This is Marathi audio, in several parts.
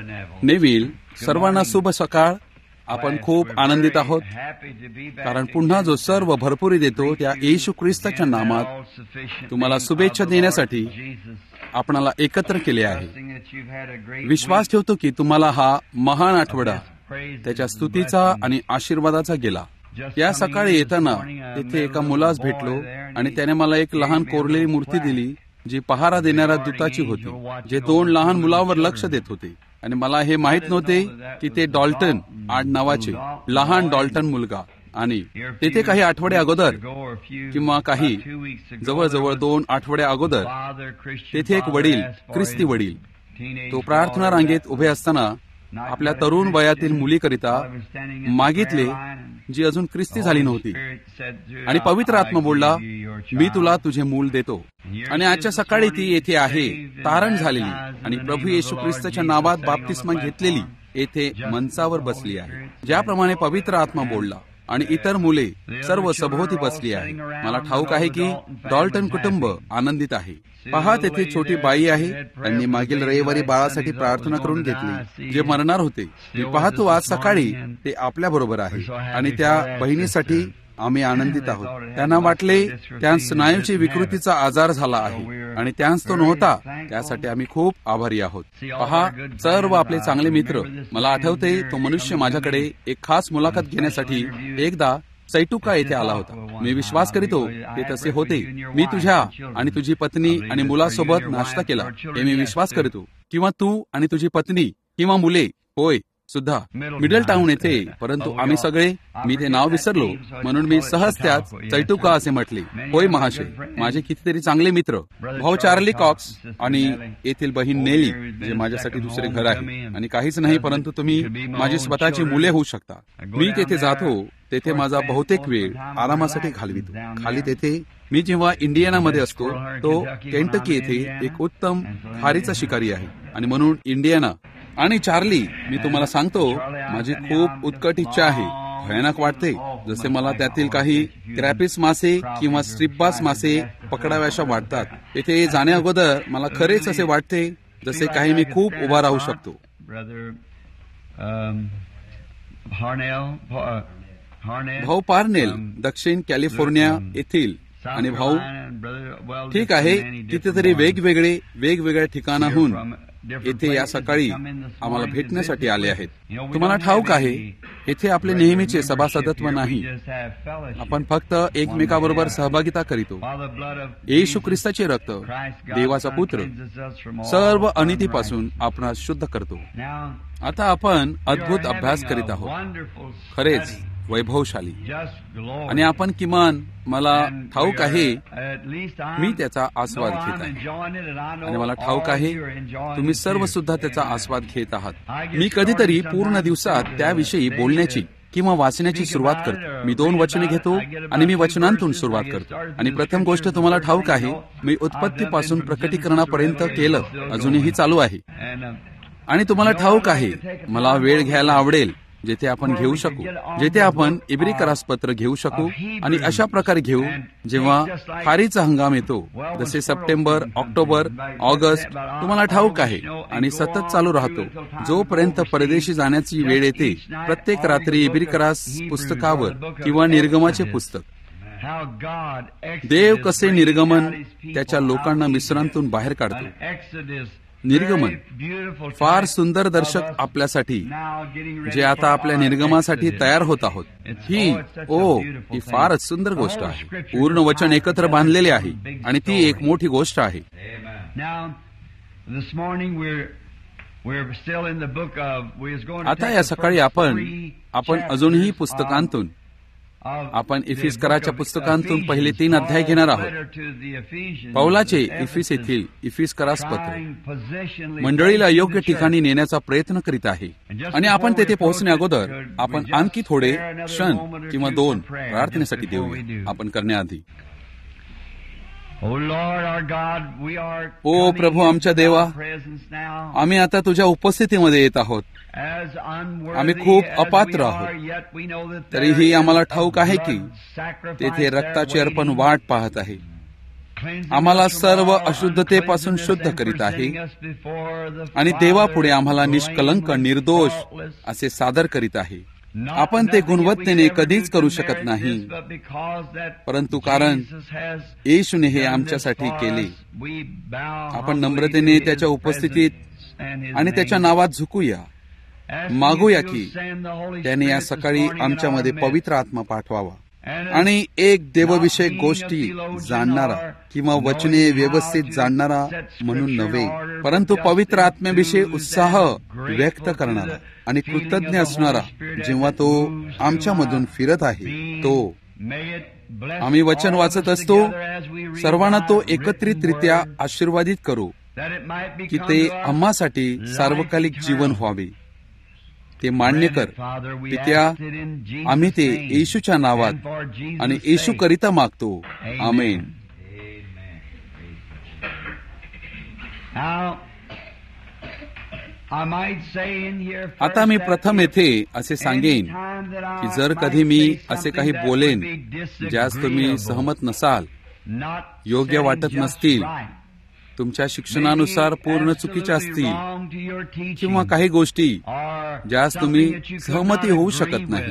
नेव्हिल, सर्वांना शुभ सकाळ. आपण खूप आनंदित आहोत कारण पुन्हा जो सर्व भरपुरी देतो त्या येशू ख्रिस्ताच्या नामात तुम्हाला शुभेच्छा देण्यासाठी आपणाला एकत्र केले आहे. विश्वास ठेवतो की तुम्हाला हा महान आठवडा त्याच्या स्तुतीचा आणि आशीर्वादाचा गेला. या सकाळी येताना तिथे एका मुलास भेटलो आणि त्याने मला एक लहान कोरलेली मूर्ती दिली जी पहारा देणाऱ्या दूताची होती, जे 2 लहान मुलांवर लक्ष देत होते. आणि मला हे माहित नव्हते की ते डॉल्टन आडनावाचे लहान डॉल्टन मुलगा. आणि तेथे काही आठवडे अगोदर किंवा काही जवळजवळ 2 आठवडे अगोदर तेथे एक वडील, ख्रिस्ती वडील, तो प्रार्थना रांगेत उभे असताना आपल्या तरुण वयातील मुलीकरिता मागितले जी अजून ख्रिस्ती झाली नव्हती. आणि पवित्र आत्मा बोलला, मी तुला तुझे मूल देतो. आणि आजच्या सकाळी ती येथे आहे, तारण झालेली आणि प्रभू येशू ख्रिस्ताच्या नावात बाप्तिस्मा घेतलेली येथे मंचावर बसली आहे. ज्याप्रमाणे पवित्र आत्मा बोलला आणि इतर मुले सर्व सभोवती बसली आहे. मला ठाऊक आहे की डॉल्टन कुटुंब आनंदित आहे. पहा, तेथे छोटी बाई आहे. त्यांनी मागील रविवारी बाळासाठी प्रार्थना करून घेतली जे मरणार होते. मी पाहतो आज सकाळी ते आपल्या बरोबर आहे आणि त्या बहिणीसाठी आम्ही आनंदित आहोत. त्यांना वाटले त्या स्नायूची विकृतीचा आजार झाला आहे आणि त्यांस तो नव्हता. त्यासाठी आम्ही खूप आभारी आहोत. पहा, सर्व आपले चांगले मित्र. मला आठवते तो मनुष्य माझ्याकडे एक खास मुलाखत घेण्यासाठी एकदा सैटुका येथे आला होता. मी विश्वास करीतो ते तसे होते. मी तुझ्या आणि तुझी पत्नी आणि मुलासोबत नाश्ता केला हे मी विश्वास करतो. किंवा तू आणि तुझी पत्नी किंवा मुले, होय सुद्धा मिडल टाउन येथे. परंतु आम्ही सगळे, मी ते नाव विसरलो म्हणून मी सहज त्याच सैटुका असे म्हटले. होय महाशय, माझे कितीतरी चांगले मित्र, भाऊ चार्ली कॉक्स आणि येथील बहीण नेली, जे माझ्यासाठी दुसरे घर आहे आणि काहीच नाही परंतु तुम्ही माझी स्वतःची मुले होऊ शकता. मी तेथे जातो, तेथे माझा बहुतेक वेळ आरामासाठी घालवितो. खाली तेथे मी जेव्हा इंडियानामध्ये असतो, तो केंटकी येथे एक उत्तम खारीचा शिकारी आहे आणि म्हणून इंडियाना. आणि चार्ली, मी तुम्हाला सांगतो, माझी खूप उत्कट इच्छा आहे. भयानक वाटते जसे मला त्यातील काही क्रॅपिस मासे किंवा स्ट्रिपबास मासे पकडाव्याशा वाटतात. तेथे जाण्या अगोदर मला खरेच असे वाटते जसे काही मी खूप उभा राहू शकतो. भाऊ पार्नेल दक्षिण कॅलिफोर्निया येथील. आणि भाऊ, ठीक आहे, कितीतरी वेगवेगळ्या ठिकाणाहून येथे या सकाळी आम्हाला भेटण्यासाठी आले आहेत. तुम्हाला ठाऊक आहे, येथे आपले नेहमीचे सभासदत्व नाही. आपण फक्त एकमेकाबरोबर सहभागिता करीतो. येशू ख्रिस्ताचे रक्त, देवाचा पुत्र, सर्व अनितीपासून आपणास शुद्ध करतो. आता आपण अद्भुत अभ्यास करीत आहोत, खरेच वैभवशाली. आणि आपण किमान, मला ठाऊक आहे, मी त्याचा आस्वाद घेत आहे आणि मला ठाऊक आहे तुम्ही सर्व सुद्धा त्याचा आस्वाद घेत आहात. मी कधीतरी पूर्ण दिवसात त्याविषयी बोलण्याची किंवा वाचण्याची सुरुवात करतो. मी 2 वचने घेतो आणि मी वचनांतून सुरुवात करतो. आणि प्रथम गोष्ट तुम्हाला ठाऊक आहे, मी उत्पत्तीपासून प्रकटीकरणापर्यंत केलं, अजूनही चालू आहे. आणि तुम्हाला ठाऊक आहे, मला वेळ घ्यायला आवडेल जेथे आपण घेऊ शकू, जेथे आपण इब्रिकरास पत्र घेऊ शकू आणि अशा प्रकारे घेऊ जेव्हा खारीचा हंगाम येतो, जसे सप्टेंबर, ऑक्टोबर, ऑगस्ट. तुम्हाला ठाऊक आहे आणि सतत चालू राहतो जोपर्यंत परदेशी जाण्याची वेळ येते. प्रत्येक रात्री इब्रिकरास पुस्तकावर किंवा निर्गमाचे पुस्तक, देव कसे निर्गमन त्याच्या लोकांना मिश्रांतून बाहेर काढतो. निर्गमन फार सुंदर दर्शक आपल्यासाठी, जे आता आपल्या निर्गमासाठी तयार होत आहोत. ही फारच सुंदर गोष्ट आहे. पूर्ण वचन एकत्र बांधलेले आहे आणि ती एक मोठी गोष्ट आहे. आता या सकाळी आपण अजूनही पुस्तकांतून, आपण इफिसकराच्या पुस्तकांतून पहिले 3 अध्याय घेणार आहोत. पौलाचे इफिस येथील इफिसकरास पत्र मंडळीला योग्य ठिकाणी नेण्याचा प्रयत्न करीत आहे. आणि आपण तेथे पोहोचण्या अगोदर आपण आणखी थोडे क्षण किंवा 2 प्रार्थनेसाठी देऊया. आपण करण्याआधी, ओ प्रभू आमच्या देवा, आम्ही आता तुझ्या उपस्थितीमध्ये येत आहोत. आम्ही खूप अपात्र आहोत, तरीही आम्हाला ठाऊक आहे की तेथे रक्ताचे अर्पण वाट पाहत आहे. आम्हाला सर्व अशुद्धतेपासून शुद्ध करीत आहे आणि देवापुढे आम्हाला निष्कलंक निर्दोष असे सादर करीत आहे. आपण ते गुणवत्तेने कधीच करू शकत नाही, परंतु कारण येशूने हे आमच्यासाठी केले. आपण नम्रतेने त्याच्या उपस्थितीत आणि त्याच्या नावात झुकूया, मागूया की त्याने या सकाळी आमच्यामध्ये पवित्र आत्मा पाठवावा आणि एक देवविषयक गोष्टी जाणणारा किंवा वचने व्यवस्थित जाणणारा म्हणून नव्हे, परंतु पवित्र आत्म्याविषयी उत्साह व्यक्त करणारा आणि कृतज्ञ असणारा जेव्हा तो आमच्यामधून फिरत आहे. तो आम्ही वचन वाचत असतो, सर्वांना तो एकत्रितरित्या आशीर्वादित करू की ते आम्हासाठी सार्वकालिक जीवन व्हावे. ते मान्य कर पित्या, आम्ही ते येशूच्या नावात आणि येशू करिता मागतो. आमेन. आता मी प्रथम येथे असे सांगेन की जर कधी मी असे काही बोलेन ज्यास तुम्ही सहमत नसाल, योग्य वाटत नसतील, तुमच्या शिक्षणानुसार पूर्ण चुकीच्या असतील किंवा काही गोष्टी ज्यास तुम्ही सहमती होऊ शकत नाही,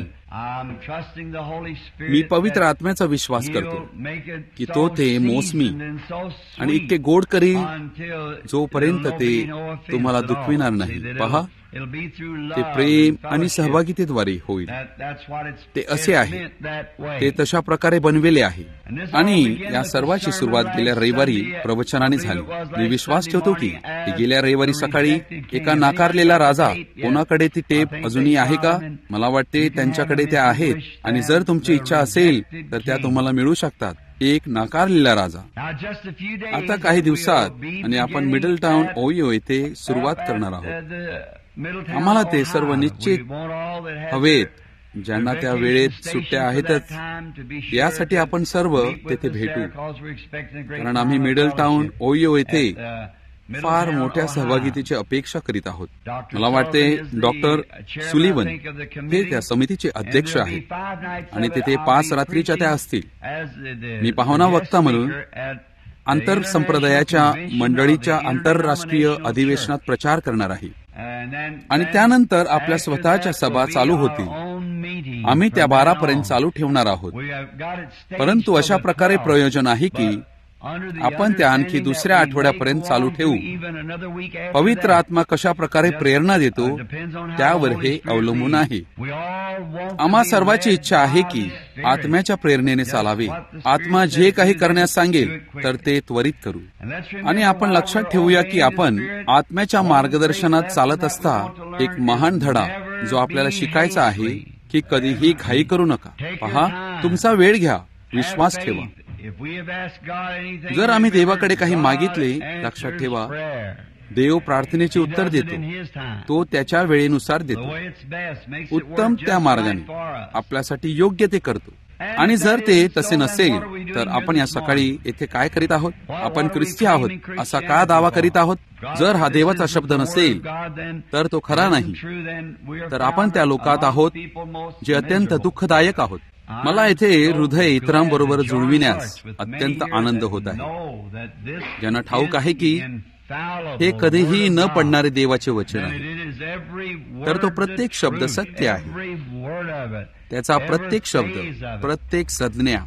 मी पवित्र आत्म्याचा विश्वास करतो की तो ते मोसमी आणि इतके गोड करील जोपर्यंत ते तुम्हाला दुखविणार नाही. पहा, ते प्रेम आणि सहभागितेद्वारे होईल. ते असे आहे, ते तशा प्रकारे बनविले आहे. आणि या सर्वाची सुरुवात गेल्या रविवारी प्रवचनाने झाली. मी विश्वास ठेवतो की गेल्या रविवारी सकाळी एका नाकारलेला राजा, कोणाकडे ती टेप अजूनही आहे का? मला वाटते त्यांच्याकडे त्या आहेत, आणि जर तुमची इच्छा असेल तर त्या तुम्हाला मिळू शकतात. एक नाकारलेला राजा. आता काही दिवसात आणि आपण मिडल टाउन ओहियो येथे सुरुवात करणार आहोत. आम्हाला ते सर्व निश्चित हवेत, ज्यांना त्या वेळेत सुट्ट्या आहेतच. यासाठी आपण सर्व तेथे भेटू, कारण आम्ही मिडल टाउन ओहियो येथे फार मोठ्या सहभागितेची अपेक्षा करीत आहोत. मला वाटते डॉक्टर सुलिवन हे त्या समितीचे अध्यक्ष आहेत आणि तेथे 5 रात्रीच्या त्या असतील. मी पाहुणा वक्ता म्हणून आंतरसंप्रदायाच्या मंडळीच्या आंतरराष्ट्रीय अधिवेशनात प्रचार करणार आहे आणि त्यानंतर आपल्या स्वतःच्या सभा चालू होतील. आम्ही त्या 12 पर्यंत चालू ठेवणार आहोत. परंतु अशा प्रकारे प्रयोजन आहे की आपण त्या आणखी दुसऱ्या आठवड्यापर्यंत चालू ठेवू. पवित्र आत्मा कशा प्रकारे प्रेरणा देतो त्यावर हे अवलंबून आहे. आम्हा सर्वांची इच्छा आहे की आत्म्याच्या प्रेरणेने चालावे. आत्मा जे काही करण्यास सांगेल तर ते त्वरित करू. आणि आपण लक्षात ठेवूया की आपण आत्म्याच्या मार्गदर्शनात चालत असता एक महान धडा जो आपल्याला शिकायचा आहे की कधीही घाई करू नका. पहा, तुमचा वेळ घ्या, विश्वास ठेवा. जर आम्ही देवाकडे काही मागितले, लक्षात ठेवा, देव प्रार्थनेचे उत्तर देतो. तो त्याच्या वेळेनुसार देतो. उत्तम त्या मार्गाने आपल्यासाठी योग्य ते करतो. आणि जर ते तसे नसेल तर आपण या सकाळी येथे काय करीत आहोत? आपण ख्रिस्ती आहोत असा का दावा करीत आहोत? जर हा देवाचा शब्द नसेल तर तो खरा नाही. तर आपण त्या लोकात आहोत जे अत्यंत दुःखदायक आहोत. मला येथे हृदय इतरांबरोबर जुळविण्यास अत्यंत आनंद होत आहे. ज्यांना ठाऊक आहे की हे कधीही न पडणारे देवाचे वचन आहे, तर तो प्रत्येक शब्द सत्य आहे. त्याचा प्रत्येक शब्द, प्रत्येक संज्ञा.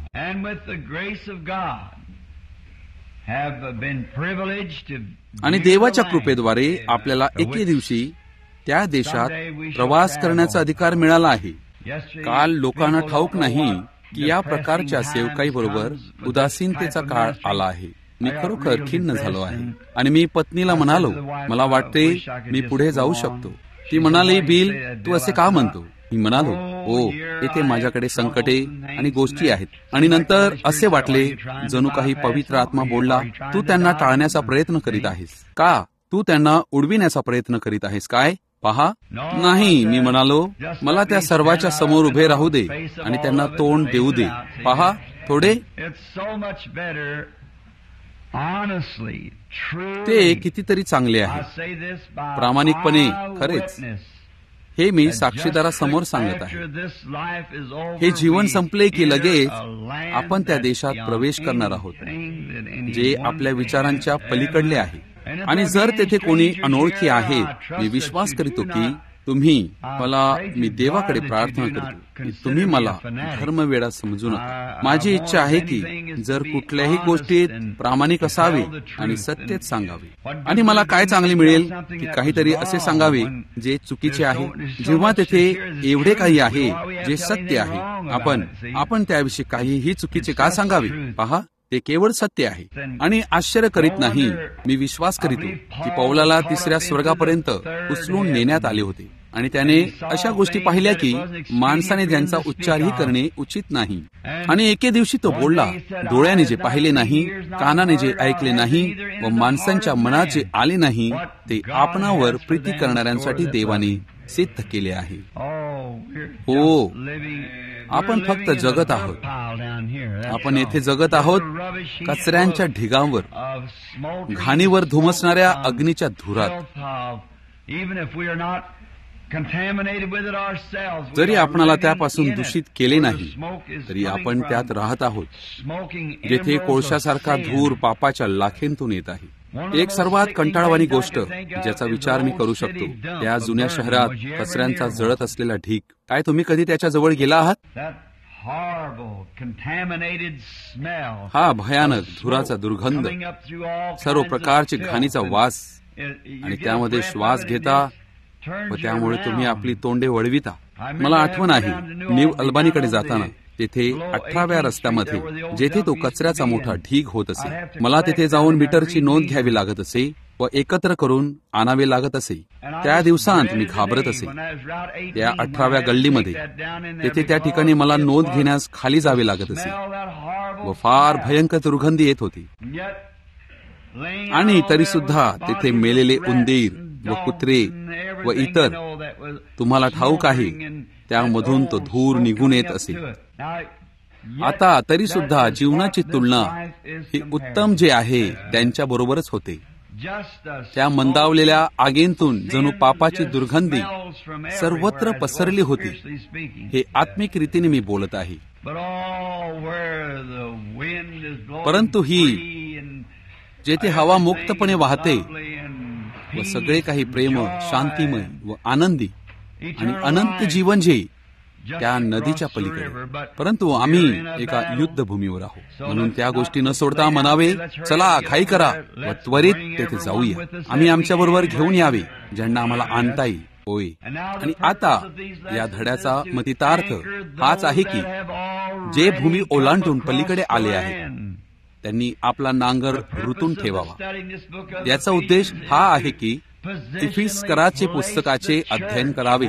आणि देवाच्या कृपेद्वारे आपल्याला एके दिवशी त्या देशात प्रवास करण्याचा अधिकार मिळाला आहे. काल लोकांना ठाऊक नाही की या प्रकारच्या सेवकाईबरोबर उदासीनतेचा काळ आला आहे. मी खरोखर खिन्न झालो आहे आणि मी पत्नीला म्हणालो, मला वाटते मी पुढे जाऊ शकतो. ती म्हणाली, बिल, तू असे का म्हणतो? मी म्हणालो, ओ, येथे माझ्याकडे संकटे आणि गोष्टी आहेत. आणि नंतर असे वाटले जणू काही पवित्र आत्मा बोलला, तू त्यांना टाळण्याचा प्रयत्न करीत आहेस का? तू त्यांना उडविण्याचा प्रयत्न करीत आहेस काय? पहा, नाही, मी म्हणालो, मला त्या सर्वांच्या समोर उभे राहू दे आणि त्यांना तोंड देऊ दे. पहा, थोडे ते कितीतरी चांगले आहे. प्रामाणिकपणे खरेच हे मी साक्षीदारासमोर सांगत आहे. हे जीवन संपले की लगेच आपण त्या देशात प्रवेश करणार आहोत जे आपल्या विचारांच्या पलीकडले आहे. आणि जर तेथे कोणी अनोळखी आहे, मी विश्वास करतो की मी देवाकडे प्रार्थना करतो की तुम्ही मला धर्मवेडा समजू नका. माझी इच्छा आहे की जर कुठल्याही गोष्टीत प्रामाणिक असावे आणि सत्यच सांगावे. आणि मला काय चांगले मिळेल की काहीतरी असे सांगावे जे चुकीचे आहे, जेव्हा तेथे एवढे काही आहे जे सत्य आहे. आपण त्याविषयी काहीही चुकीचे का सांगावे? पहा, ते केवळ सत्य आहे. आणि आश्चर्य करीत नाही, मी विश्वास करीतो की पौलाला 3ऱ्या स्वर्गापर्यंत उचलून नेण्यात आले होते आणि त्याने अशा गोष्टी पाहिल्या की माणसाने त्यांचा उच्चारही करणे उचित नाही. आणि एके दिवशी तो बोलला, डोळ्याने जे पाहिले नाही, कानाने जे ऐकले नाही व माणसांच्या मनात जे आले नाही, ते आपणावर प्रीती करणाऱ्यांसाठी देवाने सिद्ध केले आहे. हो, आपण फक्त जगत आहोत. आपण येथे जगत आहोत कचऱ्यांच्या ढिगांवर, घाणीवर धुमसणाऱ्या अग्नीच्या धुरात. जरी आपणाला त्यापासून दूषित केले नाही तरी आपण त्यात राहत आहोत, जेथे कोळशासारखा धूर पापाच्या लाखेंतून येत आहे. एक सर्वात कंटाळवाणी गोष्ट ज्याचा विचार मी करू शकतो, त्या जुन्या शहरात कचऱ्यांचा जळत असलेला ढीग. काय तुम्ही कधी त्याच्या जवळ गेला आहात? हा भयानक धुराचा दुर्गंध, सर्व प्रकारची घाणीचा वास, आणि त्यामध्ये श्वास घेता व त्यामुळे तुम्ही आपली तोंडे वळविता. मला आठवण आहे, न्यू अल्बानीकडे जाताना तेथे 18व्या रस्त्यामध्ये जेथे तो कचऱ्याचा मोठा ढीग होत असे, मला तेथे जाऊन मीटरची नोंद घ्यावी लागत असे व एकत्र करून आणावे लागत असे. त्या दिवसांत मी घाबरत असे. त्या 18व्या गल्लीमध्ये तेथे त्या ठिकाणी मला नोंद घेण्यास खाली जावे लागत असे व फार भयंकर दुर्गंधी येत होती. आणि तरी सुद्धा तेथे मेलेले उंदीर व कुत्रे व इतर, तुम्हाला ठाऊक आहे, त्यामधून तो धूर निघून येत असे. आता तरी सुद्धा जीवनाची तुलना ही उत्तम जे आहे त्यांच्या बरोबरच होते. त्या मंदावलेल्या आगींतून जणू पापाची दुर्गंधी सर्वत्र पसरली होती. हे आत्मिक रीतीने मी बोलत आहे. परंतु ही जेथे हवा मुक्तपणे वाहते व सगळे काही प्रेम, शांतिमय व आनंदी आणि अनंत जीवन जे त्या नदीच्या पलीकडे. परंतु आम्ही एका युद्धभूमीवर आहोत, म्हणून त्या गोष्टी न सोडता म्हणावे, चला घाई करा व त्वरित तेथे जाऊया. आम्ही आमच्याबरोबर घेऊन यावे ज्यांना आम्हाला आणता येईल. होय, आणि आता या धड्याचा मतितार्थ हाच आहे की जे भूमी ओलांडून पलीकडे आले आहेत त्यांनी आपला नांगर ऋतून ठेवावा. याचा उद्देश हा आहे की इफिस्कराचे पुस्तकाचे अध्ययन करावे,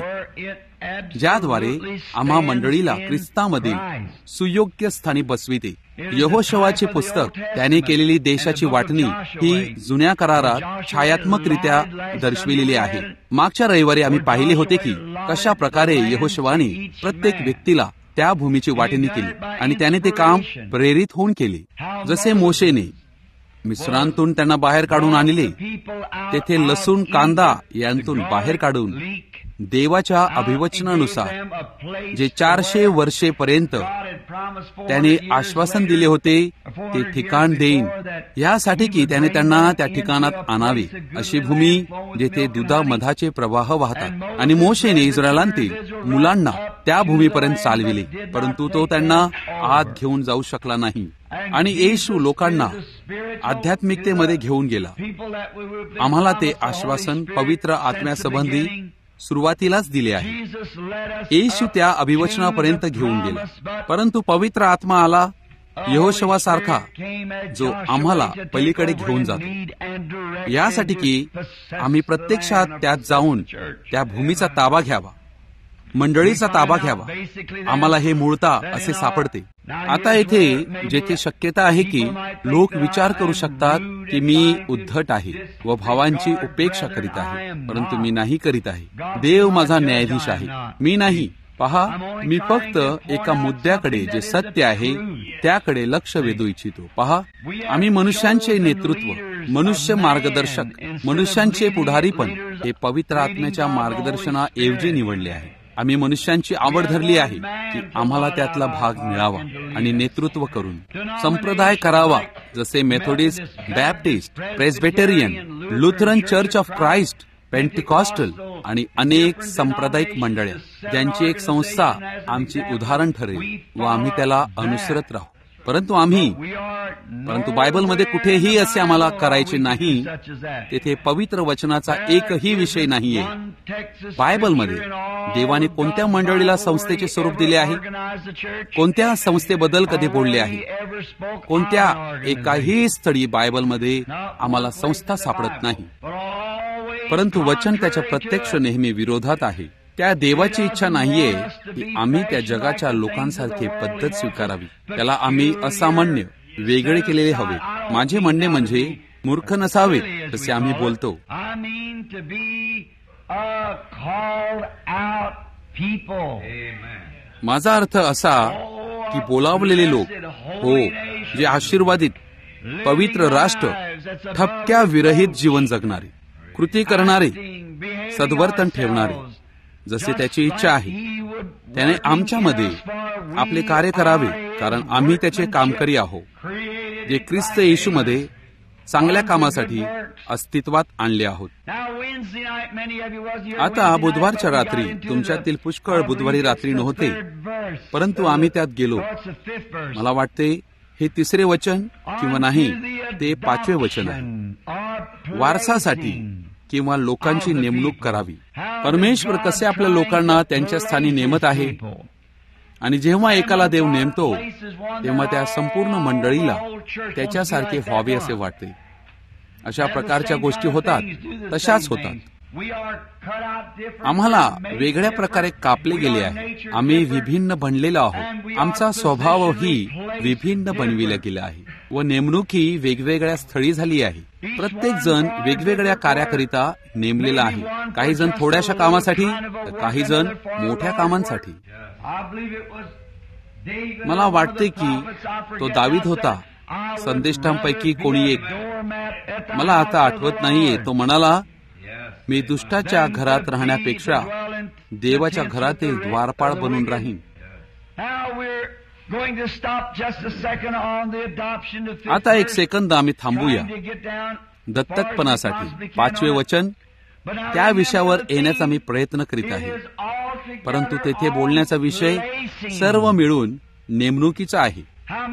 ज्याद्वारे आम्हा मंडळीला ख्रिस्तामधील सुयोग्य स्थानी बसविते. यहोशवाचे पुस्तक त्याने केलेली देशाची वाटणी ही जुन्या करारात छायात्मकरित्या दर्शविलेली आहे. मागच्या रविवारी आम्ही पाहिले होते की कशा प्रकारे यहोशवाने प्रत्येक व्यक्तीला त्या भूमीची वाटणी केली आणि त्याने ते काम प्रेरित होऊन केले. जसे मोशेने मिस्रांतून त्यांना बाहेर काढून आणले, तेथे लसूण कांदा यांतून बाहेर काढून देवाच्या अभिवचनानुसार जे 400 वर्षेपर्यंत त्याने आश्वासन दिले होते ते ठिकाण देईन, यासाठी की त्याने त्यांना त्या ठिकाणात आणावे, अशी भूमी जेथे दुधामधाचे प्रवाह वाहतात. आणि मोशेने इस्रायलांतील मुलांना त्या भूमीपर्यंत चालविले, परंतु तो त्यांना आत घेऊन जाऊ शकला नाही. आणि येशू लोकांना आध्यात्मिकतेमध्ये घेऊन गेला. आम्हाला ते आश्वासन पवित्र आत्म्यासंबंधी सुरुवातीलाच दिले आहे. येशू त्या अभिवचनापर्यंत घेऊन गेला, परंतु पवित्र आत्मा आला यहोशवासारखा, जो आम्हाला पलीकडे घेऊन जातो, यासाठी की आम्ही प्रत्यक्षात त्यात जाऊन त्या भूमीचा ताबा घ्यावा, मंडळीचा ताबा घ्यावा. आम्हाला हे मूळता असे सापडते. आता येथे जेथे शक्यता आहे की लोक विचार करू शकतात की मी उद्धट आहे व भावांची उपेक्षा करीत आहे, परंतु मी नाही करीत आहे. देव माझा न्यायाधीश आहे, मी नाही. पहा, मी फक्त एका मुद्द्याकडे जे सत्य आहे त्याकडे लक्ष वेधू इच्छितो. पहा, आम्ही मनुष्यांचे नेतृत्व, मनुष्य मार्गदर्शक, मनुष्यांचे पुढारीपण हे पवित्र आत्म्याच्या मार्गदर्शनाऐवजी निवडले आहे. आम्ही मनुष्यांची आवड धरली आहे की आम्हाला त्यातला भाग मिळावा आणि नेतृत्व करून संप्रदाय करावा, जसे Methodist, Baptist, Presbyterian, Lutheran church of Christ, Pentecostal आणि अनेक सांप्रदायिक मंडळ्या, ज्यांची एक संस्था आमची उदाहरण ठरेल व आम्ही त्याला अनुसरत राहू. परंतु बायबलमध्ये कुठेही असे आम्हाला करायचे नाही. तेथे पवित्र वचनाचा एकही विषय नाहीये. बायबलमध्ये देवाने कोणत्या मंडळीला संस्थेचे स्वरूप दिले आहे, कोणत्या संस्थेबद्दल कधी बोलले आहे, कोणत्या एकाही स्थळी बायबलमध्ये आम्हाला संस्था सापडत नाही. परंतु वचन त्याच्या प्रत्यक्ष नेहमी विरोधात आहे. त्या देवाची इच्छा नाहीये की आम्ही त्या जगाच्या लोकांसारखी पद्धत स्वीकारावी. त्याला आम्ही असामान्य, वेगळे केलेले हवे. माझे म्हणणे म्हणजे मूर्ख नसावे जसे आम्ही बोलतो. माझा अर्थ असा की बोलावलेले लोक, हो, जे आशीर्वादित, पवित्र राष्ट्र, ठपक्या विरहित जीवन जगणारे, कृती करणारे, सद्वर्तन ठेवणारे, जसे त्याची इच्छा आहे त्याने आमच्यामध्ये आपले कार्य करावे, कारण आम्ही त्याचे कामकरी आहोत, जे ख्रिस्त येशूमध्ये चांगल्या कामासाठी अस्तित्वात आणले आहोत. आता बुधवारच्या रात्री, तुमच्यातील पुष्कळ बुधवारी रात्री नव्हते, परंतु आम्ही त्यात गेलो. मला वाटते हे 3रे वचन किंवा नाही, ते 5वे वचन आहे. वारसासाठी किंवा लोकांची नेमणूक करावी. परमेश्वर कसे आपल्या लोकांना त्यांच्या स्थानी नेमत आहे, आणि जेव्हा एकाला देव नेमतो तेव्हा त्या संपूर्ण मंडळीला त्याच्यासारखे व्हावे असे वाटते. अशा प्रकारच्या गोष्टी होतात, तशाच होतात. आम्हाला वेगळ्या प्रकारे कापले गेले आहे. आम्ही विभिन्न बनलेलो आहोत. आमचा स्वभावही विभिन्न बनविला गेला आहे व नेमणूकही वेगवेगळ्या स्थळी झाली आहे. प्रत्येक जण वेगवेगळ्या कार्याकरिता नेमलेला आहे. काही जण थोड्याशा कामासाठी, तर काही जण मोठ्या कामांसाठी. मला वाटते की तो दावीद होता, संदेष्टांपैकी कोणी एक. मला आता आठवत नाहीये. तो म्हणाला, मी दुष्टाच्या घरात राहण्यापेक्षा देवाच्या घरातील द्वारपाळ बनून राहीन. आता एक सेकंद आम्ही थांबूया. दत्तकपणासाठी 5वे वचन, त्या विषयावर येण्याचा मी प्रयत्न करीत आहे. परंतु तेथे बोलण्याचा विषय सर्व मिळून नेमणुकीचा आहे.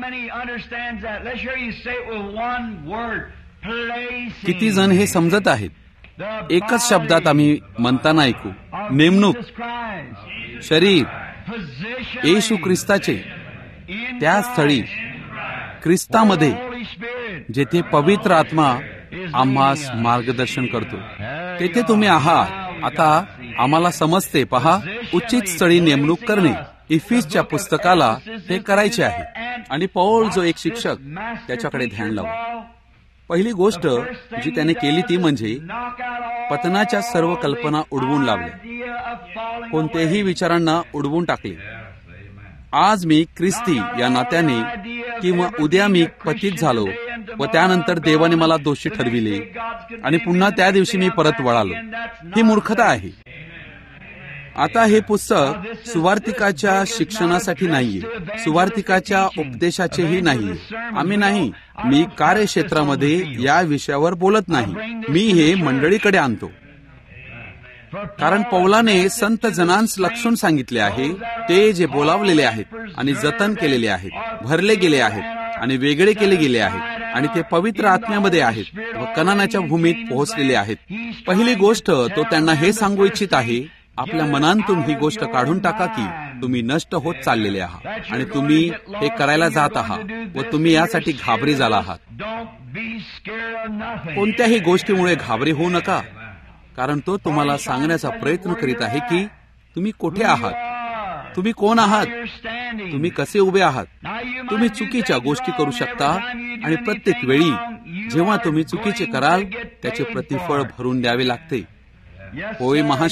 किती जण हे समजत आहेत? एकच शब्दात आम्ही म्हणताना ऐकू. नेमणूक. शरीर येशू ख्रिस्ताचे, त्या स्थळी ख्रिस्तामध्ये जेथे पवित्र आत्मा आम्हास मार्गदर्शन करतो, तेथे तुम्ही आहात. आता आम्हाला समजते. पहा, उचित स्थळी नेमणूक करणे. इफिसच्या पुस्तकाला हे करायचे आहे. आणि पौल जो एक शिक्षक, त्याच्याकडे ध्यान लावा. पहिली गोष्ट जी त्याने केली ती म्हणजे पतनाच्या सर्व कल्पना उडवून लावल्या. कोणत्याही विचारांना उडवून टाकले. आज मी ख्रिस्ती या नात्याने, किंवा उद्या मी पतित झालो व त्यानंतर देवाने मला दोषी ठरविले आणि पुन्हा त्या दिवशी मी परत वळालो. ही मूर्खता आहे. आता हे पुस्तक सुवार्तिकाच्या शिक्षणासाठी नाहीये, सुवार्तिकाच्या उपदेशाचेही नाहीये. आम्ही नाही, मी कार्यक्षेत्रामध्ये या विषयावर बोलत नाही. मी हे मंडळीकडे आणतो. कारण पौलाने संत जनांस लक्षून सांगितले आहे, ते जे बोलावलेले आहेत आणि जतन केलेले आहेत, भरले गेले आहेत आणि वेगळे केले गेले आहेत आणि ते पवित्र आत्म्यामध्ये आहेत व कनानाच्या भूमीत पोहोचलेले आहेत. पहिली गोष्ट तो त्यांना हे सांगू इच्छित आहे, आपल्या मनांतून ही गोष्ट काढून टाका की तुम्ही नष्ट होत चाललेले आहात आणि तुम्ही हे करायला जात आहात व तुम्ही यासाठी घाबरी झाला आहात. कोणत्याही गोष्टीमुळे घाबरी होऊ नका, कारण तो तुम्हाला सांगण्याचा प्रयत्न करीत आहे की तुम्ही कुठे आहात, तुम्ही कोण आहात, तुम्ही कसे उभे आहात. तुम्ही चुकीच्या गोष्टी करू शकता आणि प्रत्येक वेळी जेव्हा तुम्ही चुकीचे कराल त्याचे प्रतिफळ भरून द्यावे लागते. होय महाशय,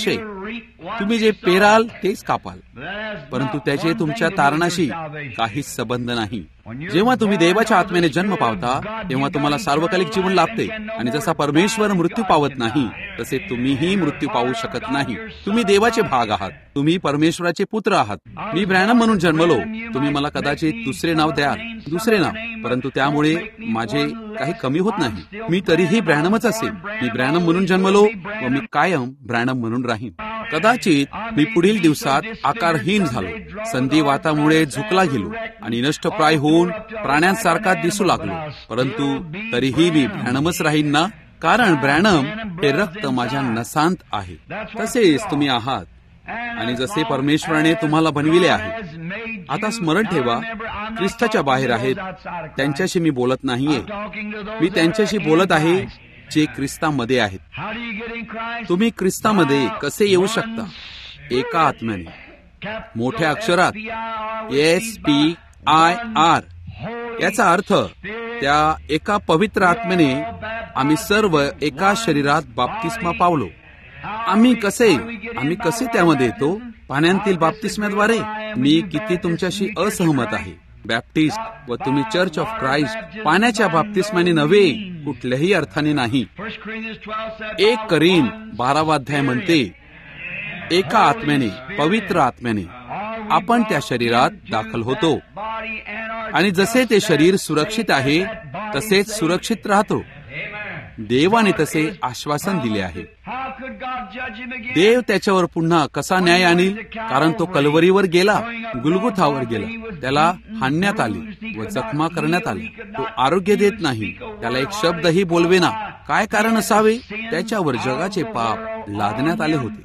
तुम्ही जे पेराल तेच कापाल, परंतु त्याचे तुमच्या तारणाशी काहीच संबंध नाही. जेव्हा तुम्ही देवाच्या आत्म्याने जन्म पावता तेव्हा तुम्हाला सार्वकालिक जीवन लाभते, आणि जसा परमेश्वर मृत्यू पावत नाही तसे तुम्हीही मृत्यू पावू शकत नाही. तुम्ही देवाचे भाग आहात, तुम्ही परमेश्वराचे पुत्र आहात. मी ब्रॅनम म्हणून जन्मलो, तुम्ही मला कदाचित दुसरे नाव द्याल, दुसरे नाव, परंतु त्यामुळे माझे काही कमी होत नाही. मी तरीही ब्रॅनमच असेल. मी ब्रॅनम म्हणून जन्मलो व मी कायम ब्रॅनम म्हणून राहीन. कदाचित मी पुढील दिवसात आकारहीन झालो, संधिवातामुळे झुकला गेलो आणि नष्टप्राय होऊन प्राण्यांसारखा दिसू लागलो, परंतु तरीही मी ब्रॅनमच राहीन ना, कारण ब्रॅनम हे रक्त माझ्या नसांत आहे. तसेच तुम्ही आहात, आणि जसे परमेश्वराने तुम्हाला बनविले आहे. आता स्मरण ठेवा, ख्रिस्ताच्या बाहेर आहेत त्यांच्याशी मी बोलत नाहीये, मी त्यांच्याशी बोलत आहे जे ख्रिस्तामध्ये आहेत. तुम्ही ख्रिस्तामध्ये कसे येऊ शकता? एका आत्म्याने, मोठ्या अक्षरात SPIR. याचा अर्थ त्या एका पवित्र आत्म्याने आम्ही सर्व एका शरीरात बाप्तिस्मा पावलो. आम्ही कसे त्यामध्ये येतो? पाण्यातील बाप्तिस्म्याद्वारे. मी किती तुमच्याशी असहमत आहे. बॅप्टिस्ट व तुम्ही चर्च ऑफ क्राइस्ट पाण्याच्या बाप्तिस्माने नव्हे, कुठल्याही अर्थाने नाही. 1 करीन 12 अध्याय म्हणते, एका आत्म्याने, पवित्र आत्म्याने आपण त्या शरीरात दाखल होतो, आणि जसे ते शरीर सुरक्षित आहे तसेच सुरक्षित राहतो. देवाने तसे आश्वासन दिले आहे. देव त्याच्यावर पुन्हा कसा न्याय आणील? कारण तो कल्वरीवर गेला, गुलगुथावर गेला, त्याला हाणण्यात आले व जखमा करण्यात आल्या. तो आरोग्य देत नाही, त्याला एक शब्दही बोलवेना. काय कारण असावे? त्याच्यावर जगाचे पाप लादण्यात आले होते.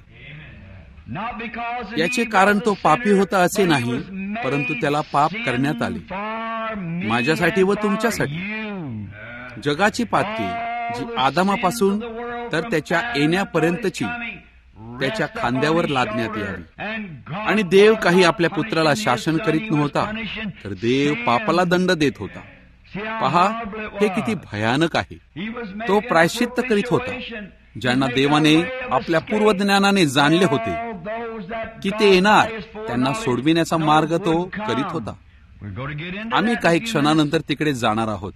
याचे कारण तो पापी होता असे नाही, परंतु त्याला पाप करण्यात आले माझ्यासाठी व तुमच्यासाठी. जगाची पातकी जी आदामापासून तर त्याच्या येण्यापर्यंतची त्याच्या खांद्यावर लादण्यात यावी. आणि देव काही आपल्या पुत्राला शासन करीत नव्हता, तर देव पापाला दंड देत होता. पहा, हे किती भयानक आहे. तो प्रायश्चित्त करीत होता. ज्यांना देवाने आपल्या पूर्वज्ञानाने जाणले होते की ते येणार, त्यांना सोडविण्याचा मार्ग तो करीत होता. आम्ही काही क्षणानंतर तिकडे जाणार आहोत.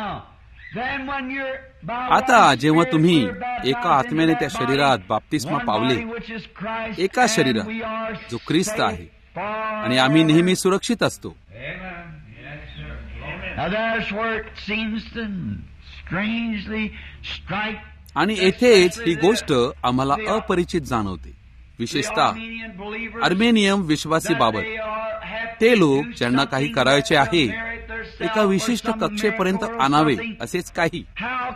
आता जेव्हा तुम्ही एका आत्म्याने त्या शरीरात बाप्तिस्मा पावले, एका शरीरात जो ख्रिस्त आहे, आणि आम्ही नेहमी सुरक्षित असतो. आणि येथेच ही गोष्ट आम्हाला अपरिचित जाणवते, विशेषतः अर्मेनियम विश्वासी बाबत. ते लोक ज्यांना काही करायचे आहे एका विशिष्ट कक्षेपर्यंत आणावे असेच काही.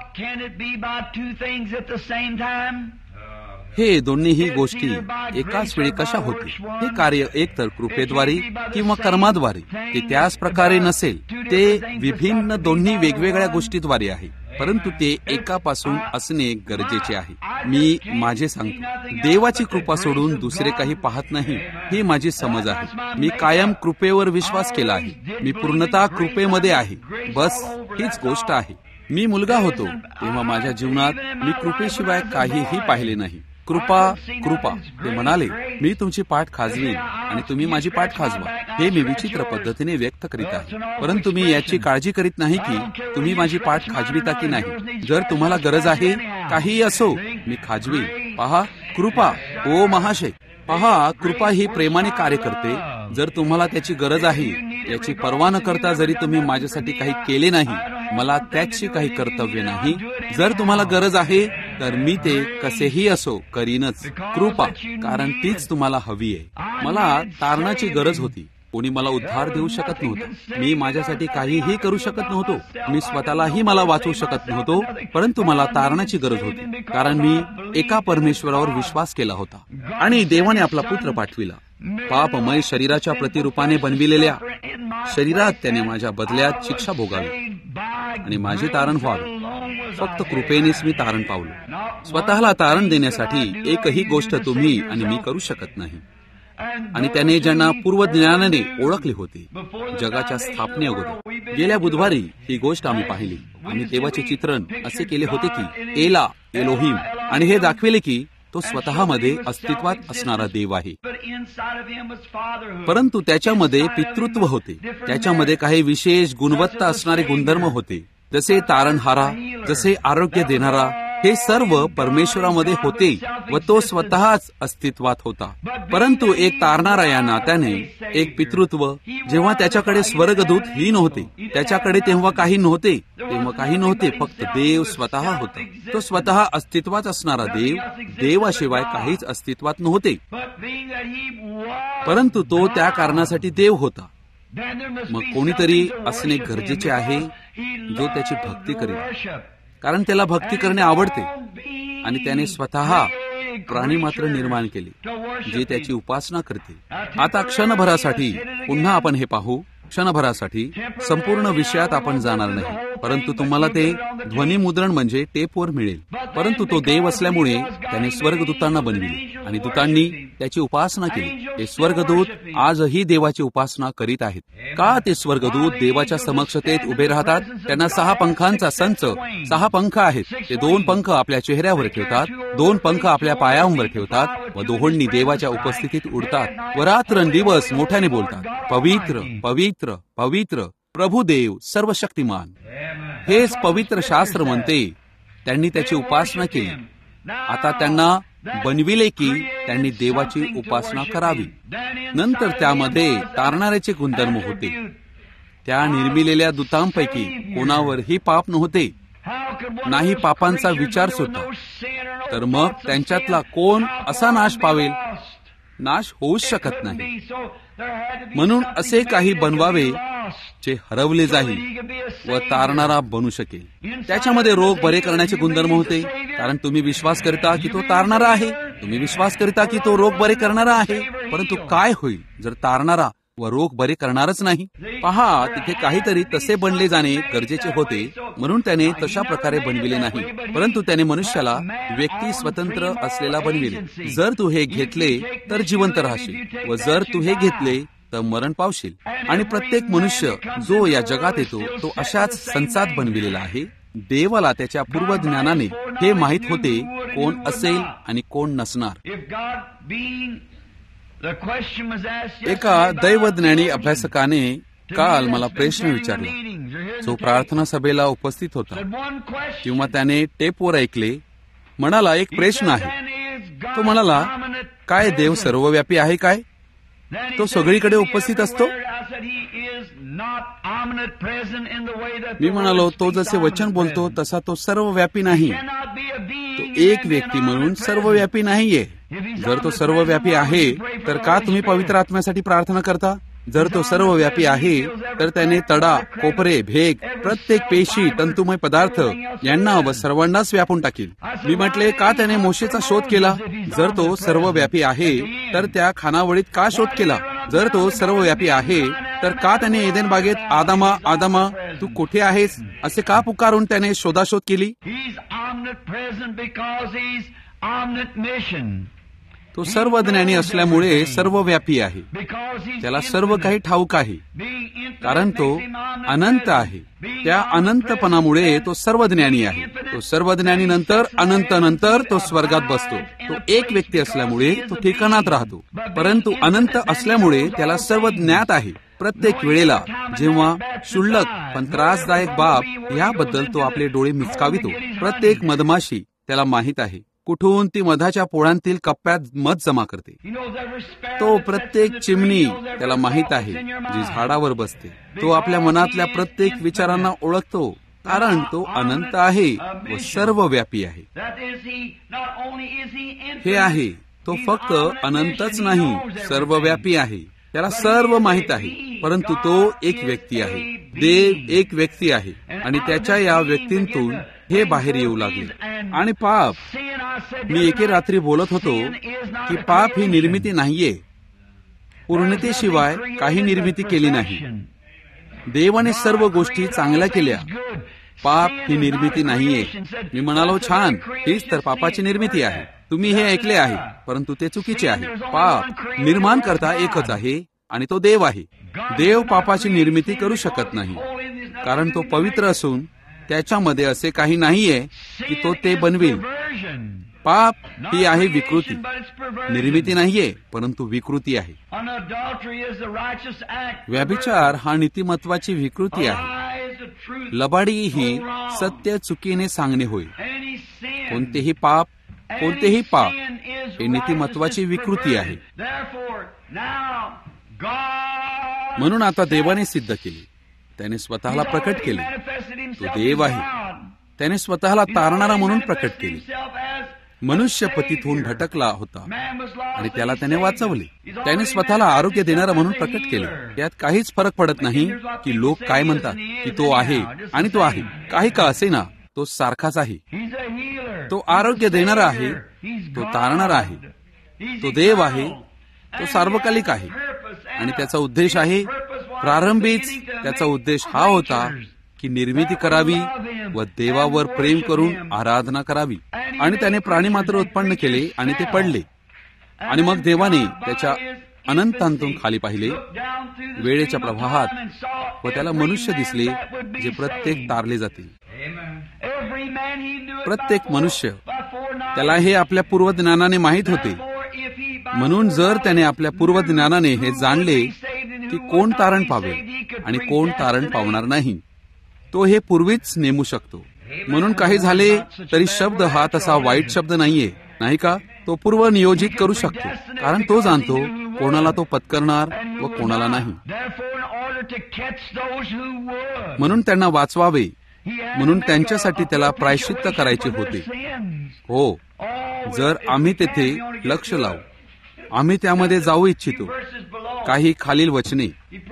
हे दोन्हीही गोष्टी एकाच वेळी कशा होतील? हे कार्य एकतर कृपेद्वारे किंवा कर्माद्वारे, ते त्याच प्रकारे नसेल. ते विभिन्न दोन्ही वेगवेगळ्या गोष्टीद्वारे आहे, परंतु ते एकापासून असणे गरजेचे आहे. मी माझे सांगतो, देवाची कृपा सोडून दुसरे काही पाहत नाही, ही माझी समज आहे. मी कायम कृपेवर विश्वास केला आहे. मी पूर्णतः कृपेमध्ये आहे. बस हीच गोष्ट आहे. मी मुलगा होतो तेव्हा माझ्या जीवनात मी कृपेशिवाय काहीही पाहिले नाही. कृपा कृपा, ते म्हणाले, मी तुमची पाठ खाजवीन आणि तुम्ही माझी पाठ खाजवा. हे मी विचित्र पद्धतीने व्यक्त करीत आहे, परंतु मी याची काळजी करीत नाही की तुम्ही माझी पाठ खाजविता की नाही. जर तुम्हाला गरज आहे, काहीही असो, मी खाजवीन. पहा, कृपा, ओ महाशय, पहा, कृपा ही प्रेमाने कार्य करते. जर तुम्हाला त्याची गरज आहे, याची पर्वा न करता जरी तुम्ही माझ्यासाठी काही केले नाही, मला त्याची काही कर्तव्य नाही. जर तुम्हाला गरज आहे तर मी ते कसेही असो करीनच. कृपा, कारण तीच तुम्हाला हवी आहे. मला तारणाची गरज होती. कोणी मला उद्धार देऊ शकत नव्हतं. मी माझ्यासाठी काहीही करू शकत नव्हतो. मी स्वतःलाही मला वाचवू शकत नव्हतो, परंतु मला तारणाची गरज होती, कारण मी एका परमेश्वरावर विश्वास केला होता आणि देवाने आपला पुत्र पाठविला. पापमय शरीराच्या प्रतिरूपाने बनविलेल्या शरीरात त्याने माझ्या बदल्यात शिक्षा भोगावी आणि माझे तारण व्हावे. फक्त कृपेनेच मी तारण पावलो. स्वतःला तारण देण्यासाठी एकही गोष्ट तुम्ही आणि मी करू शकत नाही. आणि त्याने ज्यांना पूर्वज्ञानाने ओळखले होते, जगाच्या स्थापने अगोदर. गेल्या बुधवारी ही गोष्ट आम्ही पाहिली. आम्ही देवाचे चित्रण असे केले होते की एला, एलोहिम, आणि हे दाखविले की तो स्वतःमध्ये अस्तित्वात असणारा देव आहे. परंतु त्याच्यामध्ये पितृत्व होते, त्याच्यामध्ये काही विशेष गुणवत्ता असणारे गुणधर्म होते, जसे तारणहारा, जसे आरोग्य देणारा, हे सर्व परमेश्वरामध्ये होते व तो स्वतःच अस्तित्वात होता. परंतु एक तारणारा या नात्याने, एक पितृत्व, जेव्हा त्याच्याकडे स्वर्गदूत ही नव्हते, त्याच्याकडे तेव्हा काही नव्हते, फक्त देव स्वतः होता. तो स्वतः अस्तित्वात असणारा देव, देवाशिवाय काहीच अस्तित्वात नव्हते. परंतु तो त्या कारणासाठी देव होता. मग कोणीतरी असणे गरजेचे आहे जो त्याची भक्ती करेल, कारण त्याला भक्ती करणे आवडते आणि त्याने स्वतः प्राणी मात्र निर्माण केले जे त्याची उपासना करते. आता क्षणभरासाठी पुन्हा आपण हे पाहू. क्षणभरासाठी संपूर्ण विषयात आपण जाणार नाही, परंतु तुम्हाला ते ध्वनिमुद्रण म्हणजे टेपवर मिळेल. परंतु तो देव असल्यामुळे त्याने स्वर्गदूतांना बनविले आणि दूतांनी त्याची उपासना केली. हे स्वर्गदूत आजही देवाची उपासना करीत आहेत. का ते स्वर्गदूत देवाच्या समक्षतेत उभे राहतात? त्यांना 6 पंखांचा संच, 6 पंख आहेत. ते 2 पंख आपल्या चेहऱ्यावर ठेवतात, 2 पंख आपल्या पायांवर ठेवतात व दोहोंनी देवाच्या उपस्थितीत उडतात व रात्रंदिवस मोठ्याने बोलतात, पवित्र पवित्र पवित्र प्रभुदेव सर्वशक्तिमान. हेच पवित्र शास्त्र म्हणते. त्यांनी त्याची उपासना केली. आता त्यांना बनविले की त्यांनी देवाची उपासना करावी. नंतर त्यामध्ये तारणाऱ्याचे गुणधर्म होते. त्या निर्मिलेल्या दूतांपैकी कोणावरही पाप नव्हते, नाही पापांचा विचार सुद्धा. तर मग त्यांच्यातला कोण असा नाश पावेल? नाश होऊच शकत नाही. म्हणून असे काही बनवावे जे हरवले जाईल व तारणारा बनू शकेल. त्याच्यामध्ये रोग बरे करण्याचे गुणधर्म होते, कारण तुम्ही विश्वास करता की तो तारणारा आहे, तुम्ही विश्वास करता की तो रोग बरे करणारा आहे. परंतु काय होईल जर तारणारा व रोग बरे करणारच नाही? पहा, तिथे काहीतरी तसे बनले जाणे गरजेचे होते, म्हणून त्याने तशा प्रकारे बनविले नाही, परंतु त्याने मनुष्याला व्यक्ती स्वतंत्र असलेला बनविले. जर तू हे घेतले तर जिवंत राहशील व जर तू हे घेतले तर मरण पावशील. आणि प्रत्येक मनुष्य जो या जगात येतो तो अशाच संचात बनविलेला आहे. देवाला त्याच्या पूर्वज्ञानाने हे माहित होते कोण असेल आणि कोण नसणार. एका दैवज्ञानी अभ्यासकाने काल मला प्रश्न विचारला, जो प्रार्थना सभेला उपस्थित होता किंवा त्याने टेपवर ऐकले. म्हणाला, एक प्रश्न आहे. तो म्हणाला, काय देव सर्वव्यापी आहे काय? तो सगळीकडे उपस्थित असतो? मी म्हणालो, तो जसे वचन बोलतो तसा तो सर्वव्यापी नाही. तो एक व्यक्ती म्हणून सर्वव्यापी नाहीये. जर तो सर्वव्यापी आहे तर का तुम्ही पवित्र आत्म्यासाठी प्रार्थना करता? जर तो सर्वव्यापी आहे तर त्याने तडा, कोपरे, भेग, प्रत्येक पेशी, तंतुमय पदार्थ यांना व सर्वांनाच व्यापून टाकील. मी म्हटले, का त्याने मोशेचा शोध केला? जर तो सर्वव्यापी आहे तर त्या खानावळीत का शोध केला? जर तो सर्वव्यापी आहे तर का त्याने एदेन बागेत आदामा आदामा तू कुठे आहेस असे का पुकारून त्याने शोधाशोध केली? तो सर्वज्ञानी असल्यामुळे सर्वव्यापी आहे. त्याला सर्व काही ठाऊक आहे, कारण तो अनंत आहे. त्या अनंतपणामुळे तो सर्वज्ञानी आहे. तो सर्वज्ञानी नंतर अनंत नंतर तो स्वर्गात बसतो. तो एक व्यक्ती असल्यामुळे तो ठिकाणात राहतो, परंतु अनंत असल्यामुळे त्याला सर्व ज्ञात आहे. प्रत्येक वेळेला जेव्हा क्षुल्लक पण त्रासदायक बाब याबद्दल तो आपले डोळे मिचकावितो, प्रत्येक मधमाशी त्याला माहित आहे कुठून ती मधाच्या पोळांतील कप्प्यात मध जमा करते. तो प्रत्येक चिमणी त्याला माहित आहे जी झाडावर बसते. तो आपल्या मनातल्या प्रत्येक विचारांना ओळखतो, कारण तो अनंत आहे व सर्वव्यापी आहे. हे आहे, तो फक्त अनंतच नाही, सर्वव्यापी आहे. त्याला सर्व माहित आहे. परंतु तो एक व्यक्ती आहे, देव एक व्यक्ती आहे, आणि त्याच्या या व्यक्तींतून हे बाहेर येऊ लागले. आणि पाप, मी एके रात्री बोलत होतो की पाप ही निर्मिती नाहीये. पूर्णतेशिवाय काही निर्मिती केली नाही. देवाने सर्व गोष्टी चांगल्या केल्या. पाप ही निर्मिती नाहीये. मी म्हणालो, छान, हीच तर पापाची निर्मिती आहे. तुम्ही हे ऐकले आहे, परंतु ते चुकीचे आहे. पाप निर्माण करता एकच आहे आणि तो देव आहे. देव पापाची निर्मिती करू शकत नाही, कारण तो पवित्र असून त्याच्यामध्ये असे काही नाहीये की तो ते बनवेल. पाप ही आहे विकृती, निर्मिती नाहीये, परंतु विकृती आहे. व्यभिचार हा नीतिमत्वाची विकृती आहे. लबाडी ही सत्य चुकीने सांगणे होय. कोणतेही पाप हे नीतिमत्वाची विकृती आहे. म्हणून आता देवाने सिद्ध केले, त्याने स्वतःला प्रकट केले, तो देव आहे. त्याने स्वतःला तारणारा म्हणून प्रकट केले. मनुष्य पतीत होऊन भटकला होता आणि त्याला त्याने वाचवले. त्याने स्वतःला आरोग्य देणारा म्हणून प्रकट केले. यात काहीच फरक पडत नाही की लोक काय म्हणतात की तो आहे आणि तो आहे. काही का असे ना, तो सारखाच आहे. तो आरोग्य देणारा आहे, तो तारणारा आहे, तो देव आहे, तो सार्वकालिक आहे. आणि त्याचा उद्देश आहे, प्रारंभीच त्याचा उद्देश हा होता की निर्मिती करावी व देवावर प्रेम करून आराधना करावी. आणि त्याने प्राणी मात्र उत्पन्न केले आणि ते पडले. आणि मग देवाने त्याच्या अनंतांतून खाली पाहिले, वेळेच्या प्रवाहात, व त्याला मनुष्य दिसले जे प्रत्येक तारले जातील. प्रत्येक मनुष्य, त्याला हे आपल्या पूर्वज्ञानाने माहीत होते. म्हणून जर त्याने आपल्या पूर्वज्ञानाने हे जाणले की कोण तारण पावेल आणि कोण तारण पावणार नाही, तो हे पूर्वीच नेमू शकतो. म्हणून काही झाले तरी शब्द हा तसा वाईट शब्द नाहीये, नाही का? तो पूर्व नियोजित करू शकतो, कारण तो जाणतो कोणाला तो पत्करणार व कोणाला नाही. म्हणून त्यांना वाचवावे, म्हणून त्यांच्यासाठी त्याला प्रायश्चित्त करायचे होते. हो, जर आम्ही तेथे लक्ष लावू, आम्ही त्यामध्ये जाऊ इच्छितो. काही खालील वचने,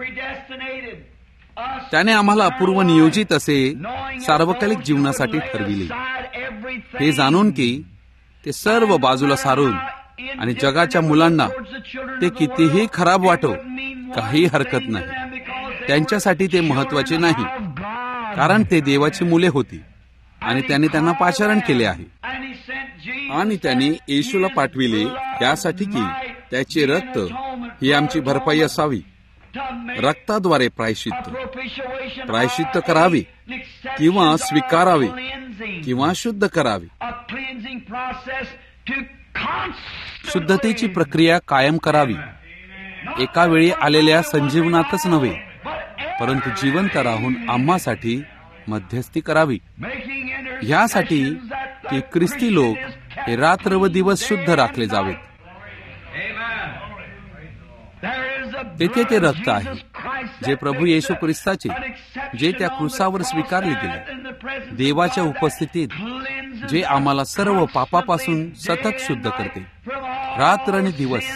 त्याने आम्हाला पूर्वनियोजित असे सार्वकालिक जीवनासाठी ठरविले, हे जाणून की ते सर्व बाजूला सारून आणि जगाच्या मुलांना ते कितीही खराब वाटो, काही हरकत नाही. त्यांच्यासाठी ते महत्वाचे नाही, कारण ते देवाची मुले होती आणि त्याने त्यांना पाचारण केले आहे. आणि त्याने येशूला पाठविले यासाठी की त्याचे रक्त ही आमची भरपाई असावी. रक्ताद्वारे प्रायश्चित्त करावे किंवा स्वीकारावे किंवा शुद्ध करावे. शुद्धतेची प्रक्रिया कायम करावी. एका वेळी आलेल्या संजीवनातच नव्हे, परंतु जिवंत राहून आम्हासाठी मध्यस्थी करावी, ह्यासाठी की ख्रिस्ती लोक हे रात्र व दिवस शुद्ध राखले जावेत. तेथे ते रक्त आहे जे प्रभू येशू ख्रिस्ताचे, जे त्या क्रुसावर स्वीकारले गेले, देवाच्या उपस्थितीत, जे आम्हाला सर्व पापापासून सतत शुद्ध करते, रात्र आणि दिवस.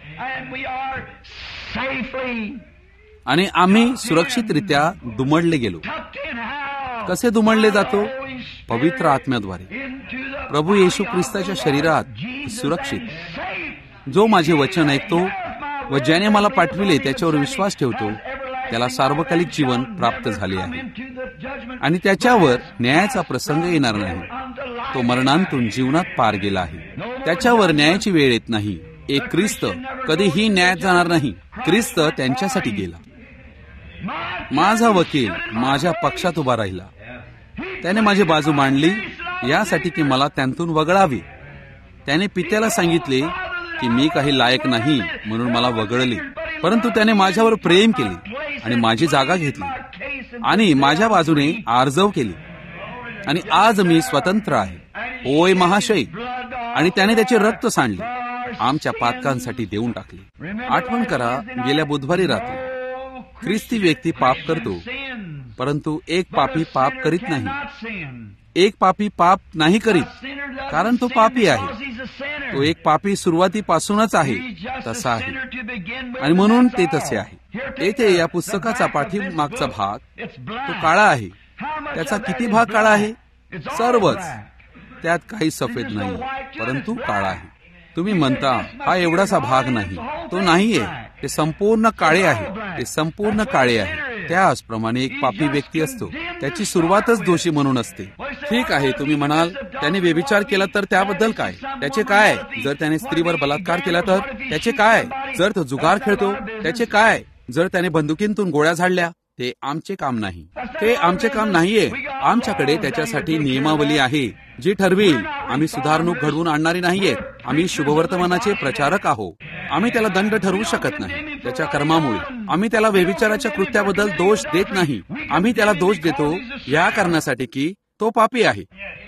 आणि आम्ही सुरक्षितरित्या दुमडले गेलो. कसे दुमडले जातो? पवित्र आत्म्याद्वारे प्रभू येशू ख्रिस्ताच्या शरीरात सुरक्षित. जो माझे वचन ऐकतो व ज्याने मला पाठविले त्याच्यावर विश्वास ठेवतो, त्याला सार्वकालिक जीवन प्राप्त झाले आहे आणि त्याच्यावर न्यायाचा प्रसंग येणार नाही. तो मरणांतून जीवनात पार गेला आहे. त्याच्यावर न्यायाची वेळ येत नाही. एक ख्रिस्त कधीही न्यायात जाणार नाही. ख्रिस्त त्यांच्यासाठी गेला. माझा वकील माझ्या पक्षात उभा राहिला. त्याने माझी बाजू मांडली यासाठी की मला त्यांतून वगळावे. त्याने पित्याला सांगितले की मी काही लायक नाही म्हणून मला वगळले, परंतु त्याने माझ्यावर प्रेम केले आणि माझी जागा घेतली आणि माझ्या बाजूने आर्जव केली आणि आज मी स्वतंत्र आहे. होय महाशय. आणि त्याने त्याचे रक्त सांडले, आमच्या पातकांसाठी देऊन टाकले. आठवण करा, गेल्या बुधवारी रात्री ख्रिस्ती व्यक्ती पाप करतो, परंतु एक पापी पाप करीत नाही. एक पापी पाप नाही करीत, कारण तो पापी आहे. तो एक पापी सुरुवातीपासूनच आहे, तसा आहे आणि म्हणून ते तसे आहे. येथे या पुस्तकाचा पाठीमागचा भाग तो काळा आहे. त्याचा किती भाग काळा आहे? सर्वच. त्यात काही सफेद नाही, परंतु काळा आहे. तुम्ही म्हणता हा एवढासा भाग नाही. तो नाहीये. ते संपूर्ण काळे आहे. ते संपूर्ण काळे आहे. त्याचप्रमाणे एक पापी व्यक्ती असतो, त्याची सुरुवातच दोषी म्हणून असते. ठीक आहे, तुम्ही म्हणाल त्याने व्यभिचार केला तर त्याबद्दल काय? त्याचे काय? जर त्याने स्त्रीवर बलात्कार केला तर त्याचे काय? जर तो जुगार खेळतो त्याचे काय? जर त्याने बंदुकीतून गोळ्या झाडल्या ते आमचे काम नाही. ते आमचे काम नाहीये. आमच्याकडे त्याच्यासाठी नियमावली आहे जी ठरवेल. आम्ही सुधारणूक घडवून आणणारी नाहीये. आम्ही शुभवर्तमानाचे प्रचारक आहोत. आम्ही त्याला दंड ठरवू शकत नाही त्याच्या कर्मामुळे. आम्ही त्याला व्यभिचाराच्या कृत्याबद्दल दोष देत नाही. आम्ही त्याला दोष देतो या कारणासाठी की तो पापी आहे.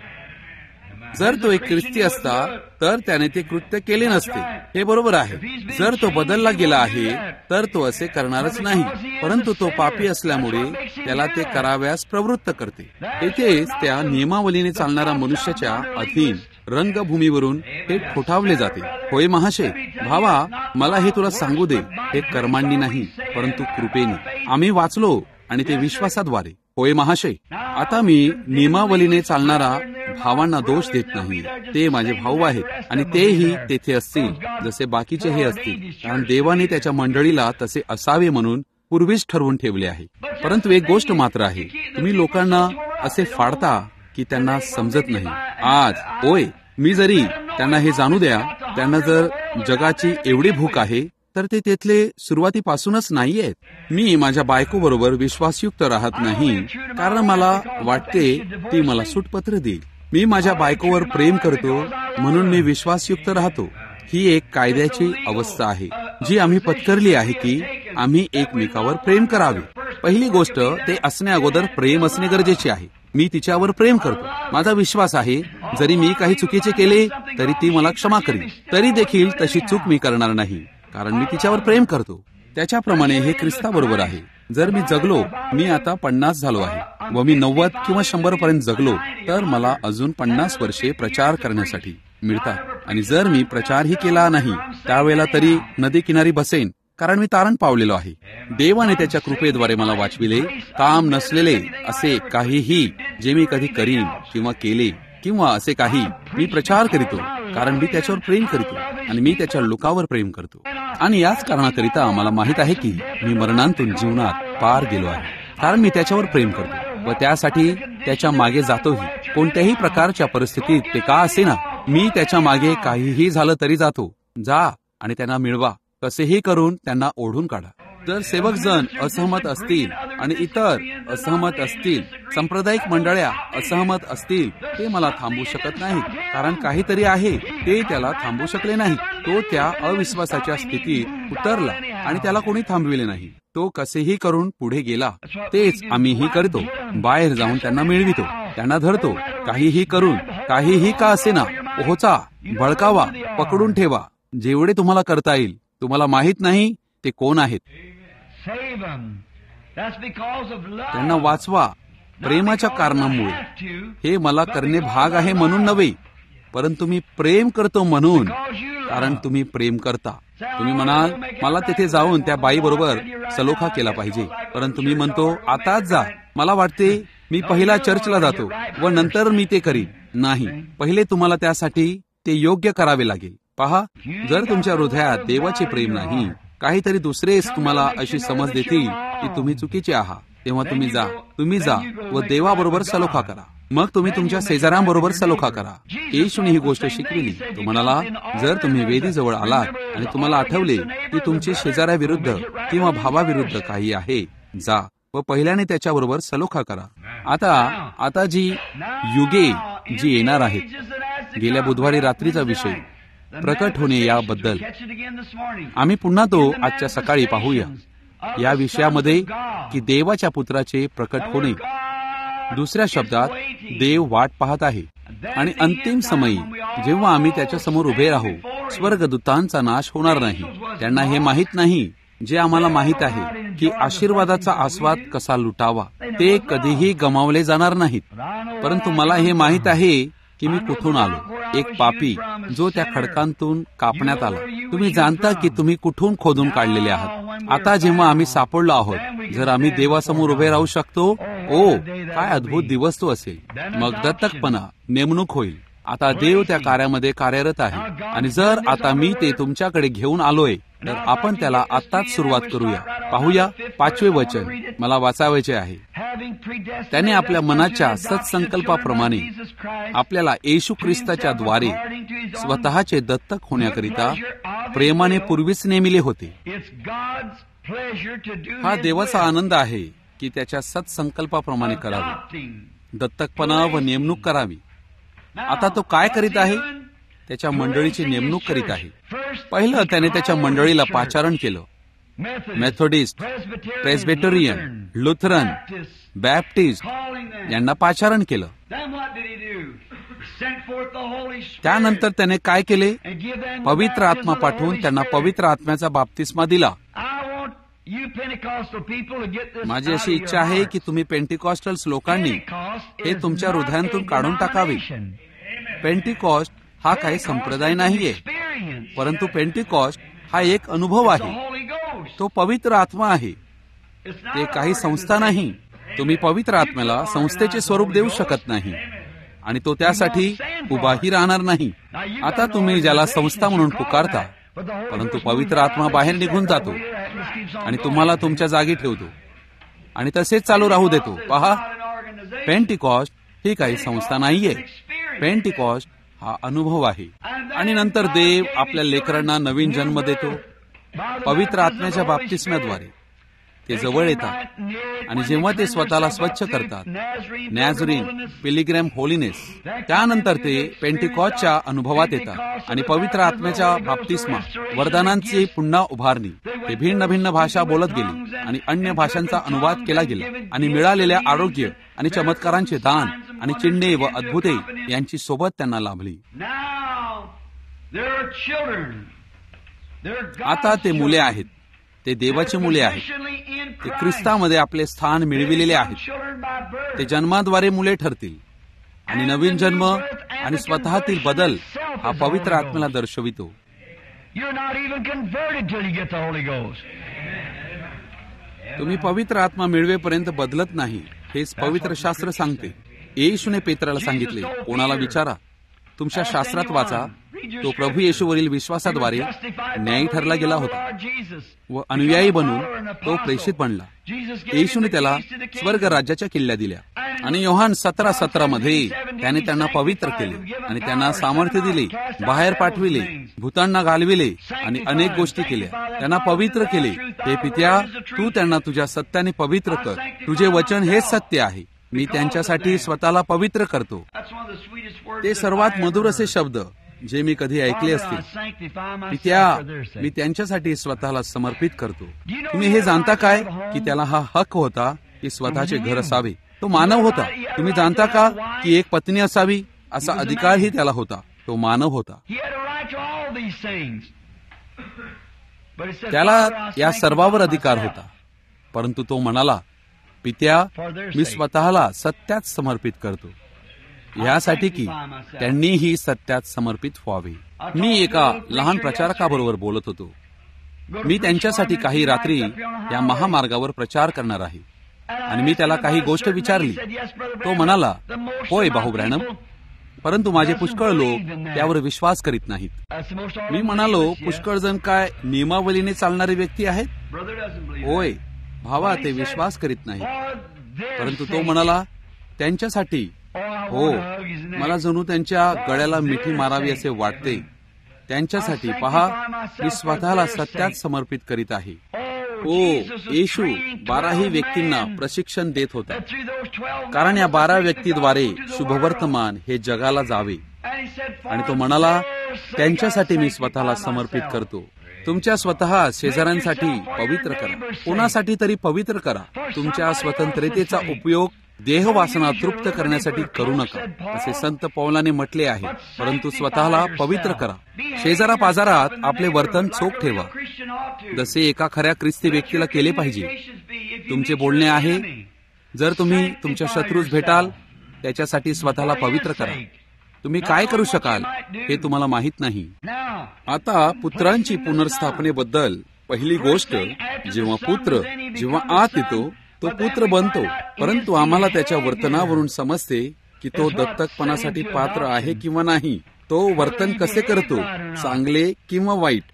जर तो एक ख्रिस्ती असता तर त्याने ते कृत्य केले नसते. हे बरोबर आहे. जर तो बदलला गेला आहे तर तो असे करणारच नाही. परंतु तो पापी असल्यामुळे त्याला ते कराव्यास प्रवृत्त करते. येथेच त्या नियमावलीने चालणाऱ्या मनुष्याच्या अधीन रंगभूमीवरून हे ठोठावले जाते. होय महाशय, भावा, मला हे तुला सांगू दे, हे कर्मांनी नाही परंतु कृपेने आम्ही वाचलो आणि ते विश्वासाद्वारे. होय महाशय, आता मी नियमावलीने चालणारा भावांना दोष देत नाही. ते माझे भाऊ आहेत आणि तेही तेथे असतील जसे बाकीचे हे असतील, कारण देवाने त्याच्या मंडळीला तसे असावे म्हणून पूर्वीच ठरवून ठेवले आहे. परंतु एक गोष्ट मात्र आहे, तुम्ही लोकांना असे फाडता की त्यांना समजत नाही. आज मी जरी त्यांना हे जाणू द्या, त्यांना जर जगाची एवढी भूक आहे तर ते तेथले सुरुवातीपासूनच नाहीयेत. मी माझ्या बायको बरोबर विश्वासयुक्त राहत नाही कारण मला वाटते ती मला सूटपत्र देईल. मी माझ्या बायकोवर प्रेम करतो म्हणून मी विश्वासयुक्त राहतो. ही एक कायद्याची अवस्था आहे जी आम्ही पत्करली आहे की आम्ही एकमेकावर प्रेम करावे. पहिली गोष्ट, ते असण्या अगोदर प्रेम असणे गरजेचे आहे. मी तिच्यावर प्रेम करतो. माझा विश्वास आहे जरी मी काही चुकीचे केले तरी ती मला क्षमा करेल. तरी देखील तशी चूक मी करणार नाही कारण मी तिच्यावर प्रेम करतो. त्याच्याप्रमाणे हे ख्रिस्ताबरोबर आहे. जर मी जगलो, मी आता 50 झालो आहे व मी 90 किंवा 100 पर्यंत जगलो तर मला अजून 50 वर्षे प्रचार करण्यासाठी मिळतात. आणि जर मी प्रचारही केला नाही त्यावेळेला तरी नदी किनारी बसेन कारण मी तारण पावलेलो आहे. देवाने त्याच्या कृपेद्वारे मला वाचविले. काम नसलेले असे काहीही जे मी कधी करीन किंवा केले किंवा असे काही मी प्रचार करीतो कारण मी त्याच्यावर प्रेम करतो आणि मी त्याच्या लोकांवर प्रेम करतो. आणि याच कारणाकरिता मला माहित आहे की मी मरणांतून जीवनात पार गेलो आहे कारण मी त्याच्यावर प्रेम करतो व त्यासाठी त्याच्या मागे जातोही. कोणत्याही प्रकारच्या परिस्थितीत ते का असेना, मी त्याच्या मागे काहीही झालं तरी जातो. जा आणि त्यांना मिळवा. कसेही करून त्यांना ओढून काढा. जर सेवकजण असहमत असतील आणि इतर असहमत असतील, सांप्रदायिक मंडळ्या असहमत असतील, ते मला थांबवू शकत नाहीत कारण काहीतरी आहे ते त्याला थांबवू शकले नाही. तो त्या अविश्वासाच्या स्थितीत उतरला आणि त्याला कोणी थांबविले नाही. तो कसेही करून पुढे गेला. तेच आम्हीही करतो. बाहेर जाऊन त्यांना मिळवितो, त्यांना धरतो, काहीही करून, काहीही का असेना, पोहोचा, भडकावा, पकडून ठेवा, जेवढे तुम्हाला करता येईल. तुम्हाला माहित नाही ते कोण आहेत. त्यांना वाचवा प्रेमाच्या कारणामुळे. हे मला करणे भाग आहे म्हणून नव्हे, परंतु मी प्रेम करतो म्हणून, कारण तुम्ही प्रेम करता. तुम्ही म्हणाल मला तेथे जाऊन त्या बाईबरोबर सलोखा केला पाहिजे, परंतु मी म्हणतो आताच जा. मला वाटते मी पहिला चर्चला जातो व नंतर मी ते करीन. नाही, पहिले तुम्हाला त्यासाठी ते योग्य करावे लागेल. पहा, जर तुमच्या हृदयात देवाचे प्रेम नाही, काहीतरी दुसरेच तुम्हाला अशी समज देतील की तुम्ही चुकीचे आहात, तेव्हा तुम्ही जा व देवाबरोबर सलोखा करा. मग तुम्ही तुमच्या शेजाऱ्यांबरोबर सलोखा करा. येशूने ही गोष्ट शिकविली. तो म्हणाला, जर तुम्ही वेदीजवळ आलात आणि तुम्हाला आठवले की तुमचे शेजाऱ्याविरुद्ध किंवा भावाविरुद्ध काही आहे, जा व पहिल्याने त्याच्याबरोबर सलोखा करा. आता जी युगे जी येणार आहेत, गेल्या बुधवारी रात्रीचा विषय प्रकट होणे याबद्दल आम्ही पुन्हा तो आजच्या सकाळी पाहूया. या विषयामध्ये की देवाच्या पुत्राचे प्रकट होणे, दुसऱ्या शब्दात देव वाट पाहत आहे. आणि अंतिम समयी जेव्हा आम्ही त्याच्या समोर उभे राहू, स्वर्गदूतांचा नाश होणार नाही. त्यांना हे माहित नाही जे आम्हाला माहित आहे की आशीर्वादाचा आस्वाद कसा लुटावा. ते कधीही गमावले जाणार नाहीत. परंतु मला हे माहित आहे की मी कुठून आलो, एक पापी जो त्या खडकांतून कापण्यात आला. तुम्ही जाणता की तुम्ही कुठून खोदून काढलेले आहात. आता जेव्हा आम्ही सापडलो आहोत, जर आम्ही देवासमोर उभे राहू शकतो, काय अद्भुत दिवस तो असेल. मग दत्तकपणा नेमणूक होईल. आता देव त्या कार्यामध्ये कार्यरत आहे आणि जर आता मी ते तुमच्याकडे घेऊन आलोय तर आपण त्याला आत्ताच सुरुवात करूया. पाहूया 5वे वचन मला वाचावायचे आहे. त्याने आपल्या मनाच्या सत्संकल्पाप्रमाणे आपल्याला येशू ख्रिस्ताच्या द्वारे स्वतःचे दत्तक होण्याकरिता प्रेमाने पूर्वीच नेमिले होते. हा देवाचा आनंद आहे की त्याच्या सत्संकल्पाप्रमाणे करावे, दत्तकपणा व नेमणूक करावी. आता तो काय करीत आहे? त्याच्या मंडळीची नेमणूक करीत आहे. पहिलं त्याने त्याच्या मंडळीला पाचारण केलं. मेथोडिस्ट, प्रेस्बिटेरियन, लुथरन, बॅप्टिस्ट यांना पाचारण केलं. त्यानंतर त्याने काय केले? पवित्र आत्मा पाठवून त्यांना पवित्र आत्म्याचा बाप्तिस्मा दिला. माझी अशी इच्छा आहे की तुम्ही पेंटिकॉस्टल्स लोकांनी हे तुमच्या हृदयांतून काढून टाकावे. पेंटिकॉस्ट हा काही संप्रदाय नाहीये, परंतु पेंटिकॉस्ट हा एक अनुभव आहे. तो पवित्र आत्मा आहे, ते काही संस्था नाही. तुम्ही पवित्र आत्म्याला संस्थेचे स्वरूप देऊ शकत नाही आणि तो त्यासाठी उभाही राहणार नाही. आता तुम्ही ज्याला संस्था म्हणून पुकारता, परंतु पवित्र आत्मा बाहेर निघून जातो आणि तुम्हाला तुमच्या जागी ठेवतो आणि तसेच चालू राहू देतो. पहा, पेंटिकॉस्ट ही काही संस्था नाहीये. पेंटिकॉस्ट हा अनुभव आहे. आणि नंतर देव आपल्या लेकरांना नवीन जन्म देतो पवित्र आत्म्याच्या बाप्तिस्म्याद्वारे. ते जवळ येतात आणि जेव्हा ते स्वतःला स्वच्छ करतात, नॅझरीन, पिलिग्रॅम होलिनेस, त्यानंतर ते पेंटिकॉस्टच्या अनुभवात येतात आणि पवित्र आत्म्याच्या बाप्तिस्मा, वरदानांची पुन्हा उभारणी. ते भिन्न भिन्न भाषा बोलत गेले आणि अन्य भाषांचा अनुवाद केला गेला आणि मिळालेल्या आरोग्य आणि चमत्कारांचे दान आणि चिन्हे व अद्भुते यांची सोबत त्यांना लाभली. आता ते मुले आहेत, ते देवाची मुले आहेत. ते ख्रिस्तामध्ये आपले स्थान मिळविलेले आहेत. ते जन्माद्वारे मुले ठरतील आणि नवीन जन्म आणि स्वतःतील बदल हा पवित्र आत्म्याला दर्शवितो. तुम्ही पवित्र आत्मा मिळवेपर्यंत बदलत नाही, हेच पवित्र शास्त्र सांगते. येशूने पेत्राला सांगितले, कोणाला विचारा, तुमच्या शास्त्रात वाचा, तो प्रभू येशूवरील विश्वासाद्वारे न्यायी ठरला गेला होता व अनुयायी बनून तो प्रेषित बनला. येशूने त्याला स्वर्ग राज्याच्या किल्ल्या दिल्या आणि योहान 17:17 मध्ये त्याने त्यांना पवित्र केले आणि त्यांना सामर्थ्य दिले, बाहेर पाठविले, भूतांना घालविले आणि अनेक गोष्टी केल्या. त्यांना पवित्र केले. हे पित्या, तू त्यांना तुझ्या सत्याने पवित्र कर. तुझे वचन हेच सत्य आहे. मी त्यांच्यासाठी स्वतःला पवित्र करतो. ते सर्वात मधुर असे शब्द जे मी कधी ऐकले असतील. पित्या, मी त्यांच्यासाठी स्वतःला समर्पित करतो. तुम्ही हे जाणता काय की त्याला हा हक्क होता की स्वतःचे घर असावे. तो मानव होता. तुम्ही जाणता का की एक पत्नी असावी असा अधिकारही त्याला होता. तो मानव होता. त्याला या सर्वावर अधिकार होता, परंतु तो म्हणाला, पित्या, मी स्वतःला सत्यात समर्पित करतो, यासाठी की त्यांनीही सत्यात समर्पित व्हावे. मी एका लहान प्रचारकाबरोबर बोलत होतो. मी त्यांच्यासाठी काही रात्री या महामार्गावर प्रचार करणार आहे आणि मी त्याला काही गोष्ट विचारली. तो म्हणाला, होय भाऊ ब्रॅनम, परंतु माझे पुष्कळ लोक त्यावर विश्वास करीत नाहीत. मी म्हणालो, पुष्कळ जण काय नियमावलीने चालणारे व्यक्ती आहेत? होय भावा, ते विश्वास करीत नाहीत. परंतु तो म्हणाला, त्यांच्यासाठी हो, मला जणू त्यांच्या गळ्याला मिठी मारावी असे वाटते. त्यांच्यासाठी पहा, मी स्वतःला सत्यात समर्पित करीत आहे. हो, येशू 12 व्यक्तींना प्रशिक्षण देत होता, कारण या 12 व्यक्तीद्वारे शुभवर्तमान हे जगाला जावे. आणि तो म्हणाला, त्यांच्यासाठी मी स्वतःला समर्पित करतो. तुमच्या स्वतः शेजाऱ्यांसाठी पवित्र करा, कोणासाठी तरी पवित्र करा. तुमच्या स्वतंत्रतेचा उपयोग देहवासना तृप्त करण्यासाठी करू नका, असे संत पौलाने म्हटले आहे. परंतु स्वतःला पवित्र करा. शेजारा पाजारात आपले वर्तन चोख ठेवा, जसे एका खऱ्या ख्रिस्ती व्यक्तीला केले पाहिजे. तुमचे बोलणे आहे, जर तुम्ही तुमच्या शत्रूस भेटाल, त्याच्यासाठी स्वतःला पवित्र करा. तुम्ही काय करू शकाल हे तुम्हाला माहित नाही. आता पुत्रांची पुनर्स्थापनेबद्दल पहिली गोष्ट, जेव्हा आत येतो तो पुत्र बनतो, परंतु आम्हाला त्याच्या वर्तनावरून समजते की तो दत्तकपणासाठी पात्र आहे किंवा नाही. तो वर्तन कसे करतो, चांगले किंवा वाईट.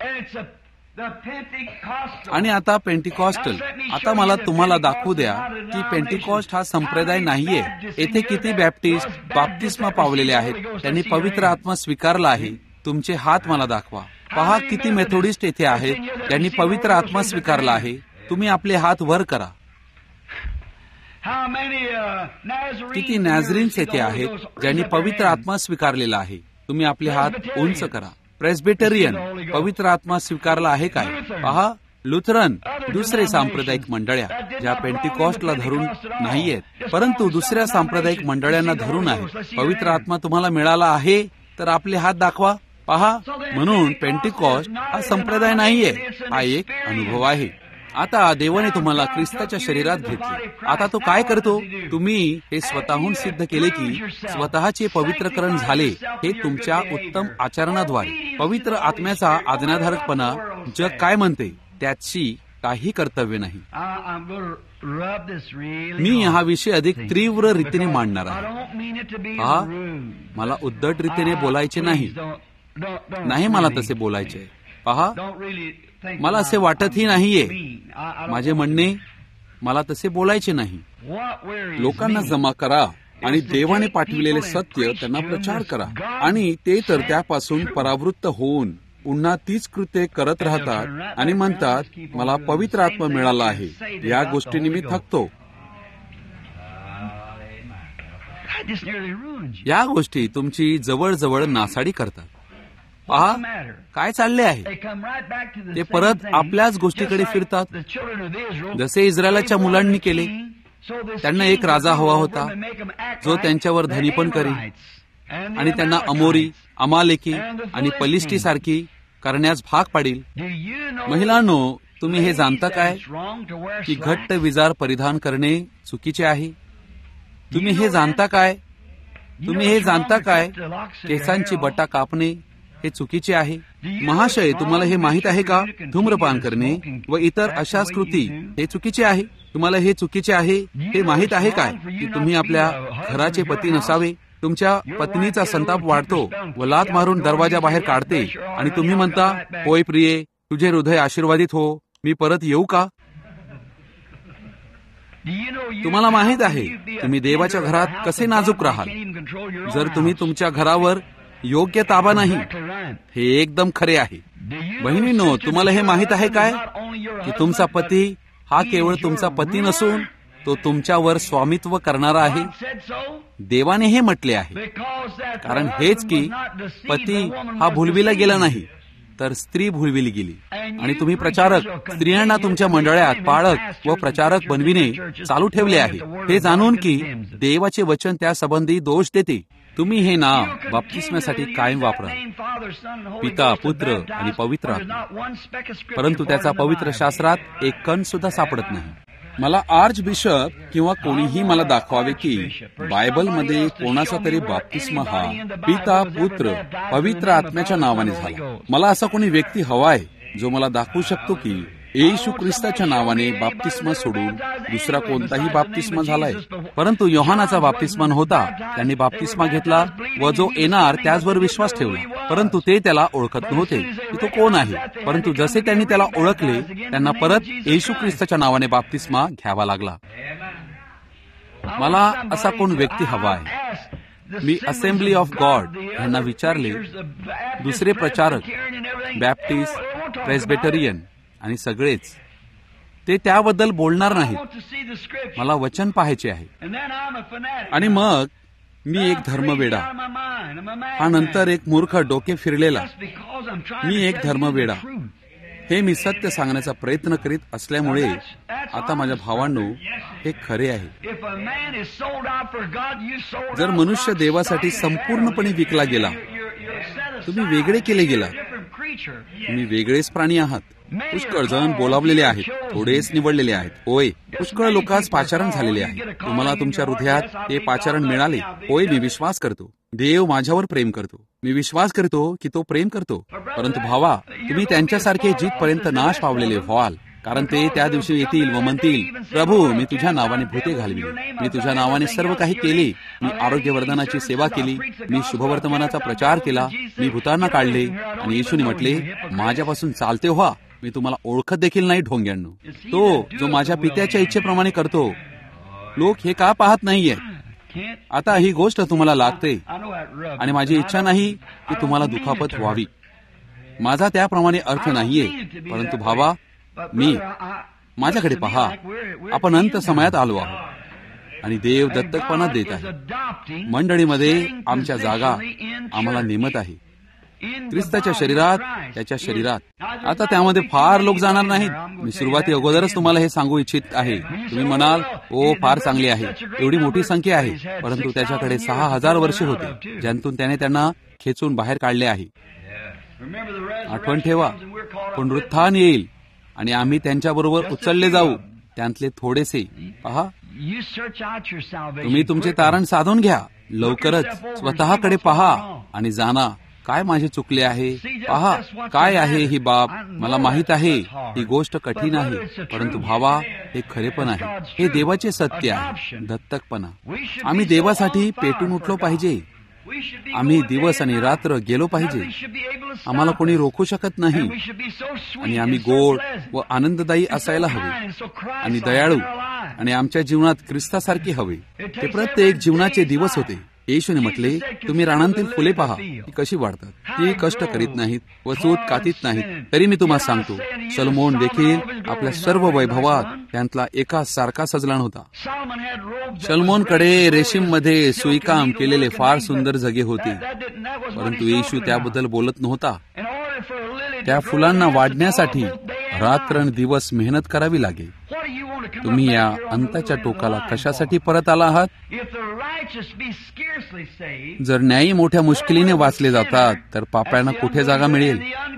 आणि आता पेंटिकॉस्टल, आता मला तुम्हाला दाखवू द्या की पेंटिकॉस्ट हा संप्रदाय नाहीये. येथे किती बॅप्टिस्ट बाप्तिस्मा पावलेले आहेत, त्यांनी पवित्र आत्मा स्वीकारला आहे. तुमचे हात मला दाखवा. पहा, किती मेथोडिस्ट येथे आहेत, त्यांनी पवित्र आत्मा स्वीकारला आहे. तुम्ही आपले हात वर करा. किती नॅझरीन्स येथे आहेत ज्यांनी पवित्र आत्मा स्वीकारलेला आहे? तुम्ही आपले हात उंच करा. प्रेस्बिटेरियन पवित्र आत्मा स्वीकारला आहे काय? पहा, लुथरन, दुसरे सांप्रदायिक मंडळ्या ज्या पेंटिकॉस्टला धरून नाहीयेत परंतु दुसऱ्या सांप्रदायिक मंडळ्यांना धरून आहेत. पवित्र आत्मा तुम्हाला मिळाला आहे तर आपले हात दाखवा. पहा, म्हणून पेंटिकॉस्ट हा संप्रदाय नाहीये, हा एक अनुभव आहे. आता देवाने तुम्हाला ख्रिस्ताच्या शरीरात घेतले. आता तो काय करतो? तुम्ही हे स्वतःहून सिद्ध केले की स्वतःचे पवित्रकरण झाले. हे तुमच्या उत्तम आचरणाद्वारे. पवित्र आत्म्याचा आज्ञाधारकपणा जग काय म्हणते त्याची काही कर्तव्य नाही. मी हा विषय अधिक तीव्र रीतीने मांडणार आहे. पहा, मला उद्धट रीतीने बोलायचे नाही. मला तसे बोलायचे. पहा, मला असे वाटतही नाहीये. माझे म्हणणे मला तसे बोलायचे नाही. लोकांना जमा करा आणि देवाने पाठविलेले सत्य त्यांना प्रचार करा आणि ते तर त्यापासून परावृत्त होऊन पुन्हा तीच कृत्ये करत राहतात आणि म्हणतात मला पवित्र आत्मा मिळाला आहे. या गोष्टींनी मी थकतो. या गोष्टी तुमची जवळजवळ नासाडी करतात. पहा, काय चालले आहे? ते परत आपल्याच गोष्टीकडे फिरतात जसे इस्रायलाच्या मुलांनी केले. त्यांना एक राजा हवा होता जो त्यांच्यावर धनीपण करी आणि त्यांना अमोरी, अमालेकी आणि पलिष्टी सारखी करण्यास भाग पाडील. महिलांनो, तुम्ही हे जाणता काय की घट्ट विजार परिधान करणे चुकीचे आहे? तुम्ही हे जाणता काय? तुम्ही हे जाणता काय केसांची बटा कापणे हे चुकीचे आहे? महाशय, तुम्हाला हे माहीत आहे का? धूम्रपान करणे व इतर अशाच कृती हे चुकीचे आहे. तुम्हाला हे चुकीचे आहे हे माहीत आहे काय की तुम्ही आपल्या घराचे पती नसावे? तुमच्या पत्नीचा संताप वाढतो व लाथ मारून दरवाजा बाहेर काढते आणि तुम्ही म्हणता, होय प्रिये, तुझे हृदय आशीर्वादित हो, मी परत येऊ का? तुम्हाला माहीत आहे तुम्ही देवाच्या घरात कसे नाजूक राहाल जर तुम्ही तुमच्या घरावर योग्य ताबा नाही. हे एकदम खरे आहे. बहिणींनो, तुम्हाला हे माहीत आहे काय की तुमचा पती हा केवळ तुमचा पती नसून तो तुमच्यावर स्वामित्व करणारा आहे? देवाने हे म्हटले आहे. कारण हेच की पती हा भुलविला गेला नाही तर स्त्री भुलविली गेली. आणि तुम्ही प्रचारक स्त्रियांना तुमच्या मंडळात पाळक व प्रचारक बनविणे चालू ठेवले आहे, हे जाणून की देवाचे वचन त्या संबंधी दोष देते. तुम्ही हे नाव बाप्तिस्म्यासाठी कायम वापरा, पिता, पुत्र आणि पवित्र आत्मा, परंतु त्याचा पवित्र शास्त्रात एक कण सुद्धा सापडत नाही. मला आर्च बिशप किंवा कोणीही मला दाखवावे की बायबलमध्ये कोणाचा तरी बाप्तिस्मा हा पिता, पुत्र, पवित्र आत्म्याच्या नावाने झाला. मला असा कोणी व्यक्ती हवा आहे जो मला दाखवू शकतो की येशू ख्रिस्ताच्या नावाने बाप्तिस्मा सोडून दुसरा कोणताही बाप्तिस्मा झालाय. परंतु योहानाचा बाप्तिस्मा होता. त्यांनी बाप्तिस्मा घेतला व जो येणार त्याचवर विश्वास ठेवला, परंतु ते त्याला ओळखत नव्हते की तो कोण आहे. परंतु जसे त्यांनी त्याला ओळखले त्यांना परत येशू ख्रिस्ताच्या नावाने बाप्तिस्मा घ्यावा लागला. मला असा कोण व्यक्ती हवा आहे. मी असेंब्ली ऑफ गॉड यांना विचारले, दुसरे प्रचारक, बॅप्टिस्ट, प्रेस्बिटेरियन आणि सगळेच, ते त्याबद्दल बोलणार नाहीत. मला वचन पाहायचे आहे. आणि मग मी एक धर्मवेडा, हा नंतर एक मूर्ख, डोके फिरलेला, मी एक धर्मवेडा, हे मी सत्य सांगण्याचा प्रयत्न करीत असल्यामुळे आता माझ्या भावांनो हे खरे आहे. जर मनुष्य देवासाठी संपूर्णपणे विकला गेला, तुम्ही वेगळे केले गेला, तुम्ही वेगळेच प्राणी आहात. पुष्कळ जण बोलावलेले आहेत, थोडेच निवडलेले आहेत. होय, पुष्कळ लोकांस पाचारण झालेले आहे. तुम्हाला तुमच्या हृदयात ते पाचारण मिळाले. होय, मी विश्वास करतो देव माझ्यावर प्रेम करतो. मी विश्वास करतो की तो प्रेम करतो. परंतु भावा, तुम्ही त्यांच्यासारखे जिथपर्यंत नाश पावलेले व्हाल, कारण ते त्या दिवशी येतील व म्हणतील, प्रभू, मी तुझ्या नावाने भूते घालविली, मी तुझ्या नावाने सर्व काही केले, मी आरोग्यवर्धनाची सेवा केली, मी शुभवर्तमानाचा प्रचार केला, मी भूतांना काढले. आणि येशूने म्हटले, माझ्यापासून चालते व्हा, मी तुम्हाला ओळखत देखील नाही ढोंग्यांनो. तो जो माझ्या पित्याच्या इच्छेप्रमाणे करतो, लोक हे का पाहत नाहीये? आता ही गोष्ट तुम्हाला लागते आणि माझी इच्छा नाही की तुम्हाला दुखापत व्हावी. माझा त्याप्रमाणे अर्थ नाहीये. परंतु भावा, मी माझ्याकडे पहा, आपण अंत समयात आलो आहोत. आणि देव दत्तकपणा देत आहे. मंडळीमध्ये आमच्या जागा आम्हाला नेमत आहे, ख्रिस्ताच्या शरीरात, त्याच्या शरीरात. आता त्यामध्ये फार लोक जाणार नाहीत. मी सुरुवाती अगोदरच तुम्हाला हे सांगू इच्छित आहे. तुम्ही म्हणाल, ओ फार चांगली आहे, एवढी मोठी संख्या आहे, परंतु त्याच्याकडे 6,000 वर्षे होते ज्यातून त्याने त्यांना खेचून बाहेर काढले आहे. आठवण ठेवा, पुनरुत्थान येईल आणि आम्ही त्यांच्याबरोबर उचलले जाऊ. त्यातले थोडेसे पहा. तुम्ही तुमचे तारण साधून घ्या, लवकरच स्वतःकडे पहा आणि जाणा, काय माझे चुकले आहे, पहा काय आहे ही बाब. मला माहित आहे ही गोष्ट कठीण आहे, परंतु भावा हे खरेपण आहे, हे देवाचे सत्य आहे. दत्तकपणा. आम्ही देवासाठी पेटून उठलो पाहिजे. आम्ही दिवस आणि रात्र गेलो पाहिजे. आम्हाला कोणी रोखू शकत नाही. आणि आम्ही गोड व आनंददायी असायला हवे आणि दयाळू आणि आमच्या जीवनात ख्रिस्तासारखे हवे. ते प्रत्येक जीवनाचे दिवस होते. येशूने म्हटले, तुम्ही रानांतील फुले पहा, ती कशी वाढतात, ती कष्ट करीत नाहीत व सूत कातीत नाहीत. तरी मी तुम्हाला सांगतो, सलोमोन देखील आपल्या सर्व वैभवात त्यांतला एका सारखा सजला होता. सलोमोनकडे रेशीममध्ये सुईकाम केलेले फार सुंदर जगे होते, परंतु येशू त्याबद्दल बोलत नव्हता. त्या फुलांना वाढण्यासाठी रात्रंदिवस मेहनत करावी लागेल. तुम्ही या अंताच्या टोकाला कशासाठी परत आला आहात? जर न्यायी मोठ्या मुश्किलीने वाचले जातात, तर पाप्यांना कुठे जागा मिळेल?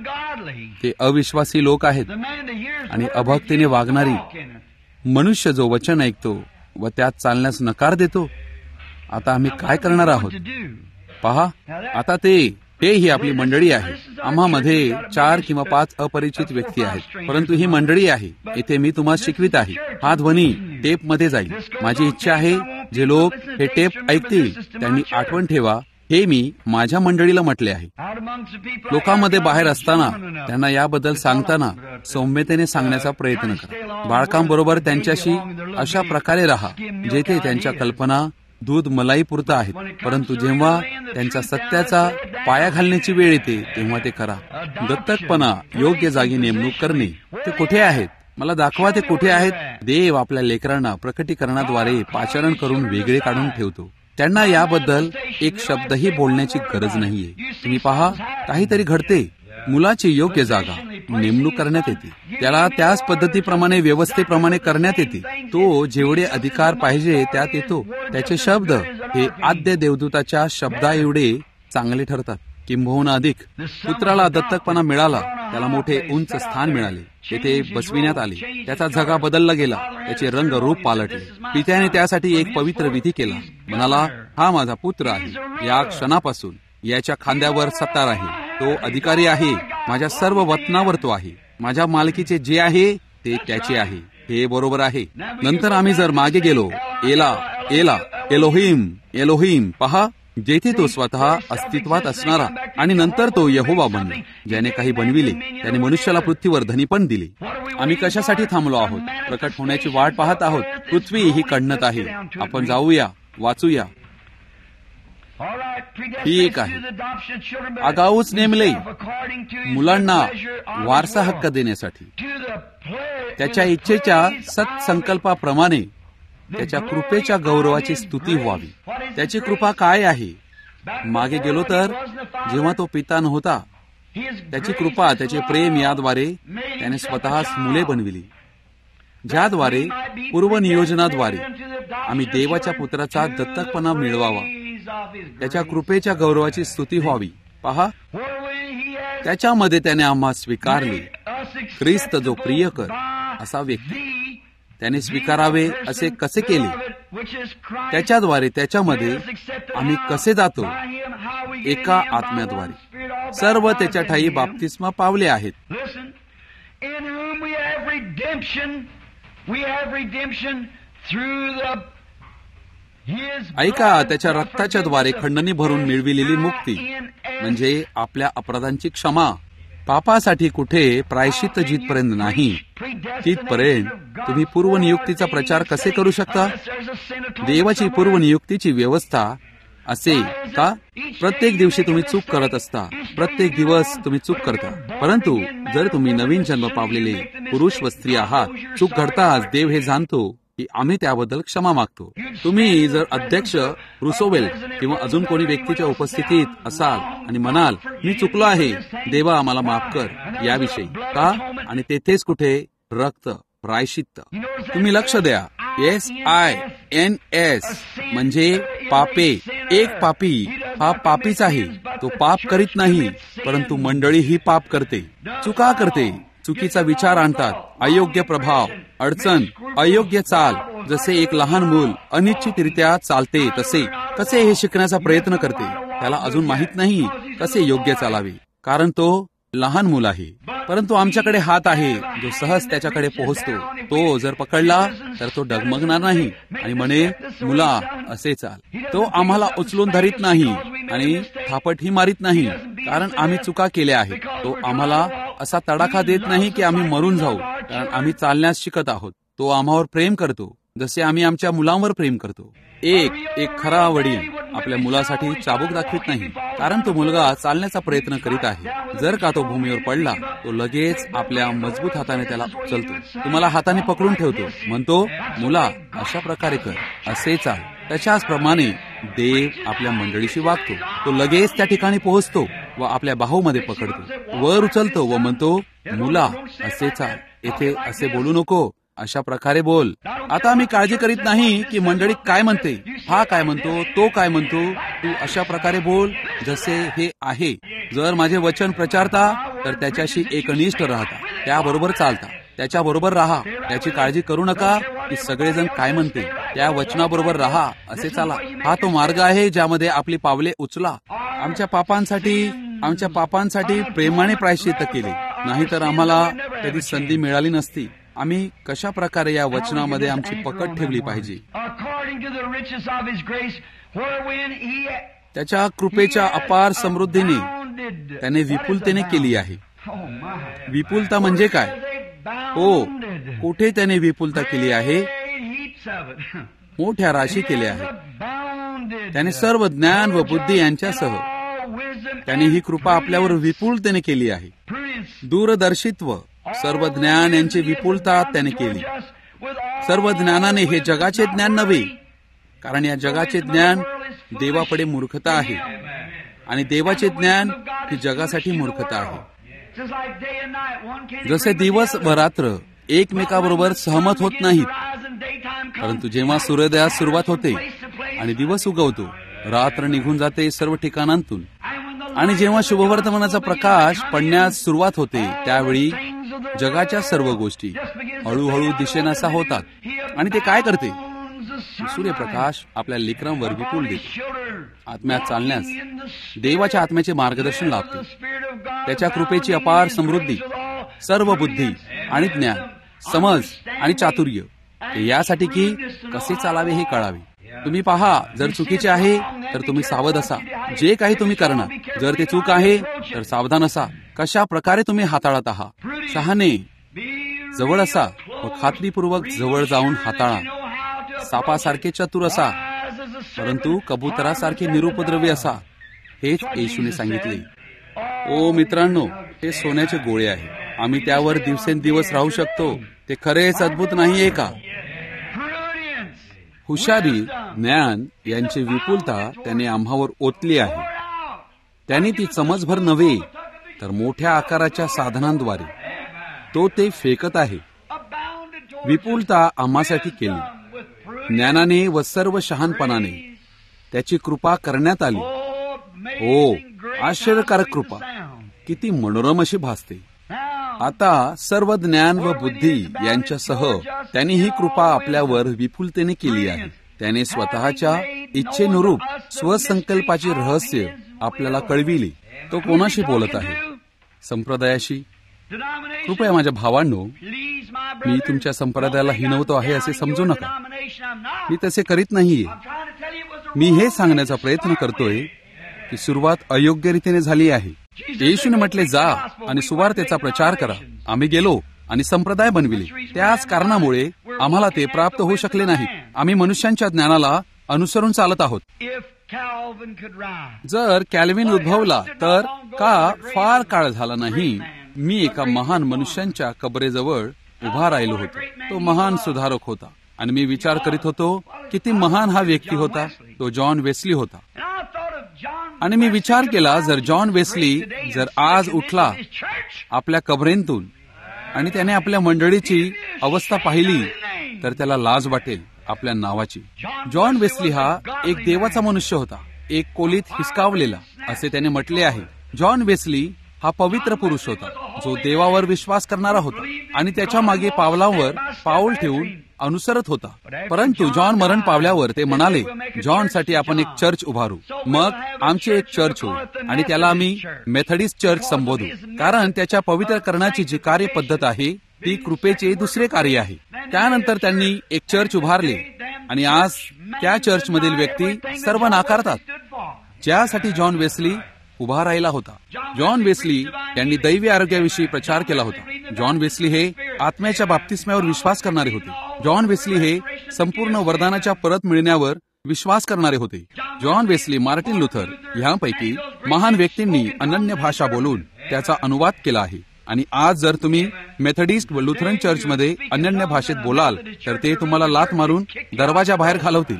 ते अविश्वासी लोक आहेत आणि अभक्तीने वागणारी. मनुष्य जो वचन ऐकतो व त्यात चालण्यास नकार देतो. आता आम्ही काय करणार आहोत? पहा, आता ते ही आपली मंडळी आहे. आम्हामध्ये 4 किंवा 5 अपरिचित व्यक्ती आहेत, परंतु ही मंडळी आहे. इथे मी तुम्हाला शिकवित आहे. हा ध्वनी टेपमध्ये जाईल. माझी इच्छा आहे जे लोक हे टेप ऐकतील त्यांनी आठवण ठेवा, हे मी माझ्या मंडळीला म्हटले आहे. लोकांमध्ये बाहेर असताना त्यांना याबद्दल सांगताना सौम्यतेने सांगण्याचा प्रयत्न करा. बाळकांबरोबर त्यांच्याशी अशा प्रकारे राहा जेथे त्यांच्या कल्पना दूध मलाई पुरता आहेत, परंतु जेव्हा त्यांचा सत्याचा पाया घालण्याची वेळ येते तेव्हा ते करा. दत्तकपणा, योग्य जागी नेमणूक करणे. ते कुठे आहेत? मला दाखवा ते कुठे आहेत. देव आपल्या लेकरांना प्रकटीकरणाद्वारे पाचारण करून वेगळे काढून ठेवतो. त्यांना याबद्दल एक शब्दही बोलण्याची गरज नाहीये. तुम्ही पहा, काहीतरी घडते. मुलाची योग्य जागा नेमणूक करण्यात येते. त्याला त्याच पद्धतीप्रमाणे, व्यवस्थेप्रमाणे करण्यात येते. तो जेवढे अधिकार पाहिजे त्यात येतो. त्याचे शब्द हे आद्य देवदूताच्या शब्दा एवढे चांगले ठरतात, किंबहुना अधिक. पुत्राला दत्तकपणा मिळाला, त्याला मोठे उंच स्थान मिळाले, तेथे बसविण्यात आले. त्याचा झगा बदलला गेला, त्याचे रंग रूप पालटले. पित्याने त्यासाठी एक पवित्र विधी केला. म्हणाला, हा माझा पुत्र आहे, या क्षणापासून याच्या खांद्यावर सत्तार आहे. तो अधिकारी आहे. माझ्या सर्व वतनावर तो आहे. माझ्या मालकीचे जे आहे ते त्याचे आहे. हे बरोबर आहे. नंतर आम्ही जर मागे गेलो, एला एला एलोहिम एलोहिम, पहा, जेथे तो स्वतः अस्तित्वात असणारा, आणि नंतर तो यहोवा बनला, ज्याने काही बनविले. त्याने मनुष्याला पृथ्वीवर धनीपण दिले. आम्ही कशासाठी थांबलो आहोत? प्रकट होण्याची वाट पाहत आहोत. पृथ्वी ही कढणत आहे. आपण जाऊया, वाचूया. ठीक आहे. आगाऊच नेमले मुलांना वारसा हक्क देण्यासाठी, त्याच्या इच्छेच्या सत्संकल्पाप्रमाणे त्याच्या कृपेच्या गौरवाची स्तुती व्हावी. त्याची कृपा काय आहे? मागे गेलो तर जेव्हा तो पिता नव्हता, त्याची कृपा, त्याचे प्रेम याद्वारे त्याने स्वतःच मुले बनविली, ज्याद्वारे पूर्वनियोजनाद्वारे आम्ही देवाच्या पुत्राचा दत्तकपणा मिळवावा. त्याच्या कृपेच्या गौरवाची स्तुती व्हावी. पहा, त्याच्यामध्ये त्याने आम्हा स्वीकारले. ख्रिस्त जो प्रियकर असा व्यक्ती, त्याने स्वीकारावे असे कसे केले? त्याच्याद्वारे, त्याच्यामध्ये आम्ही कसे जातो? एका आत्म्याद्वारे. सर्व त्याच्या ठायी बाप्तिस्मा पावले आहेत. ऐका, त्याच्या रक्ताच्या द्वारे खंडणी भरून मिळविलेली मुक्ती म्हणजे आपल्या अपराधांची क्षमा. पापासाठी कुठे प्रायश्चित्त जिथपर्यंत नाही, तिथपर्यंत तुम्ही पूर्वनियुक्तीचा प्रचार कसे करू शकता? देवाची पूर्वनियुक्तीची व्यवस्था असे का? प्रत्येक दिवशी तुम्ही चूक करत असता. प्रत्येक दिवस तुम्ही चूक करता. परंतु जर तुम्ही नवीन जन्म पावलेले पुरुष व स्त्री आहात, चूक घडताच देव हे जाणतो की आम्ही त्याबद्दल क्षमा मागतो. तुम्ही जर अध्यक्ष रुसोवेल किंवा अजून कोणी व्यक्तीच्या उपस्थितीत असाल आणि म्हणाल, मी चुकलो आहे, देवा आम्हाला माफ कर याविषयी, का? आणि तेथेच कुठे रक्त प्रायश्चित्त. तुम्ही लक्ष द्या, SINS म्हणजे पापे. एक पापी हा पापीच आहे. तो पाप करीत नाही, परंतु मंडळी ही पाप करते, चुका करते, चुकीचा विचार आणतात, अयोग्य प्रभाव, अडचण, अयोग्य चाल. जसे एक लहान मूल अनिश्चितरित्या चालते कसे हे शिकण्याचा प्रयत्न करते. त्याला अजून माहित नाही कसे योग्य चालावे, कारण तो लहान मूल आहे. परंतु आमच्याकडे हात आहे जो सहज त्याच्याकडे पोहोचतो. तो जर पकडला तर तो डगमगणार नाही आणि म्हणे, मुला असे चाल. तो आम्हाला उचलून धरीत नाही आणि थापटही मारित नाही, कारण आम्ही चुका केल्या आहेत. तो आम्हाला असा तडाखा देत नाही की आम्ही मरून जाऊ, कारण आम्ही चालण्यास शिकत आहोत. तो आम्हावर प्रेम करतो जसे आम्ही आमच्या मुलांवर प्रेम करतो. एक खरा वडील आपल्या मुलासाठी चाबूक दाखवित नाही, कारण तो मुलगा चालण्याचा प्रयत्न करीत आहे. जर का तो भूमीवर पडला, तो लगेच आपल्या मजबूत हाताने त्याला उचलतो, तुम्हाला हाताने पकडून ठेवतो, म्हणतो, मुला अशा प्रकारे कर, असे चाल. त्याच्याच प्रमाणे देव आपल्या मंडळीशी वागतो. तो लगेच त्या ठिकाणी पोहोचतो व आपल्या बाहूमध्ये पकडतो, वर उचलतो व म्हणतो, मुला असे चाल, येथे असे बोलू नको, अशा प्रकारे बोल. आता आम्ही काळजी करीत नाही की मंडळी काय म्हणते, हा काय म्हणतो, तो काय म्हणतो. तू अशा प्रकारे बोल जसे हे आहे. जर माझे वचन प्रचारता तर त्याच्याशी एकनिष्ठ राहता, त्याबरोबर चालता, त्याच्याबरोबर राहा. त्याची काळजी करू नका की सगळेजण काय म्हणते, त्या वचनाबरोबर राहा, असे चाला. हा तो मार्ग आहे ज्यामध्ये आपली पावले उचला. आमच्या पापांसाठी प्रेमाने प्रायश्चित्त केले, नाहीतर आम्हाला कधी संधी मिळाली नसती. आम्ही कशा प्रकारे या वचनामध्ये आमची पकड ठेवली पाहिजे. त्याच्या कृपेच्या अपार समृद्धीने त्याने विपुलतेने केली आहे. विपुलता म्हणजे काय? हो, कुठे त्याने विपुलता केली आहे? मोठ्या राशी केल्या आहेत. त्याने सर्व ज्ञान व बुद्धी यांच्यासह त्याने ही कृपा आपल्यावर विपुलतेने केली आहे. दूरदर्शित्व, सर्व ज्ञान यांची विपुलता त्याने केली. सर्व ज्ञानाने हे जगाचे ज्ञान नव्हे, कारण या जगाचे ज्ञान देवापुढे मूर्खता आहे आणि देवाचे ज्ञान ही जगासाठी मूर्खता आहे. जसे दिवस व रात्र एकमेकाबरोबर सहमत होत नाहीत, परंतु जेव्हा सूर्योदयास सुरुवात होते आणि दिवस उगवतो, रात्र निघून जाते सर्व ठिकाणांतून, आणि जेव्हा शुभवर्तमानाचा प्रकाश पडण्यास सुरुवात होते, त्यावेळी जगाच्या सर्व गोष्टी हळूहळू दिशेनासा होतात. आणि ते काय करते? सूर्यप्रकाश आपल्या लेकरांवर विपुल देते. आत्म्यात चालण्यास देवाच्या आत्म्याचे मार्गदर्शन लाभते. त्याच्या कृपेची अपार समृद्धी, सर्व बुद्धी आणि ज्ञान, समज आणि चातुर्य, यासाठी की कसे चालावे हे कळावे. तुम्ही पहा, जर चुकीचे आहे तर तुम्ही सावध असा. जे काही तुम्ही करणार, जर ते चूक आहे तर सावधान असा. कशा प्रकारे तुम्ही हाताळत आहात. शहाणे जवळ असा व खात्रीपूर्वक जवळ जाऊन हाताळा. सापासारखे चतुर असा, परंतु कबुतरासारखे निरुपद्रवी असा. हेच येशूने सांगितले. ओ मित्रांनो, हे सोन्याचे गोळे आहे. आम्ही त्यावर दिवसेंदिवस राहू शकतो. ते खरेच अद्भुत नाहीये का? हुशारी, ज्ञान यांची विपुलता त्याने आम्हावर ओतली आहे. त्यांनी ती समजभर नव्हे तर मोठ्या आकाराच्या साधनांद्वारे तो ते फेकत आहे. विपुलता आम्हासाठी केली. ज्ञानाने व सर्व शहाणपणाने त्याची कृपा करण्यात आली. हो, आश्चर्यकारक कृपा, किती मनोरम अशी भासते. आता सर्व ज्ञान व बुद्धी यांच्यासह त्यांनी ही कृपा आपल्यावर विपुलतेने केली आहे. त्याने स्वतःच्या इच्छेनुरूप स्वसंकल्पाचे रहस्य आपल्याला कळविले. तो कोणाशी बोलत आहे? संप्रदायाशी. कृपया माझ्या भावांनो, मी तुमच्या संप्रदायाला हिणवतो आहे असे समजू नका. मी तसे करीत नाहीये. मी हे सांगण्याचा प्रयत्न करतोय की सुरुवात अयोग्य रीतीने झाली आहे. येशूने म्हटले, जा आणि सुवार्तेचा प्रचार करा. आम्ही गेलो आणि संप्रदाय बनविले. त्याच कारणामुळे आम्हाला ते प्राप्त होऊ शकले नाही. आम्ही मनुष्यांच्या ज्ञानाला अनुसरून चालत आहोत. जर कॅल्विन उद्भवला तर का फार काळ झाला नाही, मी एका महान मनुष्यांच्या कबरेजवळ उभा राहिलो होतो. तो महान सुधारक होता. आणि मी विचार करीत होतो किती महान हा व्यक्ती होता. तो जॉन वेस्ली होता. आणि मी विचार केला, जर जॉन वेस्ली जर आज उठला आपल्या कबरेतून आणि त्याने आपल्या मंडळीची अवस्था पाहिली तर त्याला लाज वाटेल आपल्या नावाची. जॉन वेस्ली हा एक देवाचा मनुष्य होता, एक खोलीत हिसकावलेला असे त्याने म्हटले आहे. जॉन वेस्ली हा पवित्र पुरुष होता जो देवावर विश्वास करणारा होता आणि त्याच्या मागे पावलांवर पाऊल ठेवून अनुसरत होता. परंतु जॉन मरण पावल्यावर ते म्हणाले, जॉनसाठी आपण एक चर्च उभारू. मग आमची एक चर्च होईल आणि त्याला आम्ही मेथडिस्ट चर्च संबोधू, कारण त्याच्या पवित्रकरणाची जी कार्यपद्धत आहे ती कृपेचे दुसरे कार्य आहे. त्यानंतर त्यांनी एक चर्च उभारले आणि आज त्या चर्चमधील व्यक्ती सर्व नाकारतात ज्यासाठी जॉन वेस्ली उभा राहिला होता. जॉन वेस्ली यांनी दैवी आरोग्याविषयी प्रचार केला होता. जॉन वेस्ली हे आत्म्याच्या बाप्तिस्म्यावर विश्वास करणारे होते. जॉन वेस्ली हे संपूर्ण वरदानाच्या परत मिळण्यावर विश्वास करणारे होते. जॉन वेस्ली, मार्टिन लुथर यांपैकी महान व्यक्तींनी अनन्य भाषा बोलून त्याचा अनुवाद केला आहे. आणि आज जर तुम्ही मेथडिस्ट व लुथरन चर्चमध्ये अनन्य भाषेत बोलाल तर ते तुम्हाला लाथ मारून दरवाजा बाहेर घालवतील.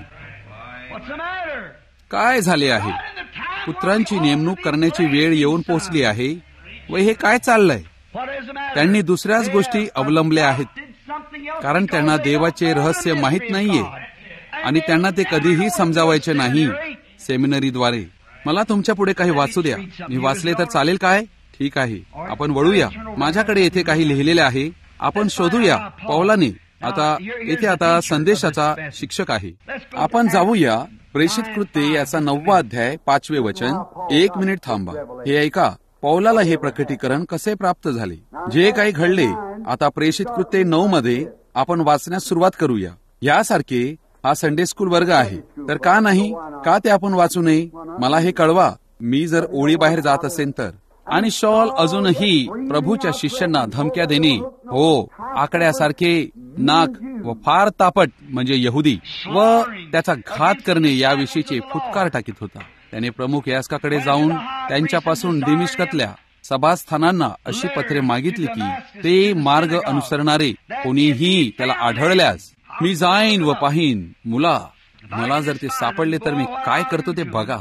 काय झाले आहे? पुत्रांची नेमणूक करण्याची वेळ येऊन पोहोचली आहे व हे काय चाललंय? त्यांनी दुसऱ्याच गोष्टी अवलंबल्या आहेत कारण त्यांना देवाचे रहस्य माहीत नाहीये आणि त्यांना ते कधीही समजावायचे नाही सेमिनरीद्वारे. मला तुमच्या पुढे काही वाचू द्या. मी वाचले तर चालेल काय? ठीक आहे, आपण वळूया. माझ्याकडे येथे काही लिहिलेले आहे, आपण शोधूया. पौलाने आता संदेशाचा शिक्षक आहे. आपण जाऊया प्रेषित कृत्ये याचा 9वा अध्याय 5वे वचन. 1 मिनिट थांबा, हे ऐका. पौलाला हे प्रकटीकरण कसे प्राप्त झाले, जे काही घडले. आता प्रेषित कृत्ये 9 मध्ये आपण वाचण्यास सुरुवात करूया. यासारखे हा संडे स्कूल वर्ग आहे तर का नाही? का ते आपण वाचू नये? मला हे कळवा, मी जर ओळी बाहेर जात असेल तर. आणि शॉल अजूनही प्रभूच्या शिष्यांना धमक्या देणे, हो, आकड्यासारखे नाक व फार तापट म्हणजे यहुदी व त्याचा घात करणे याविषयीचे फुटकार टाकीत होता. त्याने प्रमुख याजकाकडे जाऊन त्यांच्यापासून दिमिश्कातल्या सभास्थानांना अशी पत्रे मागितली की ते मार्ग अनुसरणारे कोणीही त्याला आढळल्यास मी जाईन व पाहीन. मला जर ते सापडले तर मी काय करतो ते बघा.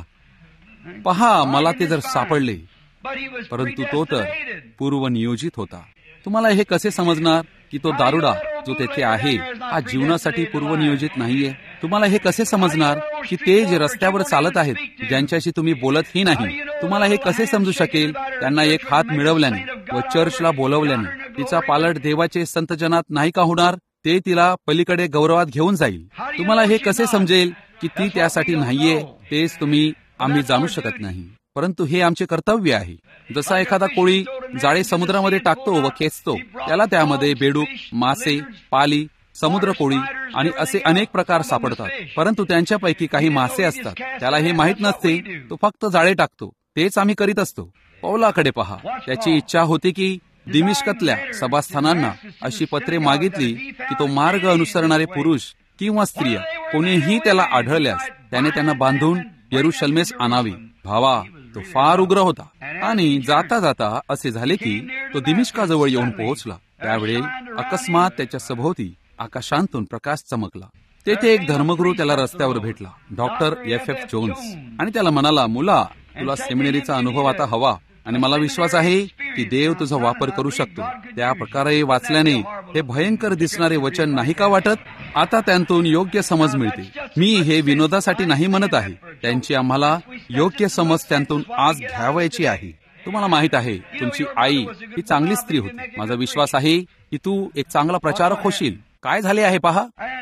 पहा, मला ते जर सापडले. परंतु तो तर पूर्वनियोजित होता. तुम्हाला हे कसे समजणार की तो दारुडा जो तेथे आहे हा जीवनासाठी पूर्वनियोजित नाहीये? तुम्हाला हे कसे समजणार की ते जे रस्त्यावर चालत आहेत ज्यांच्याशी तुम्ही बोलतही नाही, तुम्हाला हे कसे समजू शकेल? त्यांना एक हात मिळवल्याने व चर्चला बोलवल्याने तिचा पालट देवाचे संतजनात नाही का होणार? ते तिला पलीकडे गौरवात घेऊन जाईल. तुम्हाला हे कसे समजेल की ती त्यासाठी नाहीये? तेच आम्ही जाणू शकत नाही, परंतु हे आमचे कर्तव्य आहे. जसा एखादा कोळी जाळे समुद्रामध्ये टाकतो व खेचतो, त्याला त्यामध्ये बेडूक, मासे, पाली, समुद्र कोळी आणि असे अनेक प्रकार सापडतात. परंतु त्यांच्यापैकी काही मासे असतात. त्याला हे माहीत नसते, तो फक्त जाळे टाकतो. तेच आम्ही करीत असतो. पौलाकडे पहा, त्याची इच्छा होती की दिमिश्कातल्या सभास्थानांना अशी पत्रे मागितली की तो मार्ग अनुसरणारे पुरुष किंवा स्त्रिया कोणीही त्याला आढळल्यास त्याने त्यांना बांधून यरुशलेमेस आणावे. भावा, तो फार उग्र होता. आणि जाता जाता असे झाले की तो दिमिश्काजवळ येऊन पोहोचला. त्यावेळी अकस्मात त्याच्या सभोवती आकाशांतून प्रकाश चमकला. तेथे एक धर्मगुरू त्याला रस्त्यावर भेटला, डॉक्टर F.F. जोन्स, आणि त्याला म्हणाला, मुला, तुला सेमिनरीचा अनुभव आता हवा आणि मला विश्वास आहे की देव तुझा वापर करू शकतो. त्या प्रकारे वाचल्याने हे भयंकर दिसणारे वचन नाही का वाटत? आता त्यांतून योग्य समज मिळते. मी हे विनोदासाठी नाही म्हणत आहे, त्यांची आम्हाला योग्य समज त्यांतून आज घ्यावायची आहे. तुम्हाला माहित आहे, तुमची आई ही चांगली स्त्री होती. माझा विश्वास आहे की तू एक चांगला प्रचारक होशील. काय झाले आहे पहा.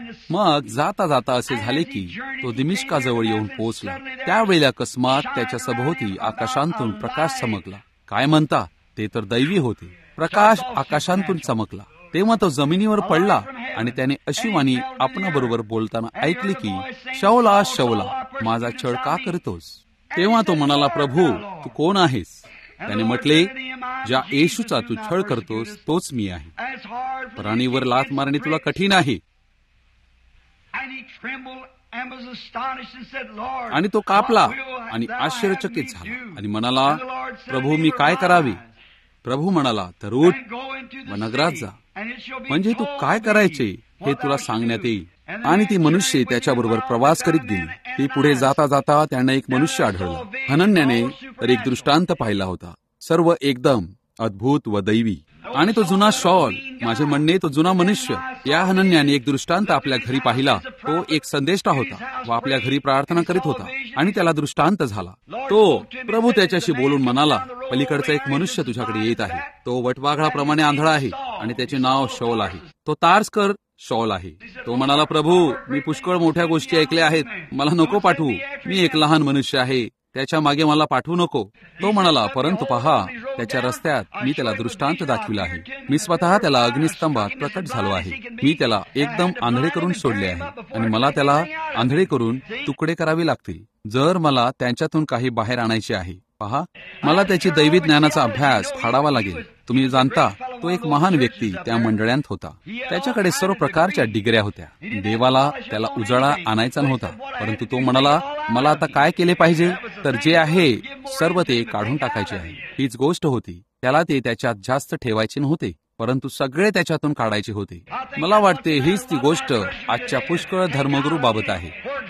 मग जाता जाता असे झाले की तो दिमिश्काजवळ येऊन पोहोचला. त्यावेळी अकस्मात त्याच्या सभोवती आकाशांतून प्रकाश चमकला. काय म्हणता, ते तर दैवी होते. प्रकाश आकाशांतून चमकला तेव्हा तो जमिनीवर पडला आणि त्याने अशी वाणी आपणाबरोबर बोलताना ऐकली की, शौला शौला, माझा छळ का करतोस? तेव्हा तो म्हणाला, प्रभू, तू कोण आहेस? त्याने म्हटले, ज्या येशूचा तू छळ करतोस तोच मी आहे. प्राणीवर लाथ मारणे तुला कठीण आहे. आणि तो कापला आणि आश्चर्यचकित झाला आणि म्हणाला, प्रभू, मी काय करावे? प्रभू म्हणाला, तर उठ व नगरात जा, म्हणजे तू काय करायचे हे तुला सांगण्यात येईल. आणि ती मनुष्य त्याच्याबरोबर प्रवास करीत गेली. ती पुढे जाता जाता त्यांना एक मनुष्य आढळला. हनन्याने तर एक दृष्टांत पाहिला होता, सर्व एकदम अद्भुत व दैवी. आणि तो जुना शॉल, माझे म्हणणे तो जुना मनुष्य, या हनन्याने एक दृष्टांत आपल्या घरी पाहिला. तो एक संदेष्टा होता व आपल्या घरी प्रार्थना करीत होता आणि त्याला दृष्टांत झाला. तो प्रभू त्याच्याशी बोलून म्हणाला, पलीकडचा एक मनुष्य तुझ्याकडे येत आहे. तो वटवाघळाप्रमाणे आंधळा आहे आणि त्याचे नाव शौल आहे. तो तार्सकर शौल आहे. तो म्हणाला, प्रभू, मी पुष्कळ मोठ्या गोष्टी ऐकल्या आहेत, मला नको पाठवू. मी एक लहान मनुष्य आहे, त्याच्या मागे मला पाठवू नको. तो म्हणाला, परंतु पहा, त्याच्या रस्त्यात मी त्याला दृष्टांत दाखविला आहे. मी स्वतः त्याला अग्निस्तंभात प्रकट झालो आहे. मी त्याला एकदम आंधळे करून सोडले आहे आणि मला त्याला आंधळे करून तुकडे करावे लागतील जर मला त्यांच्यातून काही बाहेर आणायचे आहे. पहा, मला त्याची दैवी ज्ञानाचा अभ्यास फाडावा लागेल. तुम्ही जाणता, तो एक महान व्यक्ती त्या मंडळात होता. त्याच्याकडे सर्व प्रकारच्या डिग्र्या होत्या. देवाला त्याला उजाळा आणायचा नव्हता, परंतु तो म्हणाला, मला आता काय केले पाहिजे? तर जे आहे सर्व ते काढून टाकायचे आहे. हीच गोष्ट होती. त्याला ते त्याच्यात जास्त ठेवायचे नव्हते, परंतु सगळे त्याच्यातून काढायचे होते. मला वाटते हीच ती गोष्ट आजच्या पुष्कळ धर्मगुरू बाबत आहे.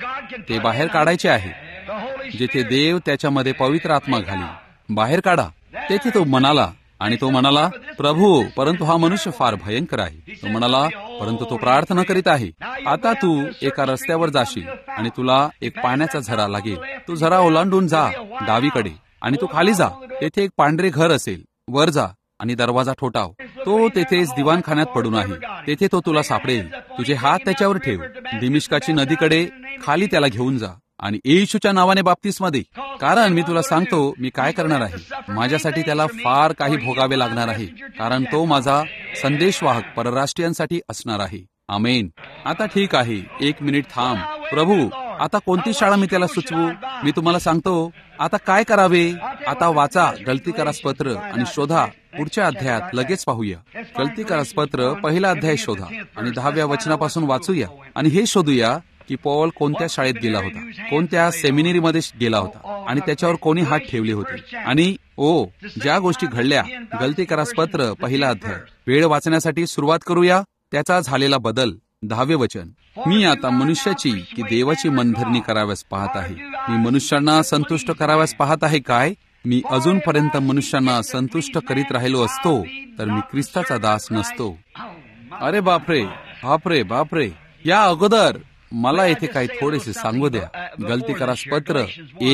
ते बाहेर काढायचे आहे. जिथे देव त्याच्यामध्ये पवित्र आत्मा घाली, बाहेर काढा. तेथे तो म्हणाला, आणि तो म्हणाला, प्रभू, परंतु हा मनुष्य फार भयंकर आहे. तो म्हणाला, परंतु तो प्रार्थना करीत आहे. आता तू एका रस्त्यावर जाशील आणि तुला एक पाण्याचा झरा लागेल. तू झरा ओलांडून जा डावीकडे आणि तू खाली जा. तेथे एक पांढरे घर असेल. वर जा आणि दरवाजा ठोठाव. तो तेथेच दिवाणखान्यात पडून आहे. तेथे तो तुला सापडेल. तुझे हात त्याच्यावर ठेव. दिमिश्काची नदीकडे खाली त्याला घेऊन जा आणि येशूच्या नावाने बाप्तिस्मा दे. कारण मी तुला सांगतो, मी काय करणार आहे. माझ्यासाठी त्याला फार काही भोगावे लागणार आहे, कारण तो माझा संदेशवाहक परराष्ट्रीयांसाठी असणार आहे. आमेन. आता ठीक आहे, 1 मिनिट थांब. प्रभू, आता कोणती शाळा मी त्याला सुचवू? मी तुम्हाला सांगतो आता काय करावे. आता वाचा गलतीकारास पत्र आणि शोधा. पुढच्या अध्यायात लगेच पाहूया. गलतीकारास पत्र 1 अध्याय शोधा आणि 10व्या वचनापासून वाचूया आणि हे शोधूया की पौल कोणत्या शाळेत गेला होता, कोणत्या सेमिनरीमध्ये गेला होता आणि त्याच्यावर कोणी हात ठेवले होते आणि ज्या गोष्टी घडल्या. गलतीकारास पत्र 1 अध्याय. वेळ वाचण्यासाठी सुरुवात करूया. त्याचा झालेला बदल. 10वे वचन. मी आता मनुष्याची की देवाची मनधरणी कराव्यास पाहत आहे. मी मनुष्यांना संतुष्ट कराव्यास पाहत आहे काय? मी अजूनपर्यंत मनुष्यांना संतुष्ट करीत राहिलो असतो तर मी ख्रिस्ताचा दास नसतो. अरे बापरे, बापरे, बापरे. या अगोदर मला येथे काही थोडेसे सांगू द्या. गलतीकारास पत्र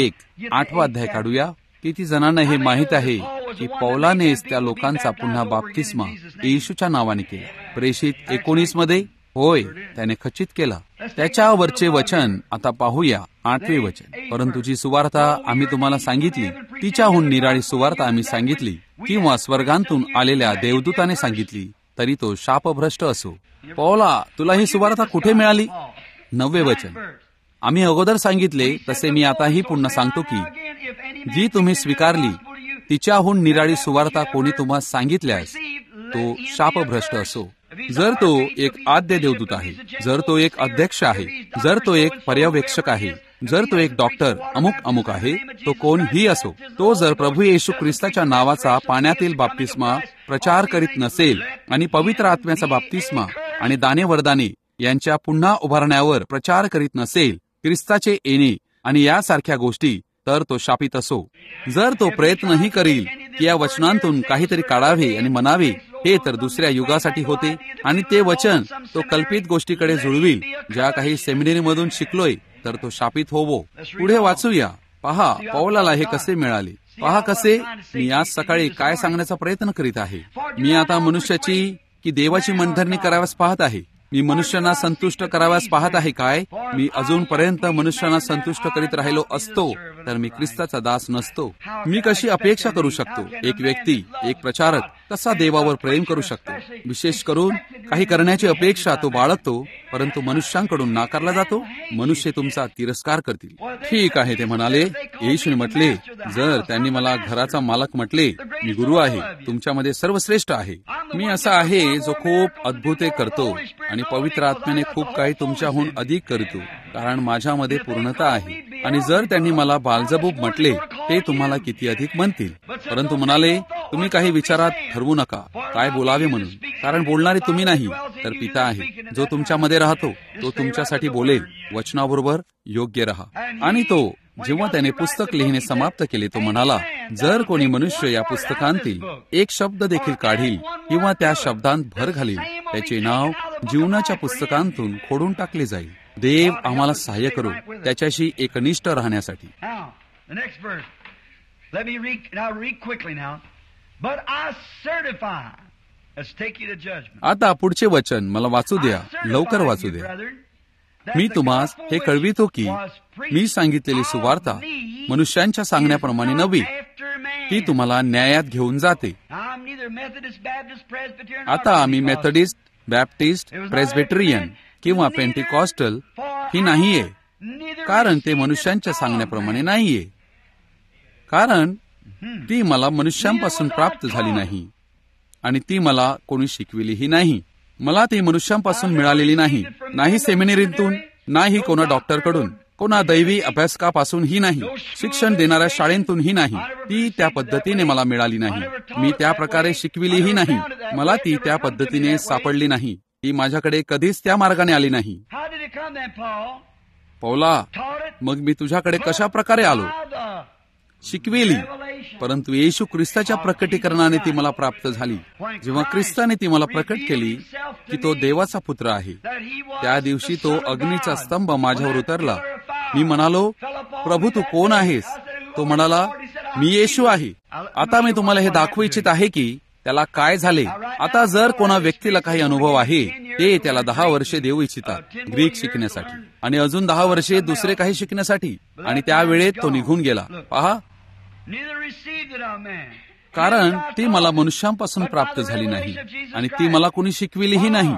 1:8 अध्याय काढूया. किती जणांना हे माहित आहे की पौलानेच त्या लोकांचा पुन्हा बाप्तिस्मा येशूच्या नावाने केला. प्रेषित 19 मध्ये होय, त्याने खचित केला. त्याच्यावरचे वचन आता पाहूया. 8वे वचन. परंतु जी सुवार्ता आम्ही तुम्हाला सांगितली तिच्याहून निराळी सुवार्ता आम्ही सांगितली किंवा स्वर्गांतून आलेल्या देवदूताने सांगितली तरी तो शापभ्रष्ट असो. पौला, तुला ही सुवार्ता कुठे मिळाली? 9वे वचन. आम्ही अगोदर सांगितले तसे मी आताही पुन्हा सांगतो की जी तुम्ही स्वीकारली तिच्याहून निराळी सुवार्ता कोणी तुम्हाला सांगितल्यास तो शापभ्रष्ट असो. जर तो एक आद्य देवदूत आहे, जर तो एक अध्यक्ष आहे, जर तो एक पर्यवेक्षक आहे, जर तो एक डॉक्टर अमुक आहे, तो कोणही असो, तो जर प्रभू येशू ख्रिस्ताच्या नावाचा पाण्यातील बाप्तिस्मा प्रचार करीत नसेल आणि पवित्र आत्म्याचा बाप्तिस्मा आणि दाने वरदाने यांच्या पुन्हा उभारण्यावर प्रचार करीत नसेल, ख्रिस्ताचे येणे आणि यासारख्या गोष्टी, तर तो शापित असो. जर तो प्रयत्नही करील की या वचनांतून काहीतरी काढावे आणि म्हणावे, हे तर दुसऱ्या युगासाठी होते आणि ते वचन तो कल्पित गोष्टीकडे जुळविल ज्या काही सेमिनरीमधून शिकलोय, तर तो शापित होवो. पुढे वाचूया. पहा पौलाला हे कसे मिळाले. पहा कसे. मी आज सकाळी काय सांगण्याचा प्रयत्न करीत आहे. मी आता मनुष्याची की देवाची मनधरणी कराव्यास पाहत आहे. मी मनुष्यांना संतुष्ट कराव्यास पाहत आहे काय? मी अजूनपर्यंत मनुष्यांना संतुष्ट करीत राहिलो असतो तर मी ख्रिस्ताचा दास नसतो. मी कशी अपेक्षा करू शकतो? एक व्यक्ती, एक प्रचारक कसा देवावर प्रेम करू शकतो? विशेष करून काही करण्याची अपेक्षा तो बाळगतो, परंतु मनुष्यांकडून नाकारला जातो. मनुष्य तुमचा तिरस्कार करतील. ठीक आहे, ते म्हणाले. येशूने म्हटले, जर त्यांनी मला घराचा मालक म्हटले, मी गुरु आहे, तुमच्यामध्ये सर्वश्रेष्ठ आहे. मी असा आहे जो खूप अद्भुते करतो आणि पवित्र आत्म्याने खूप काही तुमच्याहून अधिक करतो, कारण माझ्यामध्ये पूर्णता आहे. आणि जर त्यांनी मला बालजबूब म्हटले, ते तुम्हाला किती अधिक म्हणतील. परंतु म्हणाले, तुम्ही काही विचारात ठरवू नका काय बोलावे म्हणून, कारण बोलणारे तुम्ही नाही, तर पिता आहे जो तुमच्यामध्ये राहतो. तो तुमच्यासाठी बोलेल. वचनाबरोबर योग्य रहा. आणि तो जेव्हा त्याने पुस्तक लिहिणे समाप्त केले, तो म्हणाला, जर कोणी मनुष्य या पुस्तकांतील एक शब्द देखील काढील किंवा त्या शब्दांत भर घालील, त्याचे नाव जीवनाच्या पुस्तकांतून खोडून टाकले जाईल. देव आम्हाला सहाय्य करू त्याच्याशी एकनिष्ठ राहण्यासाठी. आता पुढचे वचन मला वाचू द्या, लवकर वाचू द्या. मी तुम्हास हे कळवितो की मी सांगितलेली सुवार्ता मनुष्यांच्या सांगण्याप्रमाणे नव्हे, ती तुम्हाला न्यायात घेऊन जाते. आता आम्ही मेथडिस्ट, बॅप्टिस्ट, प्रेस्बिटेरियन किंवा पेंटिकॉस्टल ही नाहीये, कारण ते मनुष्यांच्या सांगण्याप्रमाणे नाहीये, कारण ती मला मनुष्यांपासून प्राप्त झाली नाही आणि ती मला कोणी शिकविलीही नाही. मला ती मनुष्यांपासून मिळालेली नाही, नाही सेमिनरीतून, नाही कोणा डॉक्टरकडून, कोणा दैवी अभ्यासकापासूनही नाही, शिक्षण देणाऱ्या शाळेतूनही नाही. ती त्या पद्धतीने मला मिळाली नाही. मी त्या प्रकारे शिकविलीही नाही. मला ती त्या पद्धतीने सापडली नाही. ती माझ्याकडे कधीच त्या मार्गाने आली नाही. पौला, मग मी तुझ्याकडे कशा प्रकारे आलो? शिकवेली, परंतु येशू ख्रिस्ताच्या प्रकटीकरणाने ती मला प्राप्त झाली. जेव्हा ख्रिस्ताने ती मला प्रकट केली की तो देवाचा पुत्र आहे, त्या दिवशी तो अग्नीचा स्तंभ माझ्यावर उतरला. मी म्हणालो, प्रभू तू कोण आहेस? तो म्हणाला, मी येशू आहे. आता मी तुम्हाला हे दाखवू इच्छित आहे की त्याला काय झाले. आता जर कोणा व्यक्तीला काही अनुभव आहे, ते त्याला 10 वर्षे देऊ इच्छितात ग्रीक शिकण्यासाठी आणि अजून 10 वर्षे दुसरे काही शिकण्यासाठी, आणि त्या वेळेत तो निघून गेला. पहा, कारण ती मला मनुष्यांपासून प्राप्त झाली नाही आणि ती मला कोणी शिकविलीही नाही.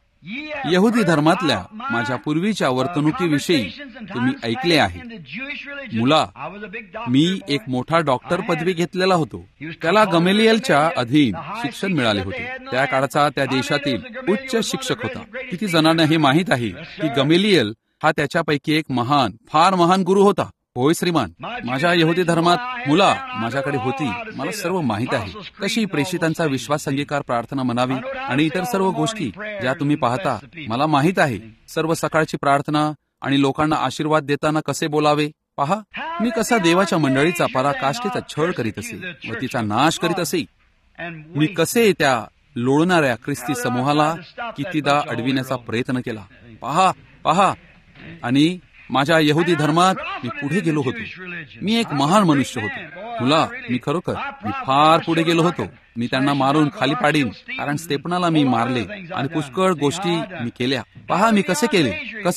यहुदी धर्मातल्या माझ्या पूर्वीच्या वर्तणुकीविषयी तुम्ही ऐकले आहे. मुला, मी एक मोठा डॉक्टर पदवी घेतलेला होतो. त्याला गमेलियलच्या अधीन शिक्षण मिळाले होते. त्या काळचा त्या देशातील उच्च शिक्षक होता. किती जणांना हे माहीत आहे की गमेलियल हा त्याच्यापैकी एक फार महान गुरु होता. होय श्रीमान, माझ्या यहुदी धर्मात मुला माझ्याकडे होती. मला सर्व माहीत आहे, कशी प्रेषितांचा विश्वास अंगीकार प्रार्थना म्हणावी आणि इतर सर्व गोष्टी ज्या तुम्ही पाहता. मला माहीत आहे सर्व सकाळची प्रार्थना आणि लोकांना आशीर्वाद देताना कसे बोलावे. पहा, मी कसा देवाच्या मंडळीचा पराकाष्ठेचा छळ करीत असे व तिचा नाश करीत असे. मी कसे त्या लोळणाऱ्या ख्रिस्ती समूहाला कितीदा अडविण्याचा प्रयत्न केला. पहा, आणि माझ्या यहुदी धर्मात मी पुढे गेलो होतो. मी एक महान मनुष्य होतो. मुला, मी फार पुढे गेलो होतो. मी त्यांना मारून खाली पाडीन, कारण स्तेफनाला मी मारले आणि पुष्कळ गोष्टी मी केल्या. पहा, मी कसे केले,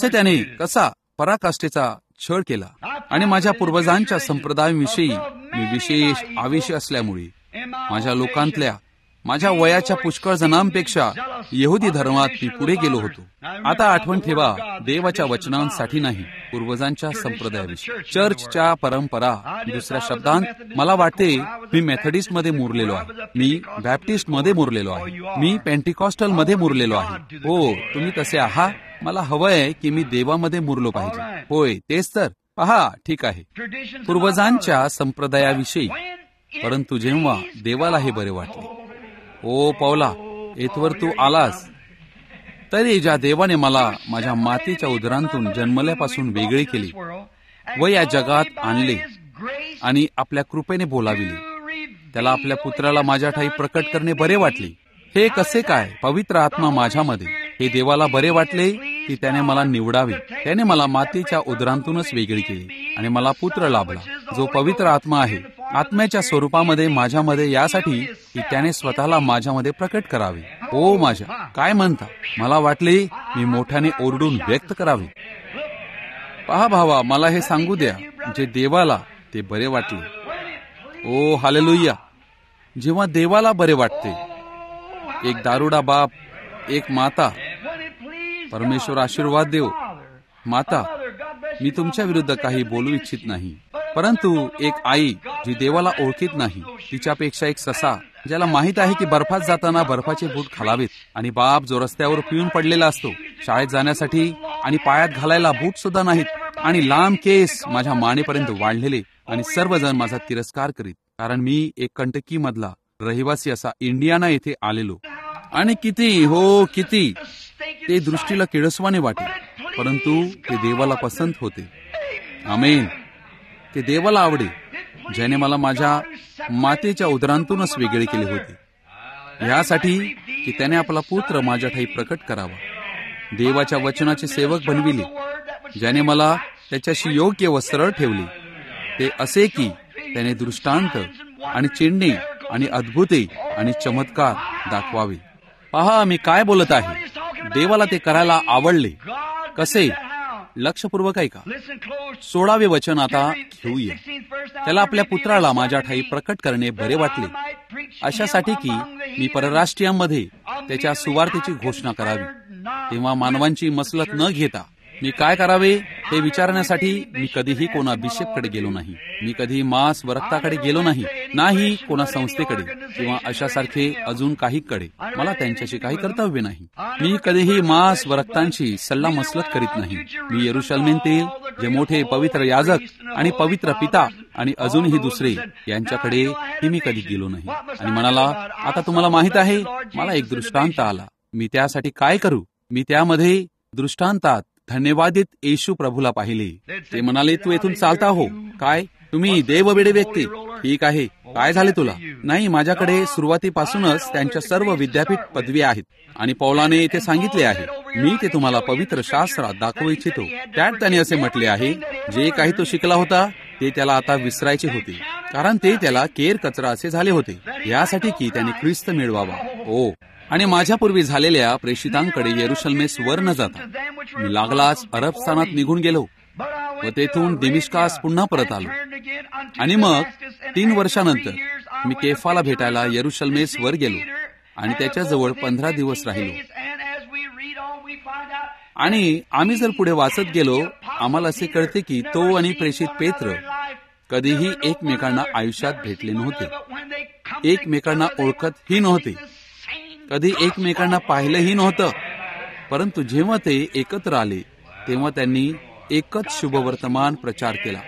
कसा पराकाष्ठेचा छळ केला. आणि माझ्या पूर्वजांच्या संप्रदायाविषयी मी विशेष आवेश असल्यामुळे माझ्या लोकांतल्या माझ्या वयाच्या पुष्कळ जणांपेक्षा यहुदी धर्मात मी पुढे गेलो होतो. आता आठवण ठेवा, देवाच्या वचनांसाठी नाही, पूर्वजांच्या संप्रदायाविषयी, चर्चच्या परंपरा. दुसऱ्या शब्दांत मला वाटते मी मेथडिस्ट मध्ये मुरलेलो आहे, मी बॅप्टिस्ट मध्ये मुरलेलो आहे, मी पेंटिकॉस्टल मध्ये मुरलेलो आहे. हो, तुम्ही तसे आहात. मला हवंय की मी देवामध्ये मुरलो पाहिजे. होय, तेच तर. पहा, ठीक आहे, पूर्वजांच्या संप्रदायाविषयी. परंतु जेव्हा देवाला हे बरे वाटले, ओ पौला, येथवर तू आलास, तरी ज्या देवाने मला माझ्या मातीच्या उदरांतून जन्मल्यापासून वेगळे केले व या जगात आणले आणि आपल्या कृपेने बोलाविले, त्याला आपल्या पुत्राला माझ्या ठाई प्रकट करणे बरे वाटले. हे कसे काय? पवित्र आत्मा माझ्यामध्ये. हे देवाला बरे वाटले की त्याने मला निवडावे. त्याने मला मातीच्या उदरांतूनच वेगळी केली आणि मला पुत्र लाभला, जो पवित्र आत्मा आहे, आत्म्याच्या स्वरूपामध्ये माझ्यामध्ये, यासाठी की त्याने स्वतःला माझ्यामध्ये प्रकट करावे. ओ माझ्या, काय म्हणता? मला वाटले मी मोठ्याने ओरडून व्यक्त करावे. पहा भावा, मला हे सांगू द्या, जे देवाला ते बरे वाटले. Oh hallelujah. जेव्हा देवाला बरे वाटते, एक दारुडा बाप, एक माता, परमेश्वर आशीर्वाद देव. माता, मी तुमच्या विरुद्ध काही बोलू इच्छित नाही, परंतु एक आई जी देवाला ओळखीत नाही, तिच्यापेक्षा एक ससा ज्याला माहित आहे की बर्फात जाताना बर्फाचे बूट घालावेत, आणि बाप जो रस्त्यावर पिऊन पडलेला असतो शाळेत जाण्यासाठी आणि पायात घालायला बूट सुद्धा नाहीत, आणि लांब केस माझ्या मानेपर्यंत वाढलेले, आणि सर्वजण माझा तिरस्कार करीत, कारण मी एक कंटकी मधला रहिवासी असा इंडियाना येथे आलेलो. आणि किती किती ते दृष्टीला किळसवाने वाटे, परंतु ते देवाला पसंत होते. आमेन. ते देवाला आवडे, ज्याने मला माझ्या मातेच्या उदरांतूनच वेगळे केले होते, यासाठी की त्याने आपला पुत्र माझ्या ठाई प्रकट करावा. देवाच्या वचनाचे सेवक बनविले, ज्याने मला त्याच्याशी योग्य व सरळ ठेवले. ते असे की त्याने दृष्टांत आणि चिन्हे आणि अद्भुते आणि चमत्कार दाखवावे. पहा मी काय बोलत आहे. देवाला ते करायला आवडले. कसे? लक्षपूर्वक ऐका. 16वे वचन आता घेऊया. त्याला आपल्या पुत्राला माझ्या ठाई प्रकट करणे बरे वाटले, अशासाठी की मी परराष्ट्रीयांमध्ये त्याच्या सुवार्तेची घोषणा करावी. तेव्हा मानवांची मसलत न घेता मी काय करावे हे विचारण्यासाठी मी कधीही कोणा बिशपकडे गेलो नाही. मी कधी मांस व रक्ताकडे गेलो नाही कोणा संस्थेकडे किंवा अशासारखे अजून काहीकडे. मला त्यांच्याशी काही कर्तव्य नाही. मी कधीही मांस व रक्तांची सल्ला मसलत करीत नाही. मी यरुशलेमेतील जे मोठे पवित्र याजक आणि पवित्र पिता आणि अजूनही दुसरे यांच्याकडे मी कधी गेलो नाही. आणि म्हणाला, आता तुम्हाला माहित आहे, मला एक दृष्टांत आला. मी त्यासाठी काय करू? मी त्यामध्ये दृष्टांतात धन्यवादित येशू प्रभूला पाहिले. ते म्हणाले, तू येथून चालता हो काय? तुम्ही देववेडे व्यक्ती. ठीक आहे, काय झाले तुला? नाही, माझ्याकडे सुरुवातीपासूनच त्यांच्या सर्व विद्यापीठ पदवी आहेत. आणि पौलाने येथे सांगितले आहे, मी ते तुम्हाला पवित्र शास्त्रात दाखवू इच्छितो. त्यात त्याने असे म्हटले आहे, जे काही तो शिकला होता ते त्याला आता विसरायचे होते, कारण ते त्याला केर कचरा असे झाले होते, यासाठी की त्याने ख्रिस्त मिळवावा. ओ, आणि माझ्यापूर्वी झालेल्या प्रेषितांकडे यरुशलेमेस वर न जाता मी लागलाच अरबस्थानात निघून गेलो व तेथून दिमिश्कास पुन्हा परत आलो. आणि मग 3 वर्षानंतर मी केफाला भेटायला यरुशलेमेस वर गेलो आणि त्याच्याजवळ 15 दिवस राहिलो. आणि आम्ही जर पुढे वाचत गेलो, आम्हाला असे कळते की तो आणि प्रेषित पेत्र कधीही एकमेकांना आयुष्यात भेटले नव्हते, एकमेकांना ओळखतही नव्हते, कधी एकमेकांना पाहिलंही नव्हतं. परंतु जेव्हा ते एकत्र आले तेव्हा त्यांनी एकच शुभवर्तमान प्रचार केला.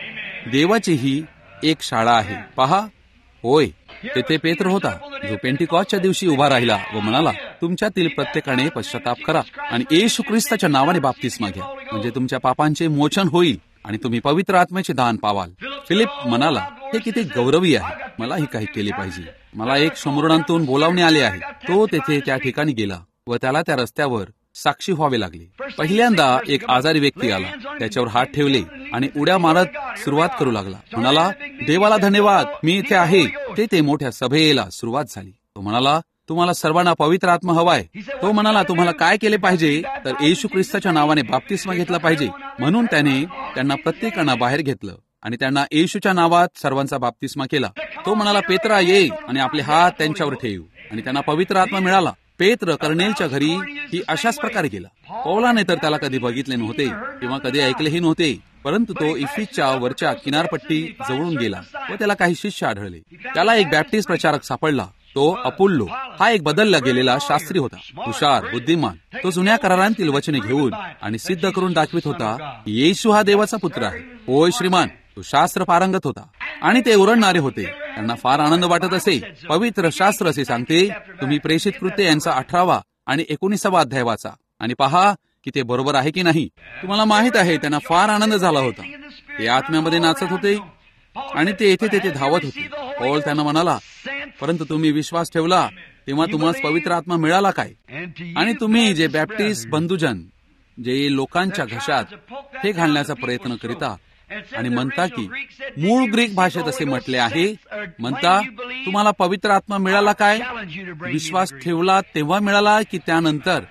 देवाची ही एक शाळा आहे. पहा, होय, तेथे पेत्र होता जो पेंटिकॉस्टच्या दिवशी उभा राहिला व म्हणाला, तुमच्यातील प्रत्येकाने पश्चाताप करा आणि येशू ख्रिस्ताच्या नावाने बाप्तिस्मा घ्या, म्हणजे तुमच्या पापांचे मोचन होईल आणि तुम्ही पवित्र आत्म्याचे दान पावाल. फिलिप म्हणाला, हे किती गौरवी आहे, मलाही काही केले पाहिजे. मला एक शमरुणांतून बोलावणे आले आहे. तो तेथे त्या ठिकाणी गेला व त्याला त्या रस्त्यावर साक्षी व्हावे लागले. पहिल्यांदा एक आजारी व्यक्ती आला, त्याच्यावर हात ठेवले आणि उड्या मारत सुरुवात करू लागला. म्हणाला, देवाला धन्यवाद, मी इथे आहे. ते मोठ्या सभेला सुरुवात झाली. तो म्हणाला, तुम्हाला सर्वांना पवित्र आत्मा हवाय. तो म्हणाला, तुम्हाला काय केले पाहिजे? तर येशू ख्रिस्ताच्या नावाने बाप्तिस्मा घेतला पाहिजे. म्हणून त्याने त्यांना प्रत्येकांना बाहेर घेतलं आणि त्यांना येशूच्या नावात सर्वांचा बाप्तिस्मा केला. तो म्हणाला, पेत्रा ये आणि आपले हात त्यांच्यावर ठेव. आणि त्यांना पवित्र आत्मा मिळाला. पेत्र कर्नेलच्या घरी ही अशाच प्रकारे गेला. पौलाने तर त्याला कधी बघितले नव्हते किंवा कधी ऐकलेही नव्हते, परंतु तो इफिसच्या वरच्या किनारपट्टी जवळून गेला व त्याला काही शिष्य आढळले. त्याला एक बॅप्टिस्ट प्रचारक सापडला. तो अपुल्लो हा एक बदलला गेलेला शास्त्री होता, हुशार, बुद्धिमान. तो जुन्या करारांतील वचने घेऊन आणि सिद्ध करून दाखवित होता, येशू हा देवाचा पुत्र आहे. होय श्रीमान, तो शास्त्र पारंगत होता आणि ते ओरडणारे होते. त्यांना फार आनंद वाटत असे. पवित्र शास्त्र असे सांगते, तुम्ही प्रेषित कृत्य यांचा 18वा आणि 19वा अध्याय वाचा आणि पहा की ते बरोबर आहे की नाही. तुम्हाला माहित आहे, त्यांना फार आनंद झाला होता. ते आत्म्यामध्ये नाचत होते आणि ते येथे तेथे धावत होते. पौल त्यांना म्हणाला, परंतु तुम्ही विश्वास ठेवला तेव्हा तुम्हाला पवित्र आत्मा मिळाला काय? आणि तुम्ही जे बॅप्टिस्ट बंधुजन जे लोकांच्या घशात हे घालण्याचा प्रयत्न करीता आणि म्हणता की मूळ ग्रीक भाषेत असे म्हटले आहे, म्हणता तुम्हाला पवित्र आत्मा मिळाला काय? विश्वास ठेवला तेव्हा मिळाला की त्यानंतर?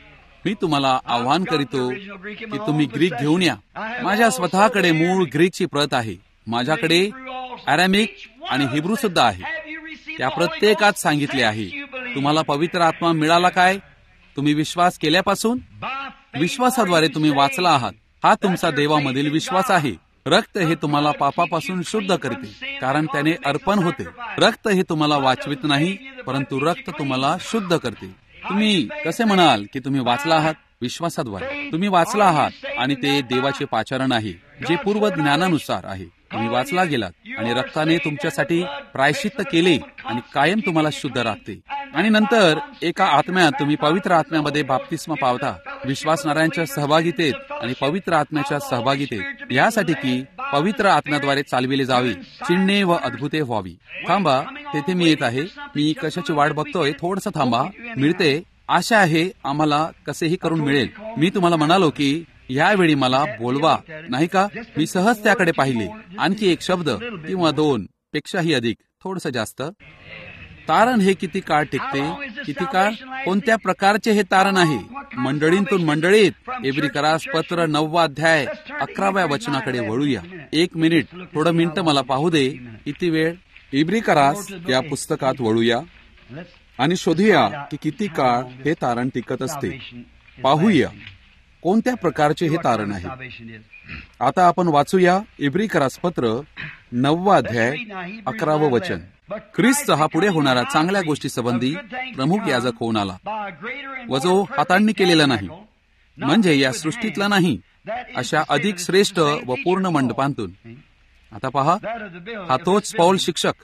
मी तुम्हाला आवाहन करीतो की तुम्ही ग्रीक घेऊन या. माझ्या स्वतःकडे मूळ ग्रीकची प्रत आहे. माझ्याकडे अरामिक आणि हिब्रू सुद्धा आहे. त्या प्रत्येकात सांगितले आहे, तुम्हाला पवित्र आत्मा मिळाला काय? तुम्ही विश्वास केल्यापासून. विश्वासाद्वारे तुम्ही वाचला आहात. हा तुमचा देवामधील विश्वास आहे. रक्त हे तुम्हाला पापापासून शुद्ध करते, कारण त्याने अर्पण होते. रक्त हे तुम्हाला वाचवित नाही, परंतु रक्त तुम्हाला शुद्ध करते. तुम्ही कसे म्हणाल की तुम्ही वाचला आहात? विश्वासाद्वारे तुम्ही वाचला आहात आणि ते देवाचे पाचारण आहे, जे पूर्व ज्ञानानुसार आहे. तुम्ही वाचला गेलात आणि रक्ताने तुमच्यासाठी प्रायश्चित्त केले आणि कायम तुम्हाला शुद्ध राखते. आणि नंतर एका आत्म्यात तुम्ही पवित्र आत्म्यामध्ये बाप्तिस्मा पावता, विश्वासणाऱ्यांच्या सहभागितेत आणि पवित्र आत्म्याच्या सहभागितेत, यासाठी की पवित्र आत्म्याद्वारे चालविले जावे, चिन्हे व अद्भुते व्हावी. थांबा, तेथे मी येत आहे. मी कशाची वाट बघतोय, थोडंसं थांबा. मिळते, आशा आहे आम्हाला कसेही करून मिळेल. मी तुम्हाला म्हणालो की यावेळी मला बोलवा, नाही का? मी सहज त्याकडे पाहिले. आणखी एक शब्द किंवा दोन पेक्षाही अधिक, थोडंसं जास्त. तारण हे किती काळ टिकते? किती काळ? कोणत्या प्रकारचे हे तारण आहे? मंडळींतून मंडळीत इब्रिकरास पत्र 9 अध्याय 11व्या वचनाकडे वळूया. 1 मिनिट, थोडं मिनिट मला पाहू दे. किती वेळ? इब्रिकरास या पुस्तकात वळूया आणि शोधूया की किती काळ हे तारण टिकत असते. पाहूया कोणत्या प्रकारचे हे तारण आहे. आता आपण वाचूया इब्रिकरास पत्र 9 अध्याय 11वं वचन. ख्रिस्त हा पुढे होणारा चांगल्या गोष्टी संबंधी प्रमुख याजक होऊन आला, व जो हातांनी केलेला नाही, म्हणजे या सृष्टीतला नाही, अशा अधिक श्रेष्ठ व पूर्ण मंडपांतून. आता पहा, हा तोच पौल शिक्षक.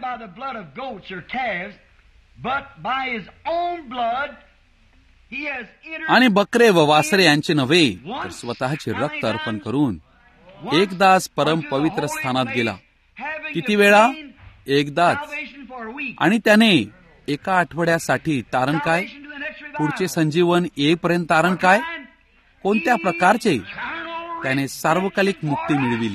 आणि बकरे व वासरे यांचे नव्हे, तर स्वतःचे रक्त अर्पण करून एकदाच परम पवित्र स्थानात गेला. किती वेळा? एकदाच. आणि त्याने एका आठवड्यासाठी तारण काय? पुढचे संजीवन येईपर्यंत तारण काय? कोणत्या प्रकारचे? त्याने सार्वकालिक मुक्ती मिळविली.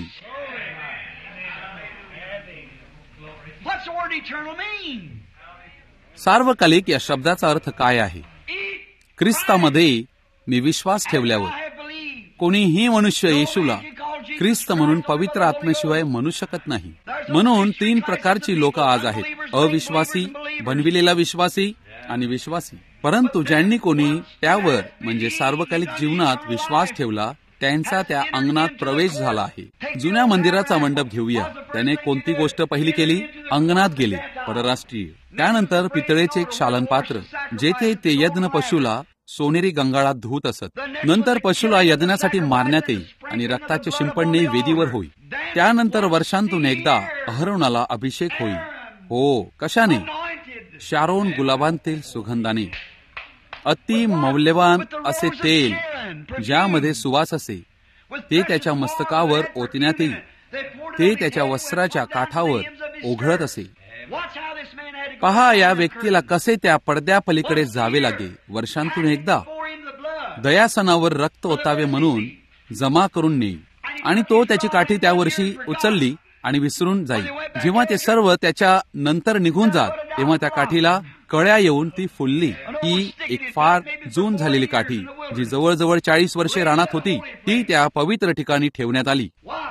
सार्वकालिक या शब्दाचा अर्थ काय आहे? ख्रिस्तामध्ये मी विश्वास ठेवल्यावर कोणीही मनुष्य येशूला ख्रिस्त म्हणून पवित्र आत्म्याशिवाय म्हणू शकत नाही. म्हणून 3 प्रकारची लोक आज आहेत: अविश्वासी, बनविलेला विश्वासी आणि विश्वासी. परंतु ज्यांनी कोणी त्यावर म्हणजे सार्वकालिक जीवनात विश्वास ठेवला, त्यांचा त्या अंगणात प्रवेश झाला आहे. जुन्या मंदिराचा मंडप घेऊया. त्याने कोणती गोष्ट पहिली केली? अंगणात गेले, परराष्ट्रीय. त्यानंतर पितळेचे एक शालनपात्र, जेथे ते यज्ञ पशुला सोनेरी गंगाळात धुत असत. नंतर पशुला यज्ञासाठी मारण्यात येईल आणि रक्ताचे शिंपडणे वेदीवर होईल. त्यानंतर वर्षांतून एकदा अहरोनाला अभिषेक होईल. हो, कशाने? शारोन गुलाबांतील सुगंधाने, अति मौल्यवान असे तेल ज्यामध्ये सुवास असे, ते त्याच्या मस्तकावर ओतण्यात येईल. ते त्याच्या वस्त्राच्या काठावर ओघळत असे. पहा, या व्यक्तीला कसे त्या पडद्यापलीकडे जावे लागे. वर्षांतून एकदा दयासनावर रक्त ओतावे म्हणून जमा करून नेईल, आणि तो त्याची काठी त्या वर्षी उचलली आणि विसरून जाईल. जेव्हा ते सर्व त्याच्या नंतर निघून जात, तेव्हा त्या काठीला कळ्या येऊन ती फुलली. ही एक फार जून झालेली काठी, जी जवळजवळ 40 वर्षे रानात होती, ती त्या पवित्र ठिकाणी ठेवण्यात आली.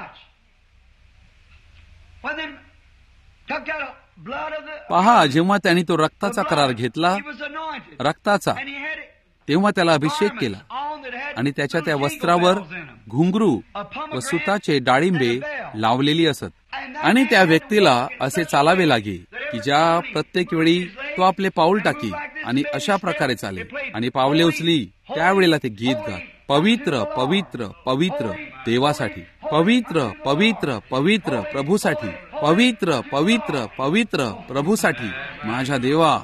पहा, जेव्हा त्यांनी तो रक्ताचा करार घेतला, रक्ताचा, तेव्हा त्याला अभिषेक केला आणि त्याच्या त्या वस्त्रावर घुंगरू व सुताचे डाळिंबे लावलेली असत. आणि त्या व्यक्तीला असे चालावे लागे की ज्या प्रत्येक वेळी तो आपले पाऊल टाकी आणि अशा प्रकारे चाले आणि पावले उचली, त्यावेळेला ते गीत गात, पवित्र पवित्र पवित्र देवासाठी, पवित्र पवित्र पवित्र प्रभूसाठी, पवित्र पवित्र पवित्र प्रभूसाठी. माझ्या देवा,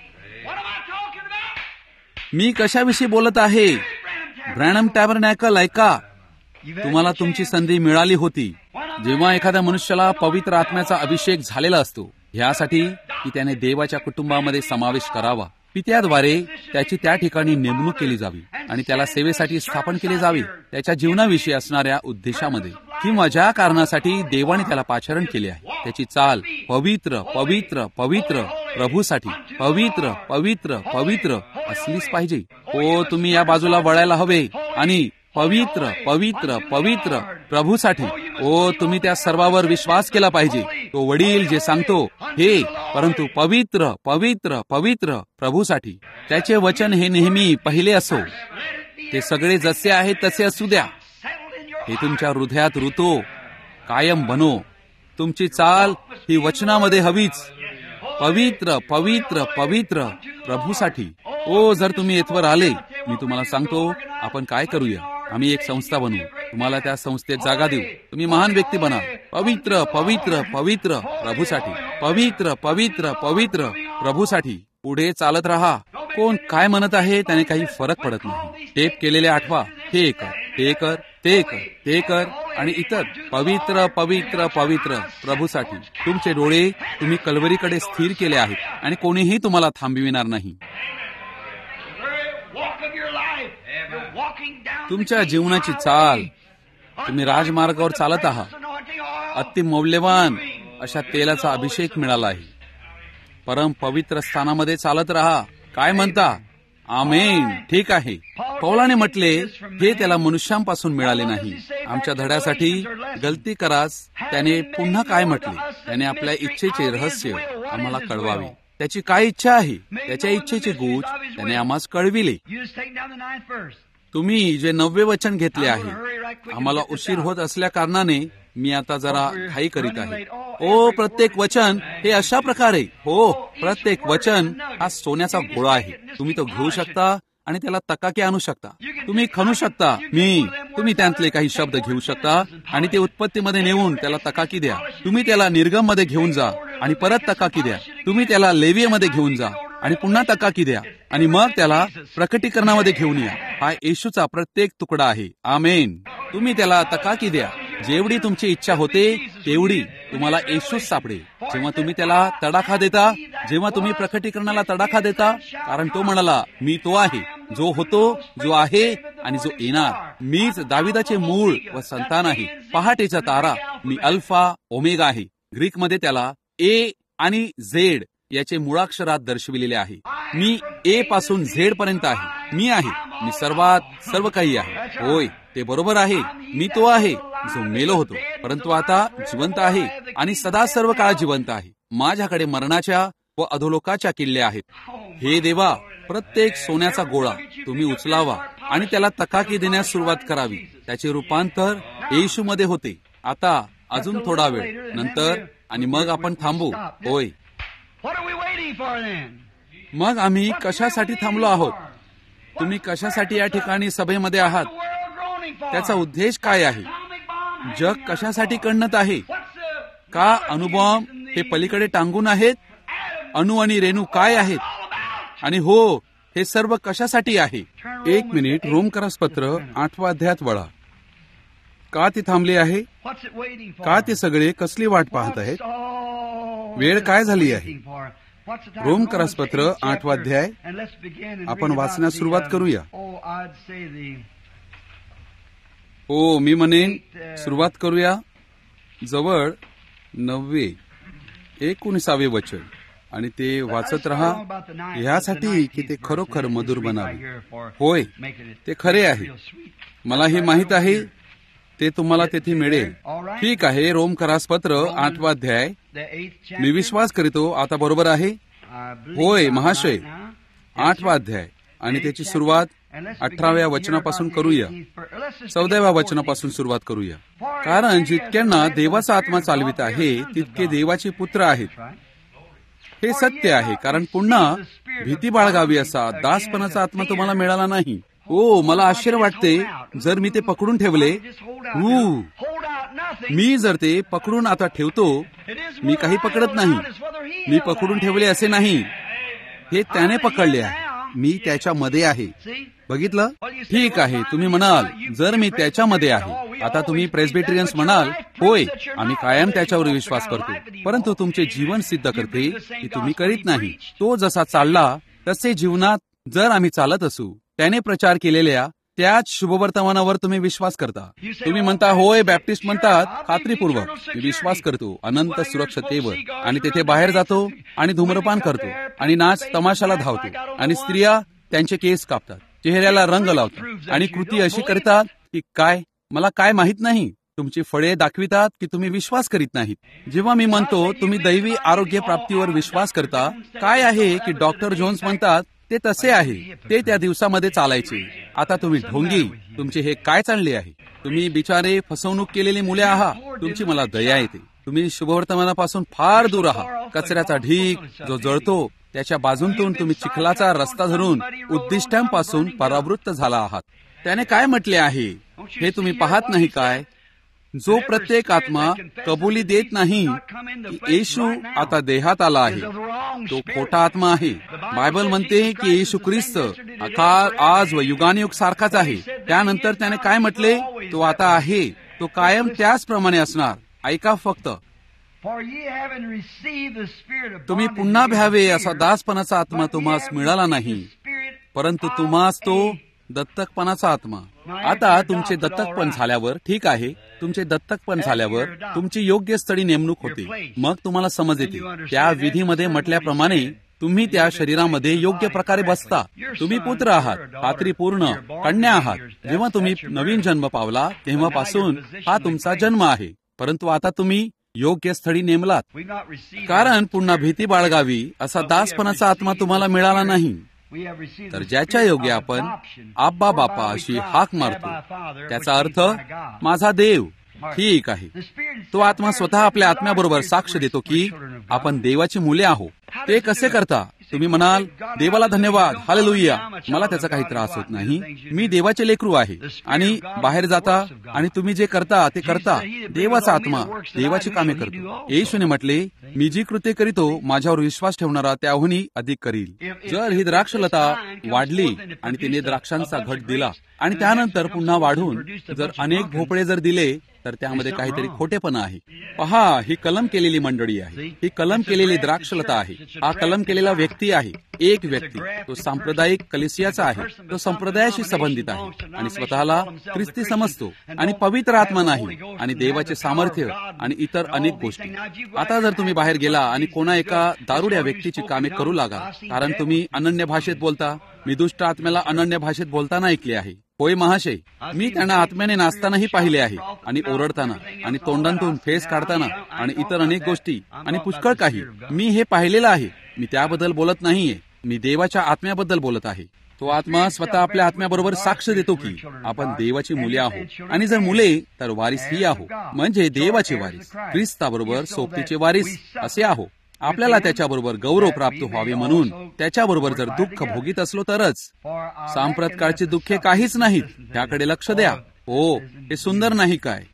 मी कशाविषयी बोलत आहे? ब्रॅनम टॅबरनॅकल ऐका. तुम्हाला तुमची संधी मिळाली होती जेव्हा एखाद्या मनुष्याला पवित्र आत्म्याचा अभिषेक झालेला असतो, ह्यासाठी की त्याने देवाच्या कुटुंबामध्ये समावेश करावा. पित्याद्वारे त्याची त्या ठिकाणी नेमणूक केली जावी आणि त्याला सेवेसाठी स्थापन केले जावे, त्याच्या जीवनाविषयी असणाऱ्या उद्देशामध्ये किंवा ज्या कारणासाठी देवाने त्याला पाचारण केले आहे, त्याची चाल पवित्र पवित्र पवित्र प्रभूसाठी, पवित्र पवित्र पवित्र असलीच पाहिजे. ओ, तुम्ही या बाजूला वळायला हवे आणि पवित्र पवित्र पवित्र प्रभूसाठी. ओ, तुम्ही त्या सर्वावर विश्वास केला पाहिजे. तो वडील जे सांगतो हे, परंतु पवित्र पवित्र पवित्र प्रभूसाठी. त्याचे वचन हे नेहमी पहिले असो, ते सगळे जसे आहेत तसे असू द्या. हे तुमच्या हृदयात रुतो, कायम बनो. तुमची चाल ही वचनामध्ये हवीच. पवित्र पवित्र पवित्र प्रभूसाठी. ओ, जर तुम्ही येथवर आले, मी तुम्हाला सांगतो, आपण काय करूया? आम्ही एक संस्था बनवू तुम्हाला त्या संस्थेत जागा देऊ. तुम्ही महान व्यक्ती बना. पवित्र पवित्र पवित्र प्रभूसाठी, पवित्र पवित्र पवित्र प्रभूसाठी पुढे चालत राहा. कोण काय म्हणत आहे त्याने काही फरक पडत नाही. टेप केलेले आठवा. हे कर, ते कर, ते कर, ते कर आणि इतर. पवित्र पवित्र पवित्र प्रभूसाठी. तुमचे डोळे तुम्ही कल्वरीकडे स्थिर केले आहेत आणि कोणीही तुम्हाला थांबविणार नाही. तुमच्या जीवनाची चाल, तुम्ही राजमार्गावर चालत आहात. अति मौल्यवान अशा तेलाचा अभिषेक मिळाला आहे. परम पवित्र स्थानामध्ये चालत राहा. काय म्हणता? आमेन. ठीक आहे. पौलाने म्हटले हे त्याला मनुष्यांपासून मिळाले नाही. आमच्या धड्यासाठी गलती करास त्याने पुन्हा काय म्हटले? त्याने आपल्या इच्छेचे रहस्य आम्हाला कळवावे. त्याची काय इच्छा आहे? त्याच्या इच्छेचे गूढ त्याने आम्हास कळविले. तुम्ही जे 9वे वचन घेतले आहे, आम्हाला उशीर होत असल्या कारणाने मी आता जरा घाई करीत आहे. ओ, प्रत्येक वचन हे अशा प्रकारे, हो, प्रत्येक वचन हा सोन्याचा गोळा आहे. तुम्ही तो घेऊ शकता आणि त्याला तकाकी आणू शकता. तुम्ही खणू शकता. तुम्ही त्यातले काही शब्द घेऊ शकता आणि ते उत्पत्तीमध्ये नेऊन त्याला तकाकी द्या. तुम्ही त्याला निर्गम मध्ये घेऊन जा आणि परत तकाकी द्या. तुम्ही त्याला लेवीमध्ये घेऊन जा आणि पुन्हा तकाकी द्या आणि मग त्याला प्रकटीकरणामध्ये घेऊन या. हा येशूचा प्रत्येक तुकडा आहे. आमेन. तुम्ही त्याला तकाकी द्या. जेवढी तुमची इच्छा होते तेवढी तुम्हाला येशूच सापडेल. जेव्हा तुम्ही त्याला तडाखा देता, जेव्हा तुम्ही प्रकटीकरणाला तडाखा देता, कारण तो म्हणाला मी तो आहे, जो होतो, जो आहे आणि जो येणार. मीच दाविदाचे मूळ व संतान आहे, पहाटेचा तारा. मी अल्फा ओमेगा आहे. ग्रीकमध्ये त्याला ए आणि झेड याचे मुळाक्षरात दर्शविलेले आहे. मी ए पासून झेड पर्यंत आहे. मी आहे. मी सर्व काही आहे. होय, ते बरोबर आहे. मी तो आहे जो मेलो होतो, परंतु आता जिवंत आहे आणि सदा सर्व काळ जिवंत आहे. माझ्याकडे मरणाच्या व अधोलोकाच्या किल्ल्या आहेत. हे देवा, प्रत्येक सोन्याचा गोळा तुम्ही उचलावा आणि त्याला तकाकी देण्यास सुरुवात करावी. त्याचे रूपांतर येशूमध्ये होते. आता अजून थोडा वेळ नंतर आणि मग आपण थांबू. होय, मग आम्ही कशासाठी थांबलो आहोत? तुम्ही कशासाठी या ठिकाणी सभेमध्ये आहात? त्याचा उद्देश काय आहे? जग कशासाठी कणत आहे? का अणुबॉम्ब हे पलीकडे टांगून आहेत? अणु आणि रेणू काय आहेत? आणि हो, हे सर्व कशासाठी आहे? 1 मिनिट. रोमकरासपत्र 8व्या अध्यायात वळा. का ते थांबले आहे? का ते सगळे कसली वाट पाहत आहेत? वेळ काय झाली आहे? रोमकरासपत्र 8वा अध्याय आपण वाचण्यास सुरुवात करूया. हो, मी म्हणेन सुरुवात करूया. जवळ 19 वचन आणि ते वाचत राहा ह्यासाठी की ते खरोखर मधुर बनावे. होय, ते खरे आहे. मला हे माहित आहे. ते तुम्हाला तेथे मिळेल. ठीक आहे. रोमकरासपत्र 8वा अध्याय. मी विश्वास करीतो आता बरोबर आहे. होय महाशय. 8वा अध्याय आणि त्याची सुरुवात 18व्या वचनापासून करूया. 14व्या वचनापासून सुरुवात करूया. कारण जितक्यांना देवाचा आत्मा चालवित आहे तितके देवाचे पुत्र आहेत. हे सत्य आहे. कारण पुन्हा भीती बाळगावी असा दासपणाचा आत्मा तुम्हाला मिळाला नाही. हो, मला आश्चर्य वाटते जर मी ते पकडून ठेवले. मी जर ते पकडून आता ठेवतो, मी काही पकडत नाही. मी पकडून ठेवले असे नाही. हे त्याने पकडले आहे. मी त्याच्यामध्ये आहे. बघितलं? ठीक आहे. तुम्ही म्हणाल जर मी त्याच्यामध्ये आहे. आता तुम्ही प्रेस्बिटेरियन्स म्हणाल होय, आम्ही कायम त्याच्यावर विश्वास करतो. परंतु तुमचे जीवन सिद्ध करते की तुम्ही करीत नाही. तो जसा चालला तसे जीवनात जर आम्ही चालत असू, त्याने प्रचार केलेल्या त्याच शुभवर्तमानावर तुम्ही विश्वास करता. तुम्ही म्हणता होय, बॅप्टिस्ट म्हणतात खात्रीपूर्वक मी विश्वास करतो अनंत सुरक्षतेवर, आणि तेथे बाहेर जातो आणि धूम्रपान करतो आणि नाच तमाशाला धावतो आणि स्त्रिया त्यांचे केस कापतात, चेहऱ्याला रंग लावतात आणि कृती अशी करतात की काय मला काय माहित नाही. तुमची फळे दाखवितात की तुम्ही विश्वास करीत नाहीत. जेव्हा मी म्हणतो तुम्ही दैवी आरोग्य प्राप्तीवर विश्वास करता, काय आहे की डॉक्टर जोन्स म्हणतात ते तसे आहे. ते त्या दिवसामध्ये चालायचे. आता तुम्ही ढोंगी, तुमचे हे काय चालले आहे? तुम्ही बिचारे फसवणूक केलेली मुले आहात. तुमची मला दया येते. तुम्ही शुभवर्तमानापासून फार दूर आहात. कचऱ्याचा ढीग जो जळतो त्याच्या बाजूंतून तुम्ही चिखलाचा रस्ता धरून उद्दिष्टांपासून परावृत्त झाला आहात. त्याने काय म्हटले आहे हे तुम्ही पाहत नाही काय? जो प्रत्येक आत्मा कबुली देत नाही की येशू आता देहात आला आहे, तो खोटा आत्मा आहे. बायबल म्हणते की येशू ख्रिस्त आज व युगानुयुग सारखाच आहे. त्यानंतर त्याने काय म्हटले? तो आता आहे, तो कायम त्याचप्रमाणे असणार. ऐका फक्त, तुम्ही पुन्हा भ्यावे असा दासपणाचा आत्मा तुम्हास मिळाला नाही, परंतु तुम्हास तो दत्तकपणाचा आत्मा. आता तुमचे दत्तकपण झाल्यावर, ठीक आहे, तुमचे दत्तकपण झाल्यावर तुमची योग्य स्थळी नेमणूक होते. मग तुम्हाला समज येते. त्या विधीमध्ये म्हटल्याप्रमाणे तुम्ही त्या शरीरामध्ये योग्य प्रकारे बसता. तुम्ही पुत्र आहात, खात्रीपूर्ण कन्या आहात. जेव्हा तुम्ही नवीन जन्म पावला तेव्हापासून हा तुमचा जन्म आहे. परंतु आता तुम्ही योग्य स्थळी नेमलात, कारण पुन्हा भीती बाळगावी असा दासपणाचा आत्मा तुम्हाला मिळाला नाही. तर ज्याच्या योगे आपण आब्बा बापा अशी हाक मारतो, त्याचा अर्थ माझा देव. ठीक आहे, तो आत्मा स्वतः आपल्या आत्म्याबरोबर साक्ष देतो की आपण देवाची मुले आहोत. ते कसे करता? तुम्ही म्हणाल, देवाला धन्यवाद, हालेलुया, मला त्याचा काही त्रास होत नाही, मी देवाचे लेकरू आहे. आणि बाहेर जाता आणि तुम्ही जे करता ते करता. देवाचा आत्मा देवाची कामे करतो. येशूने म्हटले, मी जी कृत्ये करीतो माझ्यावर विश्वास ठेवणारा त्याहूनही अधिक करील. जर ही द्राक्षलता वाढली आणि तिने द्राक्षांचा घट दिला आणि त्यानंतर पुन्हा वाढून जर अनेक भोपळे जर दिले, तर त्यामध्ये काहीतरी खोटेपणा आहे. पहा, ही कलम केलेली मंडळी आहे, ही कलम केलेली द्राक्षलता आहे, हा कलम केलेला व्यक्ती आहे. एक व्यक्ती, तो सांप्रदायिक कलिसियाचा आहे, तो संप्रदायाशी संबंधित आहे आणि स्वतःला ख्रिस्ती समजतो आणि पवित्र आत्मा नाही आणि देवाचे सामर्थ्य आणि इतर अनेक गोष्टी. आता जर तुम्ही बाहेर गेला आणि कोणा एका दारुड्या व्यक्तीची कामे करू लागा, कारण तुम्ही अनन्य भाषेत बोलता. मी दुष्ट आत्म्याला अनन्य भाषेत बोलताना ऐकले आहे. होय महाशय, मी त्यांना आत्म्याने नाचतानाही पाहिले आहे आणि ओरडताना आणि तोंडांतून फेस काढताना आणि इतर अनेक गोष्टी आणि पुष्कळ काही मी हे पाहिलेलं आहे. मी त्याबद्दल बोलत नाहीये, मी देवाच्या आत्म्याबद्दल बोलत आहे. तो आत्मा स्वतः आपल्या आत्म्याबरोबर साक्ष देतो की आपण देवाची मुले आहोत. आणि जर मुले तर वारीसही आहो, म्हणजे देवाचे वारीस, ख्रिस्ताबरोबर सोबतीचे वारीस असे आहो. आपल्याला त्याच्याबरोबर गौरव प्राप्त व्हावे म्हणून त्याच्याबरोबर जर दुःख भोगीत असलो तरच. सांप्रत काळची दुःखे काहीच नाहीत, त्याकडे लक्ष द्या. हो, हे सुंदर नाही काय?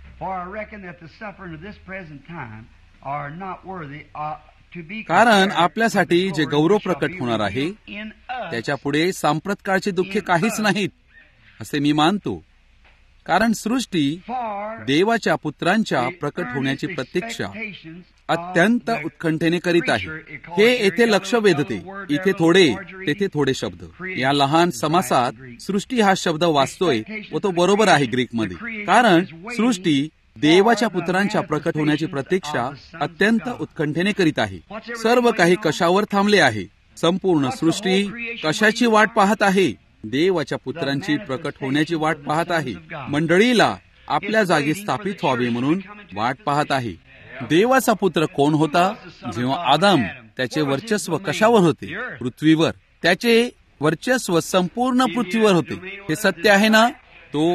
कारण आपल्यासाठी जे गौरव प्रकट होणार आहे त्याच्या पुढे सांप्रत काळची दुःखे काहीच नाहीत असे मी मानतो. कारण सृष्टी देवाच्या पुत्रांच्या प्रकट होण्याची प्रतीक्षा अत्यंत उत्कंठेने करीत आहे. हे येथे लक्ष वेधते. इथे थोडे, तेथे थोडे शब्द. या लहान समासात सृष्टी हा शब्द वाचतोय व तो बरोबर आहे ग्रीकमध्ये. कारण सृष्टी देवाच्या पुत्रांच्या प्रकट होण्याची प्रतीक्षा अत्यंत उत्कंठेने करीत आहे. सर्व काही कशावर थांबले आहे? संपूर्ण सृष्टी कशाची वाट पाहत आहे? देवाच्या पुत्रांची प्रकट होण्याची वाट पाहत आहे. मंडळीला आपल्या जागी स्थापित व्हावे म्हणून वाट पाहत आहे. देवाचा पुत्र कोण होता? जेव्हा आदम, त्याचे वर्चस्व कशावर होते? पृथ्वीवर. त्याचे वर्चस्व संपूर्ण पृथ्वीवर होते. हे सत्य आहे ना? तो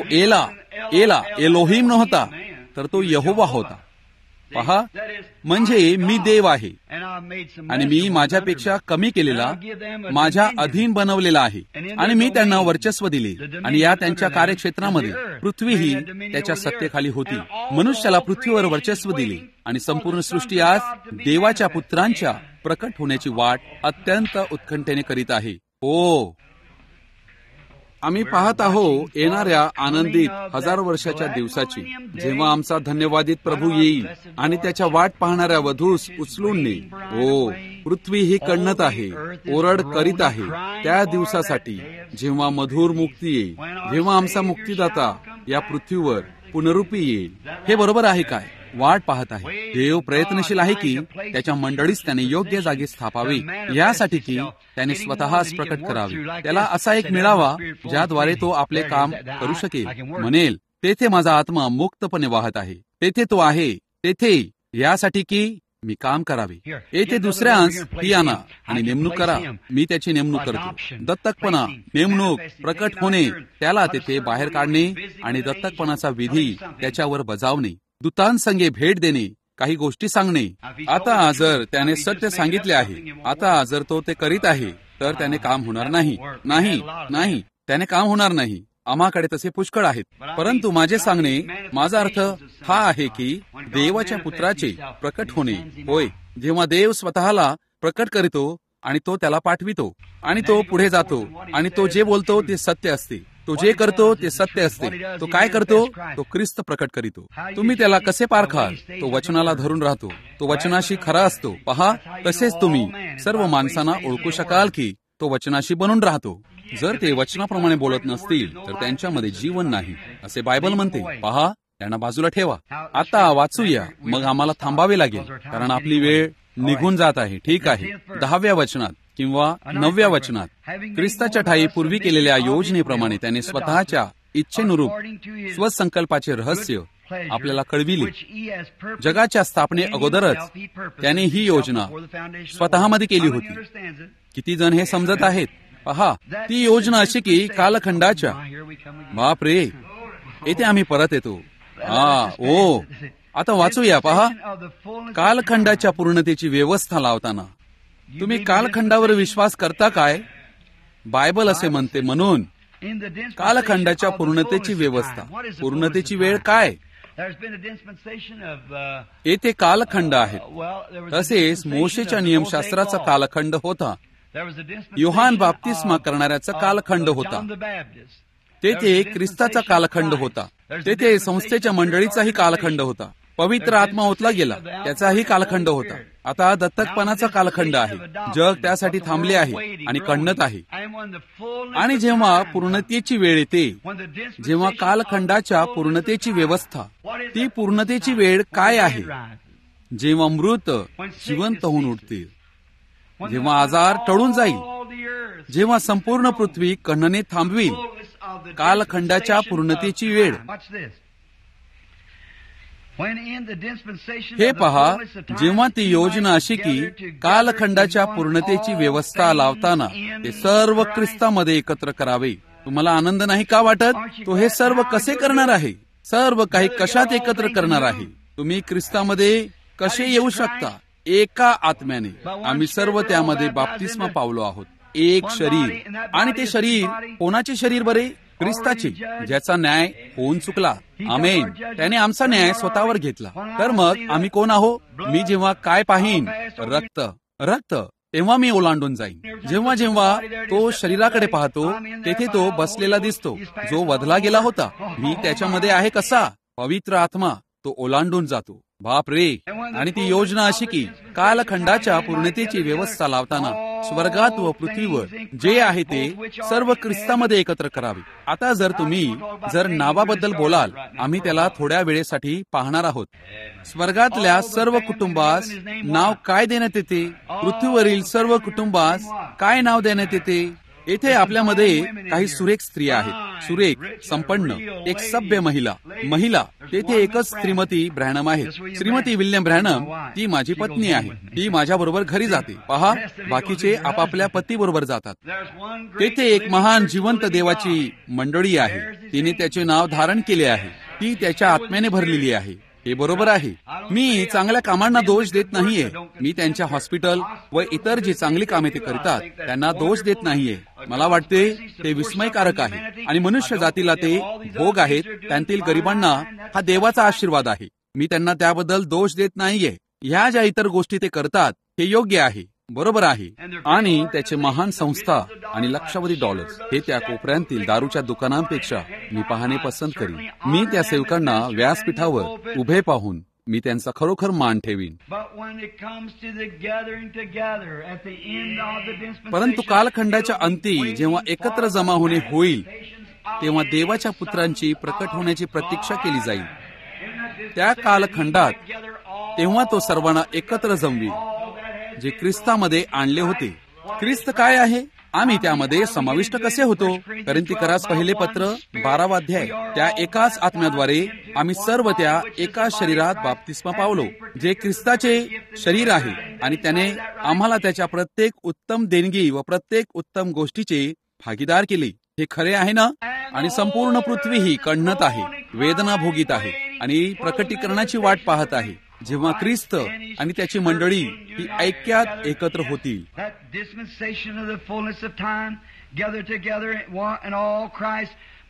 एलोहिम नव्हता, तर तो यहोवा होता. पहा, म्हणजे मी देव आहे आणि मी माझ्यापेक्षा कमी केलेला, माझ्या अधीन बनवलेला आहे आणि मी त्यांना वर्चस्व दिले. आणि या त्यांच्या कार्यक्षेत्रामध्ये पृथ्वी ही त्याच्या सत्तेखाली होती. मनुष्याला पृथ्वीवर वर्चस्व दिले आणि संपूर्ण सृष्टी आज देवाच्या पुत्रांच्या प्रकट होण्याची वाट अत्यंत उत्कंठेने करीत आहे. हो, आम्ही पाहत आहोत येणाऱ्या आनंदित हजारो वर्षाच्या दिवसाची, जेव्हा आमचा धन्यवादित प्रभू येईल आणि त्याच्या वाट पाहणाऱ्या वधूस उचलून नेईल. हो, पृथ्वी ही कण्णत आहे, ओरड करीत आहे त्या दिवसासाठी, जेव्हा मधुर मुक्ती येईल, जेव्हा आमचा मुक्तीदाता या पृथ्वीवर पुनरुपी येईल. हे बरोबर आहे काय? वाट पाहत आहे. देव प्रयत्नशील आहे की त्याच्या मंडळीस त्याने योग्य जागी स्थापावे, यासाठी की त्याने स्वतःच प्रकट करावे. त्याला असा एक मिळावा ज्याद्वारे तो आपले काम करू शकेल. म्हणेल, तेथे माझा आत्मा मुक्तपणे वाहत आहे, तेथे तो आहे, तेथे यासाठी की मी काम करावे. येथे दुसऱ्यांस ती आणा आणि नेमणूक करा. मी त्याची नेमणूक करतो. दत्तकपणा, नेमणूक, प्रकट होणे, त्याला तेथे बाहेर काढणे आणि दत्तकपणाचा विधी त्याच्यावर बजावणे, दूतांसंगे भेट देणे, काही गोष्टी सांगणे. आता जर त्याने सत्य सांगितले आहे, आता जर तो ते करीत आहे, तर त्याने काम होणार नाही. नाही, त्याने काम होणार नाही. आम्हाकडे तसे पुष्कळ आहेत. परंतु माझे सांगणे, माझा अर्थ हा आहे की देवाच्या पुत्राचे प्रकट होणे होय, जेव्हा देव स्वतःला प्रकट करतो आणि तो त्याला पाठवितो आणि तो पुढे जातो आणि तो जे बोलतो ते सत्य असते, तो जे करतो ते सत्य असते. तो काय करतो? तो ख्रिस्त प्रकट करीतो. तुम्ही त्याला कसे पारखाल? तो वचनाला धरून राहतो, तो वचनाशी खरा असतो. पहा, तसेच तुम्ही सर्व माणसांना ओळखू शकाल की तो वचनाशी बनून राहतो. जर ते वचनाप्रमाणे बोलत नसतील तर त्यांच्यामध्ये जीवन नाही असे बायबल म्हणते. पहा, त्यांना बाजूला ठेवा. आता वाचूया, मग आम्हाला थांबावे लागेल कारण आपली वेळ निघून जात आहे. ठीक आहे. 10व्या वचनात किंवा 9व्या वचनात, ख्रिस्ताच्या ठायी पूर्वी केलेल्या योजनेप्रमाणे त्याने स्वतःच्या इच्छेनुरूप स्वसंकल्पाचे रहस्य आपल्याला कळविले. जगाच्या स्थापने अगोदरच त्याने ही योजना स्वतःमध्ये केली होती. किती जण हे समजत आहेत? पहा, ती योजना अशी की कालखंडाच्या, बाप रे, येथे आम्ही परत येतो. आता वाचूया. पहा, कालखंडाच्या पूर्णतेची व्यवस्था लावताना तुम्ही कालखंडावर विश्वास करता काय? बायबल असे म्हणते. म्हणून कालखंडाच्या पूर्णतेची व्यवस्था, पूर्णतेची वेळ काय? येथे कालखंड आहेत. तसेच मोशेच्या नियमशास्त्राचा कालखंड होता, योहान बाप्तिस्मा करणाऱ्याचा कालखंड होता, तेथे ख्रिस्ताचा कालखंड होता, तेथे संस्थेच्या मंडळीचाही कालखंड होता, पवित्र आत्मा ओतला गेला त्याचाही कालखंड होता. आता दत्तकपणाचा कालखंड आहे. जग त्यासाठी थांबले आहे आणि कणत आहे. आणि जेव्हा पूर्णतेची वेळ येते, जेव्हा कालखंडाच्या पूर्णतेची व्यवस्था, ती पूर्णतेची वेळ काय आहे? जेव्हा मृत जिवंत होऊन उठतील, जेव्हा आजार टळून जाईल, जेव्हा संपूर्ण पृथ्वी कणने थांबवील, कालखंडाच्या पूर्णतेची वेळ. हे पहा, जेव्हा ती योजना अशी की कालखंडाच्या पूर्णतेची व्यवस्था लावताना ते सर्व ख्रिस्तामध्ये एकत्र करावे. तुम्हाला आनंद नाही का वाटत? तो हे सर्व कसे करणार आहे? सर्व काही कशात एकत्र करणार आहे? तुम्ही ख्रिस्तामध्ये कसे येऊ शकता? एका आत्म्याने आम्ही सर्व त्यामध्ये बाप्तिस्मा पावलो आहोत. एक शरीर. आणि ते शरीर कोणाचे शरीर बरे? ख्रिस्ताचे, ज्याचा न्याय होऊन चुकला. आमेन. त्याने आमचा न्याय स्वतःवर घेतला. तर मग आम्ही कोण आहो? मी जेव्हा काय पाहीन? रक्त, रक्त, तेव्हा मी ओलांडून जाईन. जेव्हा जेव्हा तो शरीराकडे पाहतो, तेथे तो बसलेला दिसतो, जो वधला गेला होता. मी त्याच्यामध्ये आहे कसा? पवित्र आत्मा. तो ओलांडून जातो. बाप रे. आणि ती योजना अशी की कालखंडाच्या पूर्णतेची व्यवस्था लावताना स्वर्गात व पृथ्वीवर जे आहे ते सर्व ख्रिस्तामध्ये एकत्र करावे. आता जर नावाबद्दल बोलाल, आम्ही त्याला थोड्या वेळेसाठी पाहणार आहोत. स्वर्गातल्या सर्व कुटुंबास नाव काय देण्यात येते? पृथ्वीवरील सर्व कुटुंबास काय नाव देण्यात येते? येथे आपल्यामध्ये काही सुरेख स्त्रिया आहेत, सुरेख, संपन्न, एक सभ्य महिला. तेथे एकच श्रीमती ब्रॅनम आहे. श्रीमती विल्यम ब्रॅनम, ती माझी पत्नी आहे. ती माझ्या बरोबर घरी जाते. पहा, बाकीचे आपापल्या पती बरोबर जातात. तेथे एक महान जिवंत देवाची मंडळी आहे. तिने त्याचे नाव धारण केले आहे. ती त्याच्या आत्म्याने भरलेली आहे. हे बरोबर आहे. मी चांगल्या कामांना दोष देत नाहीये. मी त्यांच्या हॉस्पिटल व इतर जी चांगली कामे ते करतात त्यांना दोष देत नाहीये. मला वाटते ते विस्मयकारक आहे आणि मनुष्य जातीला ते भोग आहेत. त्यांतील गरिबांना हा देवाचा आशीर्वाद आहे. मी त्यांना त्याबद्दल दोष देत नाहीये. ह्या ज्या इतर गोष्टी ते करतात हे योग्य आहे, बरोबर आहे. आणि त्याचे महान संस्था आणि लक्षावधी डॉलर्स हे त्या कोपऱ्यांतील दारूच्या दुकानांपेक्षा मी पाहणे पसंत करीन. मी त्या सेवकांना व्यासपीठावर उभे पाहून मी त्यांचा खरोखर मान ठेवीन. परंतु कालखंडाच्या अंती जेव्हा एकत्र जमा होणे होईल, तेव्हा देवाच्या पुत्रांची प्रकट होण्याची प्रतीक्षा केली जाईल. त्या कालखंडात तेव्हा तो सर्वांना एकत्र जमवी जे ख्रिस्तामध्ये आणले होते. ख्रिस्त काय आहे? आम्ही त्यामध्ये समाविष्ट कसे होतो? कोरिन्थीकरास पहिले पत्र 12वा अध्याय. त्या एकाच आत्म्याद्वारे आम्ही सर्व त्या एका शरीरात बाप्तिस्मा पावलो, जे ख्रिस्ताचे शरीर आहे. आणि त्याने आम्हाला त्याच्या प्रत्येक उत्तम देणगी व प्रत्येक उत्तम गोष्टीचे भागीदार केले. हे खरे आहे ना? आणि संपूर्ण पृथ्वी ही कण्हत आहे, वेदना भोगीत आहे आणि प्रकटीकरणाची वाट पाहत आहे, जेव्हा ख्रिस्त आणि त्याची मंडळी ही ऐक्यात एकत्र होतील.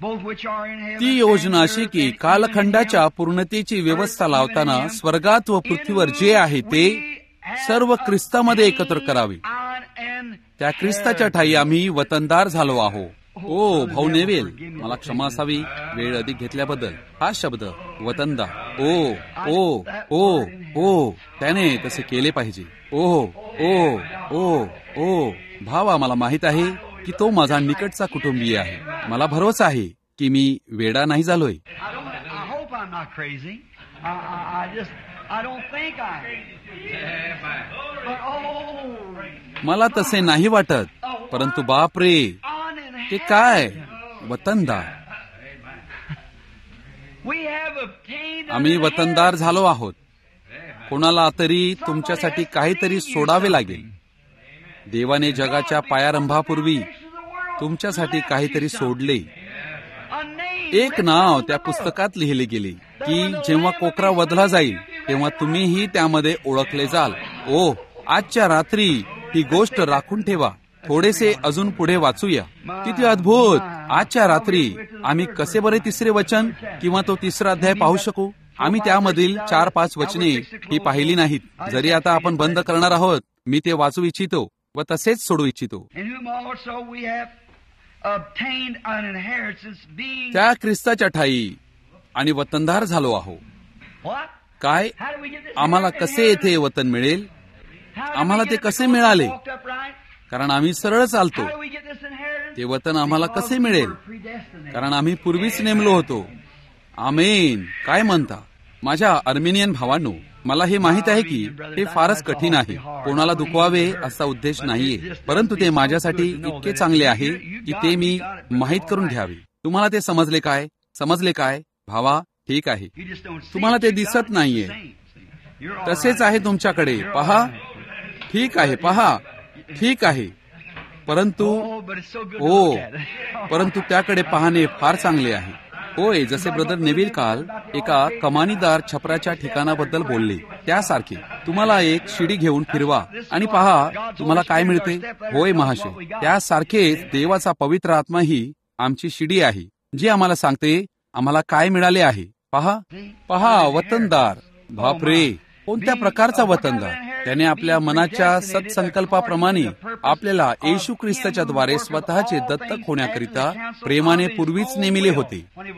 ती योजना अशी की कालखंडाच्या पूर्णतेची व्यवस्था लावताना स्वर्गात व पृथ्वीवर जे आहे ते सर्व ख्रिस्तामध्ये एकत्र करावे. त्या ख्रिस्ताच्या ठायी आम्ही वतनदार झालो आहो. ओ भाऊ नेवेल, मला क्षमा असावी वेळ अधिक घेतल्याबद्दल. हा शब्द वतनदार, ओ ओ ओ ओ त्याने तसे केले पाहिजे. ओ ओ ओ ओ भावा, मला माहित आहे की तो माझा निकटचा कुटुंबीय आहे. मला भरोसा आहे की मी वेडा नाही झालोय. मला तसे नाही वाटत, परंतु बापरे, ते काय वतनदार. आम्ही वतनदार झालो आहोत. कोणाला तरी तुमच्यासाठी काहीतरी सोडावे लागेल. देवाने जगाच्या पायारंभापूर्वी तुमच्यासाठी काहीतरी सोडले. एक नाव त्या पुस्तकात लिहिले गेले की जेव्हा कोकरा वधला जाईल तेव्हा तुम्हीही त्यामध्ये ओळखले जाल. ओ, आजच्या रात्री ही गोष्ट राखून ठेवा. थोडेसे अजून पुढे वाचूया. किती अद्भुत. आजच्या रात्री आम्ही कसे बरे तिसरे वचन किंवा तो तिसरा अध्याय पाहू शकू? आम्ही त्यामधील 4-5 वचने ही पाहिली नाहीत. जरी आता आपण बंद करणार आहोत, मी ते वाचू इच्छितो व तसेच सोडू इच्छितो. त्या ख्रिस्ताच्या ठायी आणि वतनदार झालो आहो. काय? आम्हाला कसे येथे वतन मिळेल? आम्हाला ते कसे मिळाले? कारण आम्ही सरळ चालतो. ते वतन आम्हाला कसे मिळेल? कारण आम्ही पूर्वीच नेमलो होतो. आमेन. काय म्हणता माझ्या अर्मेनियन भावांनो? मला हे माहित आहे की हे फारच कठीण आहे. कोणाला दुखवावे असा उद्देश नाहीये, परंतु ते माझ्यासाठी इतके चांगले आहे की ते मी माहीत करून घ्यावे. तुम्हाला ते समजले काय? समजले काय भावा? ठीक आहे. तुम्हाला ते दिसत नाहीये. तसेच आहे तुमच्याकडे. पहा, ठीक आहे. पहा, ठीक आहे. परंतु त्याकडे पाहणे फार चांगले आहे. होय, जसे ब्रदर नेव्हिल काल एका कमानीदार छपराच्या ठिकाणाबद्दल बोलले त्यासारखे तुम्हाला एक शिडी घेऊन फिरवा आणि पहा तुम्हाला काय मिळते. होय महाशय, त्यासारखेच देवाचा पवित्र आत्मा ही आमची शिडी आहे जी आम्हाला सांगते आम्हाला काय मिळाले आहे. पहा पहा, वतनदार. बापरे, कोणत्या प्रकारचा वतनदार. त्याने आपल्या मनाच्या सत्संकल्पाप्रमाणे आपल्याला येशू ख्रिस्ताच्या द्वारे स्वतःचे दत्तक होण्याकरिता प्रेमाने पूर्वीच नेमिले होते.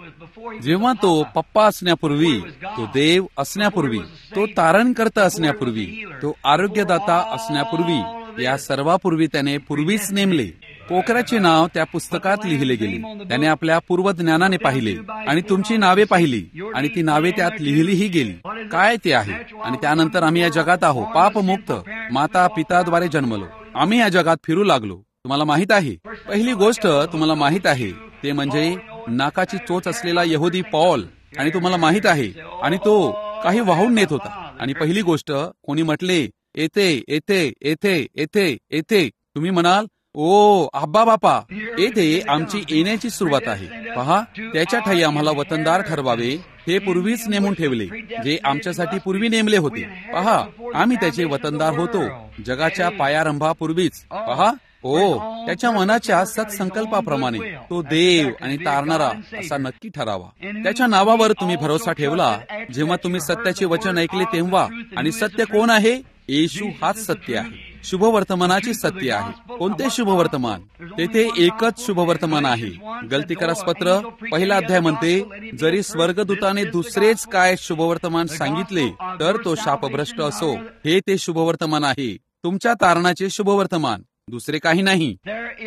जेव्हा तो पप्पा असण्यापूर्वी, तो देव असण्यापूर्वी, तो तारणकर्ता असण्यापूर्वी, तो आरोग्यदाता असण्यापूर्वी, या सर्वापूर्वी त्याने पूर्वीच नेमले. पोखराचे नाव त्या पुस्तकात लिहिले गेले. त्याने आपल्या पूर्वज्ञानाने पाहिले आणि तुमची नावे पाहिली आणि ती नावे त्यात लिहिलीही गेली. काय ते आहे. आणि त्यानंतर आम्ही या जगात आहोत. पापमुक्त माता पिताद्वारे जन्मलो. आम्ही या जगात फिरू लागलो. तुम्हाला माहित आहे, पहिली गोष्ट तुम्हाला माहित आहे ते म्हणजे नाकाची चोच असलेला यहुदी पॉल. आणि तुम्हाला माहित आहे, आणि तो काही वाहून नेत होता. आणि पहिली गोष्ट कोणी म्हटले, येथे येथे येथे येथे येथे. तुम्ही म्हणाल, ओ आब्बा बापा, येथे आमची येण्याची सुरुवात आहे. पहा, त्याच्या ठायी आम्हाला वतनदार ठरवावे हे पूर्वीच नेमून ठेवले, जे आमच्यासाठी पूर्वी नेमले होते. पहा, आम्ही त्याचे वतनदार होतो जगाच्या पायारंभापूर्वीच. पहा, ओ, त्याच्या मनाच्या सत्संकल्पाप्रमाणे तो देव आणि तारणारा असा नक्की ठरावा. त्याच्या नावावर तुम्ही भरोसा ठेवला जेव्हा तुम्ही सत्याचे वचन ऐकले तेव्हा. आणि सत्य कोण आहे? येशू हाच सत्य आहे. शुभवर्तमानाचे सत्य आहे. कोणते शुभवर्तमान? तेथे एकच शुभवर्तमान आहे. गलतीकरास पत्र 1 अध्याय म्हणते, जरी स्वर्गदूताने दुसरेच काय शुभवर्तमान सांगितले तर तो शापभ्रष्ट असो. हे ते शुभवर्तमान आहे, तुमच्या तारणाचे शुभवर्तमान. दुसरे काही नाही.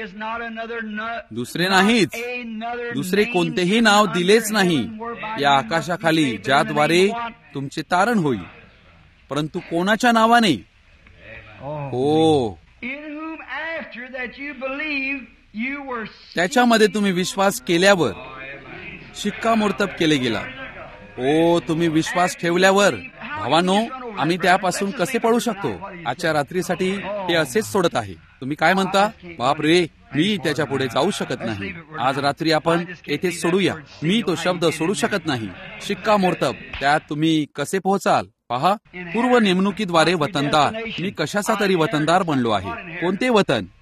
दुसरे नाहीच. दुसरे कोणतेही नाव दिलेच नाही या आकाशाखाली ज्याद्वारे तुमचे तारण होईल. परंतु कोणाच्या नावाने? हो, त्याच्यामध्ये तुम्ही विश्वास केल्यावर शिक्कामोर्तब केले गेला. ओ, तुम्ही विश्वास ठेवल्यावर. भावांनो, आम्ही त्यापासून कसे पळू शकतो? आजच्या रात्रीसाठी हे असेच सोडत आहे. तुम्ही काय म्हणता? बाप रे, मी त्याच्या पुढे जाऊ शकत नाही. आज रात्री आपण येथे सोडूया. मी तो शब्द सोडू शकत नाही. शिक्कामोर्तब. त्यात तुम्ही कसे पोहोचाल? पहा, पूर्व नेमणुकीद्वारे वतनदार. मी कशाचा तरी वतनदार बनलो आहे. कोणते वतन?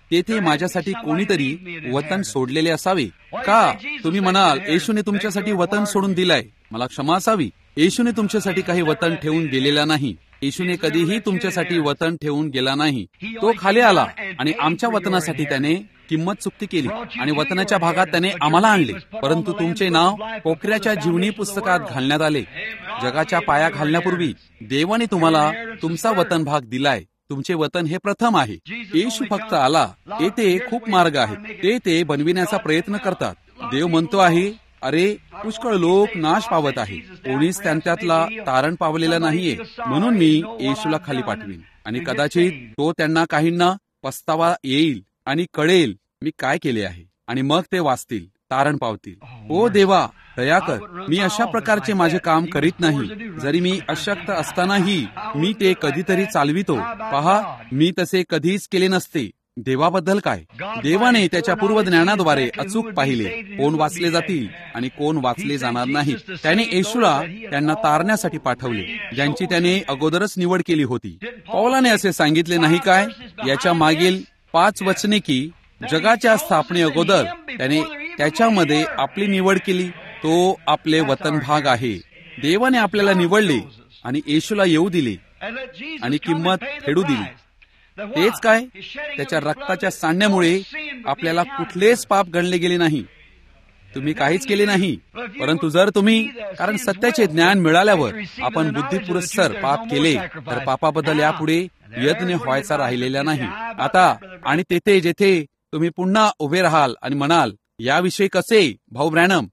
तेथे माझ्यासाठी कोणीतरी वतन सोडलेले असावे का? तुम्ही म्हणाल, येशूने तुमच्यासाठी वतन सोडून दिलंय. मला क्षमा असावी. येशूने तुमच्यासाठी काही वतन ठेवून गेलेला नाही. येशूने कधीही तुमच्यासाठी वतन ठेवून गेला नाही. तो खाली आला आणि आमच्या वतनासाठी त्याने किंमत चुकती केली आणि वतनाच्या भागात त्याने आम्हाला आणले. परंतु तुमचे नाव कोकऱ्याच्या जीवनी पुस्तकात घालण्यात आले. जगाच्या पाया घालण्यापूर्वी देवाने तुम्हाला तुमचा वतन भाग दिलाय. तुमचे वतन हे प्रथम आहे. येशू फक्त आला. येथे खूप मार्ग आहेत. ते बनविण्याचा प्रयत्न करतात. देव म्हणतो आहे, अरे पुष्कळ लोक नाश पावत आहे, कोणीच त्यांच्यातला तारण पावलेला नाहीये. म्हणून मी येशूला खाली पाठवीन आणि कदाचित तो त्यांना काहींना पस्तावा येईल आणि कळेल मी काय केले आहे आणि मग ते वाचतील, तारण पावतील. ओ देवा, दया कर. मी अशा प्रकारचे माझे काम करीत नाही. जरी मी अशक्त असतानाही मी ते कधीतरी चालवितो. पहा, मी तसे कधीच केले नसते. देवाबद्दल काय? देवाने त्याच्या पूर्वज्ञानाद्वारे अचूक पाहिले कोण वाचले जातील आणि कोण वाचले जाणार नाहीत. त्याने येशूला त्यांना तारण्यासाठी पाठवले, ज्यांची त्याने अगोदरच निवड केली होती. पौलाने असे सांगितले नाही काय याच्या मागील 5 वचने की जगाच्या स्थापने अगोदर त्याने त्याच्यामध्ये आपली निवड केली. तो आपले वतन भाग आहे. देवाने आपल्याला निवडले आणि येशूला येऊ दिले आणि किंमत फेडू दिली. तेच काय? त्याच्या रक्ताच्या सांडण्यामुळे आपल्याला कुठलेच पाप गणले गेले नाही. तुम्ही काहीच केले नाही. परंतु जर तुम्ही, कारण सत्याचे ज्ञान मिळाल्यावर आपण बुद्धिपुरस्सर पाप केले, तर पापाबद्दल यापुढे यत्न व्हायचा राहिलेला नाही. आता आणि तेथे जेथे तुम्ही पुन्हा उभे राहाल आणि म्हणाल, याविषयी कसे भाऊ ब्रॅनम?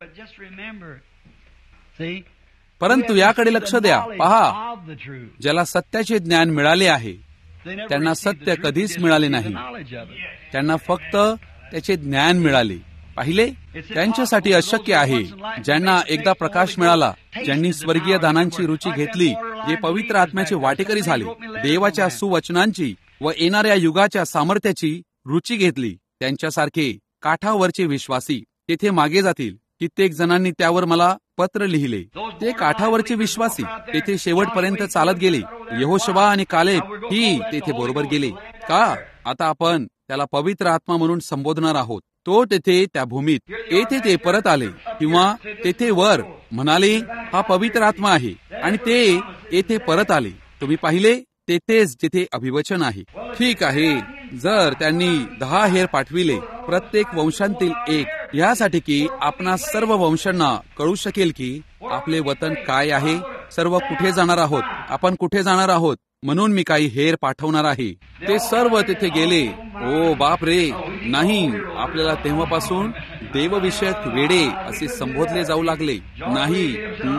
परंतु याकडे लक्ष द्या. पहा, ज्याला सत्याचे ज्ञान मिळाले आहे त्यांना सत्य कधीच मिळाले नाही. त्यांना फक्त त्याचे ज्ञान मिळाले. पाहिले, त्यांच्यासाठी अशक्य आहे ज्यांना एकदा प्रकाश मिळाला, ज्यांनी स्वर्गीय दानांची रुची घेतली, जे पवित्र आत्म्याचे वाटेकरी झाले, देवाच्या सुवचनांची व येणाऱ्या युगाच्या सामर्थ्याची रुची घेतली, त्यांच्यासारखे काठावरचे विश्वासी तेथे मागे जातील. कित्येक जणांनी त्यावर मला पत्र लिहिले. ते काठावरचे विश्वासी तेथे शेवटपर्यंत चालत गेले. यहोशुवा आणि कालेब ही तेथे बरोबर गेले. का? आता आपण त्याला पवित्र आत्मा म्हणून संबोधणार आहोत. तो तेथे त्या भूमीत, येथे ते परत आले किंवा तेथे वर म्हणाले, हा पवित्र आत्मा आहे, आणि ते येथे परत आले. तुम्ही पाहिले, तेथेच जिथे अभिवचन आहे. ठीक आहे, जर त्यांनी 10 हेर पाठविले, प्रत्येक वंशांतील एक, यासाठी की आपणा सर्व वंशांना कळू शकेल की आपले वतन काय आहे, सर्व कुठे जाणार आहोत, आपण कुठे जाणार आहोत, म्हणून मी काही हेर पाठवणार आहे. ते सर्व तिथे गेले. ओ बाप रे, नाही, आपल्याला तेव्हापासून देवविषयक वेडे असे संबोधले जाऊ लागले. नाही,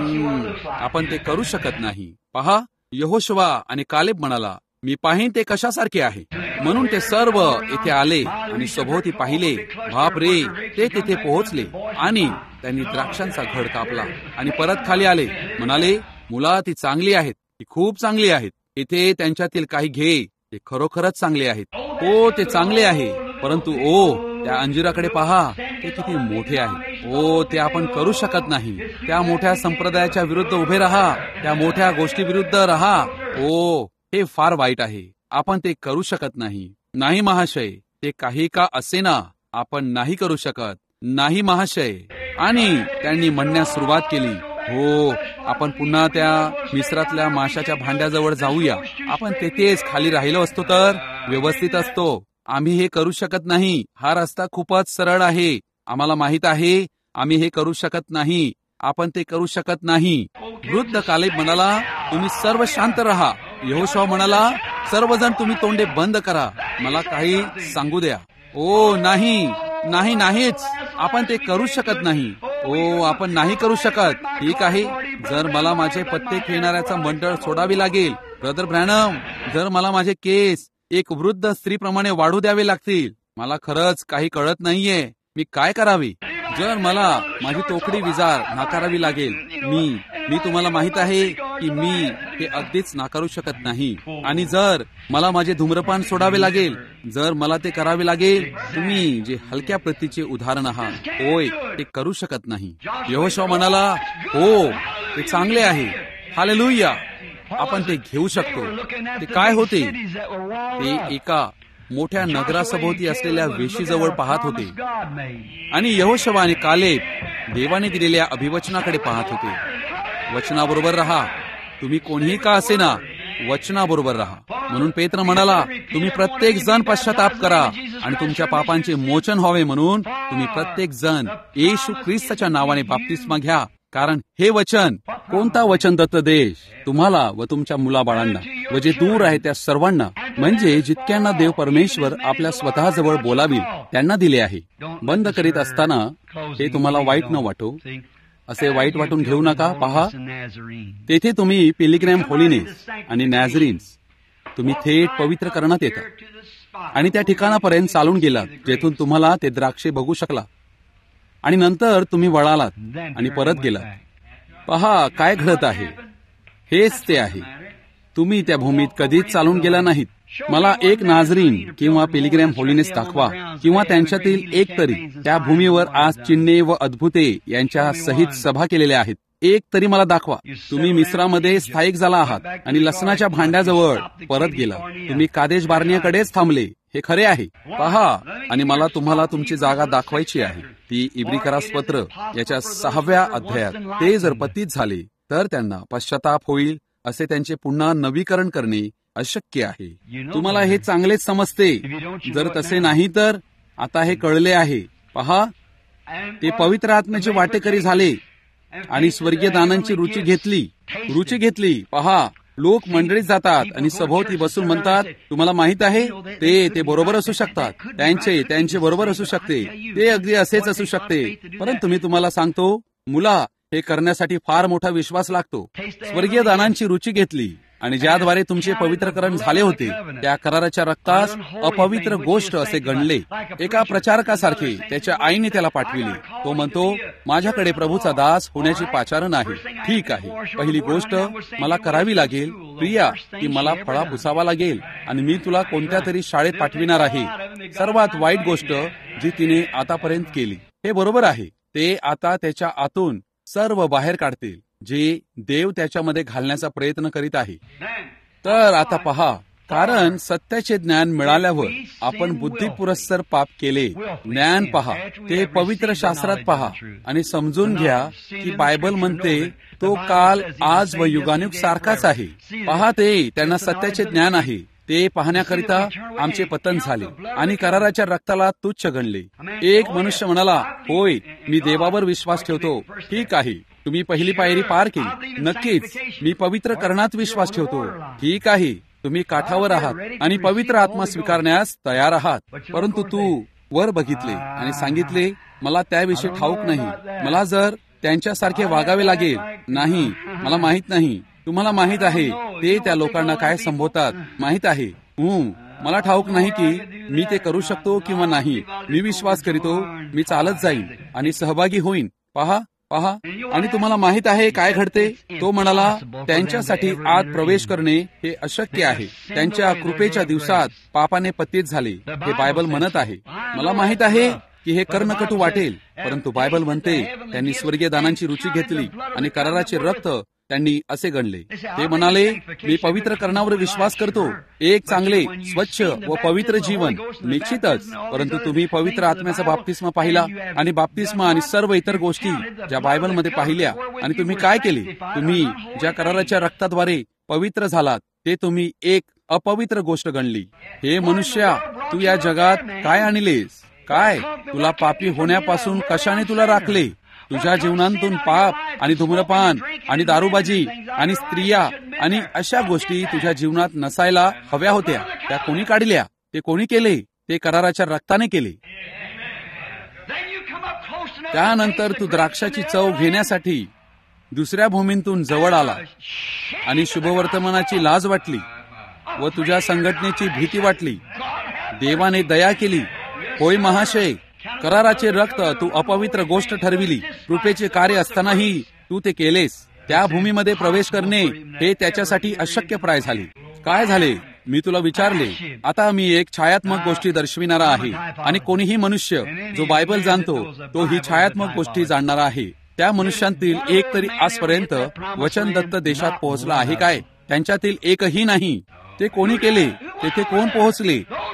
आपण ते करू शकत नाही. पहा, यहोशुवा आणि कालेब म्हणाला, मी पाहीन ते कशासारखे आहे. म्हणून ते सर्व येथे आले आणि सभोवती पाहिले. बाप रे, ते तिथे पोहोचले आणि त्यांनी द्राक्षांचा घड कापला आणि परत खाली आले. म्हणाले, मुला ती चांगली आहेत, ती खूप चांगली आहेत. इथे त्यांच्यातील काही घे, ते खरोखरच चांगले आहेत. ओ, ते चांगले आहे, परंतु ओ, त्या अंजिराकडे पहा, ते किती मोठे आहे. ओ, ते आपण करू शकत नाही. त्या मोठ्या संप्रदायाच्या विरुद्ध उभे राहा, त्या मोठ्या गोष्टी विरुद्ध राहा. ओ, हे फार वाईट आहे. आपण ते करू शकत नाही. नाही महाशय, ते काही का असेना, आपण नाही करू शकत. नाही महाशय. आणि त्यांनी म्हणण्यास सुरुवात केली, हो, आपण पुन्हा त्या मिस्रातल्या माशाच्या भांड्याजवळ जाऊया. आपण तेथेच खाली राहिलो असतो तर व्यवस्थित असतो. आम्ही हे करू शकत नाही. हा रस्ता खूपच सरळ आहे. आम्हाला माहित आहे, आम्ही हे करू शकत नाही. आपण ते करू शकत नाही. वृद्ध कालेब म्हणाला, तुम्ही सर्व शांत राहा. यहोशुवा म्हणाला, सर्वजण तुम्ही तोंडे बंद करा, मला काही सांगू द्या. ओ नाही, नाही, नाहीच, आपण ते करू शकत नाही. ओ, आपण नाही करू शकत. ठीक आहे, जर मला माझे पत्ते खेळणाऱ्याचा मंडळ सोडावी लागेल, ब्रदर ब्रॅनम, जर मला माझे केस एक वृद्ध स्त्रीप्रमाणे वाढू द्यावे लागतील, मला खरंच काही कळत नाहीये, मी काय करावे. जर मला माझी तोकडी विजार नाकारावी लागेल, मी तुम्हाला माहित आहे की मी हे अगदीच नाकारू शकत नाही. आणि जर मला माझे धूम्रपान सोडावे लागेल, जर मला ते करावे लागेल, तुम्ही जे हलक्या प्रतीचे उदाहरण आहात, होय, ते करू शकत नाही. यहोशुवा म्हणाला, हो, ते चांगले आहे, हालेलुया, आपण ते घेऊ शकतो. ते काय होते? ते एका मोठ्या नगरासभोवती असलेल्या वेशीजवळ पाहत होते आणि यहोशुवा आणि कालेब देवाने दिलेल्या अभिवचनाकडे पाहत होते. वचनाबरोबर राहा, तुम्ही कोणीही का असेना, वचनाबरोबर राहा. म्हणून पेत्र म्हणाला, तुम्ही प्रत्येक जण पश्चाताप करा आणि तुमच्या पापांचे मोचन व्हावे म्हणून तुम्ही प्रत्येक जण येशू ख्रिस्ताच्या नावाने बाप्तिस्मा घ्या. कारण हे वचन, कोणता वचनदत्त देश तुम्हाला व तुमच्या मुलाबाळांना व जे दूर आहे त्या सर्वांना, म्हणजे जितक्यांना देव परमेश्वर आपल्या स्वतःजवळ बोलावील त्यांना दिले आहे. बंद करीत असताना हे तुम्हाला वाईट न वाटो, असे वाईट वाटून घेऊ नका. पहा, तेथे तुम्ही पिलिग्रॅम होलिनेस आणि नॅझरीन्स, तुम्ही थेट पवित्र करण्यात येता आणि त्या ठिकाणापर्यंत चालून गेलात जेथून तुम्हाला ते द्राक्षे बघू शकला आणि नंतर तुम्ही वळालात आणि परत गेलात. पहा काय घडत आहे, हेच ते आहे. तुम्ही त्या भूमीत कधीच चालून गेला नाहीत. मला एक नाझरीन किंवा पिलिग्रॅम होलिनेस दाखवा, किंवा त्यांच्यातील एक तरी त्या भूमीवर आज चिन्हे व अद्भुते यांच्या सहित सभा केलेल्या आहेत. एक तरी मला दाखवा. तुम्ही मिस्रामध्ये स्थायिक झाला आहात आणि लसणाच्या भांड्याजवळ परत गेला. तुम्ही कादेश बार्नियाकडेच थांबले, हे खरे आहे. पहा, आणि मला तुम्हाला तुमची जागा दाखवायची आहे. ती इब्रिकरास पत्र याच्या 6व्या अध्यायात. ते जर पतित झाले तर त्यांना पश्चाताप होईल, असे त्यांचे पुन्हा नवीकरण करणे अशक्य आहे. तुम्हाला हे चांगलेच समजते. जर तसे नाही तर आता हे कळले आहे. पहा, ते पवित्र आत्म्याचे वाटेकरी झाले आणि स्वर्गीय दानांची रुची घेतली. पहा, लोक मंडळीत जातात आणि सभोवती बसून म्हणतात, तुम्हाला माहित आहे ते बरोबर असू शकतात, त्यांचे बरोबर असू शकते, ते अगदी असेच असू शकते. परंतु मी तुम्हाला सांगतो, मुला, हे करण्यासाठी फार मोठा विश्वास लागतो. स्वर्गीय दानांची रुची घेतली आणि ज्याद्वारे तुमचे पवित्रकरण झाले होते, त्या कराराच्या रक्तास अपवित्र गोष्ट असे गणले. एका प्रचारकासारखे त्याच्या आईने त्याला पाठविले. तो म्हणतो, माझ्याकडे प्रभूचा दास होण्याची पाचारण आहे. ठीक आहे, पहिली गोष्ट मला करावी लागेल, प्रिया, की मला फळा पुसावा लागेल आणि मी तुला कोणत्या तरी शाळेत पाठविणार आहे. सर्वात वाईट गोष्ट जी तिने आतापर्यंत केली. हे बरोबर आहे. ते आता त्याच्या आतून सर्व बाहेर काढतील जे देव त्याच्यामध्ये घालण्याचा प्रयत्न करीत आहे. तर आता पहा, कारण सत्याचे ज्ञान मिळाल्यावर आपण बुद्धिपुरस्सर पाप केले. ज्ञान पहा, ते पवित्र शास्त्रात पहा आणि समजून घ्या की बायबल म्हणते तो काल, आज व युगानुयुग सारखाच आहे. पहा, ते त्यांना सत्याचे ज्ञान आहे. ते पाहण्याकरिता आमचे पतन झाले आणि कराराच्या रक्ताला तुच्छ गणले. एक मनुष्य म्हणाला, होय, मी देवावर विश्वास ठेवतो. ठीक आहे, तुम्ही पहिली पायरी पार केली. नक्कीच, मी पवित्र करण्यात विश्वास ठेवतो. ठीक आहे, तुम्ही काठावर आहात आणि पवित्र आत्मा स्वीकारण्यास तयार आहात. परंतु तू वर बघितले आणि सांगितले, मला त्याविषयी ठाऊक नाही. मला जर त्यांच्यासारखे वागावे लागेल. नाही, मला माहित नाही. तुम्हाला माहित आहे ते त्या लोकांना काय संबोधतात, माहित आहे. मला ठाऊक नाही की मी ते करू शकतो किंवा नाही. मी विश्वास करीतो, मी चालत जाईन आणि सहभागी होईन. पहा, आणि तुम्हाला माहित आहे काय घडते. तो म्हणाला, त्यांच्यासाठी आत प्रवेश करणे हे अशक्य आहे. त्यांच्या कृपेच्या दिवसात पापाने पतित झाले, हे बायबल म्हणत आहे. मला माहित आहे की हे कर्णकटू वाटेल, परंतु बायबल म्हणते त्यांनी स्वर्गीय दानांची रुची घेतली आणि कराराचे रक्त त्यांनी असे गणले. ते म्हणाले, मी पवित्रकरणावर विश्वास करतो. एक चांगले, स्वच्छ व पवित्र जीवन निश्चितच. परंतु तुम्ही पवित्र आत्म्याचा बाप्तिस्मा पाहिला आणि बाप्तिस्मा आणि सर्व इतर गोष्टी ज्या बायबलमध्ये पाहिल्या, आणि तुम्ही काय केले? तुम्ही ज्या कराराच्या रक्ताद्वारे पवित्र झालात ते तुम्ही एक अपवित्र गोष्ट गणली. हे मनुष्या, तू या जगात काय आणलेस? काय तुला पापी होण्यापासून कशाने तुला राखले? तुझ्या जीवनातून पाप आणि धूम्रपान आणि दारूबाजी आणि स्त्रिया आणि अशा गोष्टी तुझ्या जीवनात नसायला हव्या होत्या, त्या कोणी काढल्या? ते कोणी केले? ते कराराच्या रक्ताने केले. त्यानंतर तू द्राक्षाची चव घेण्यासाठी दुसऱ्या भूमीतून जवळ आला आणि शुभवर्तमानाची लाज वाटली व तुझ्या संघटनेची भीती वाटली. देवाने दया केली. होय महाशय, कराराचे रक्त तू अपवित्र गोष्ट ठरविली. कृपेचे कार्य असतानाही तू ते केलेस. त्या भूमीमध्ये प्रवेश करणे हे त्याच्यासाठी अशक्यप्राय झाले. काय झाले? मी तुला विचारले. आता मी एक छायात्मक गोष्टी दर्शविणारा आहे आणि कोणीही मनुष्य जो बायबल जाणतो तो ही छायात्मक गोष्टी जाणणारा आहे. त्या मनुष्यांतील एक तरी आजपर्यंत वचनदत्त देशात पोहोचला आहे काय? त्यांच्यातील एकही नाही. ते कोणी केले? तेथे कोण पोहोचले?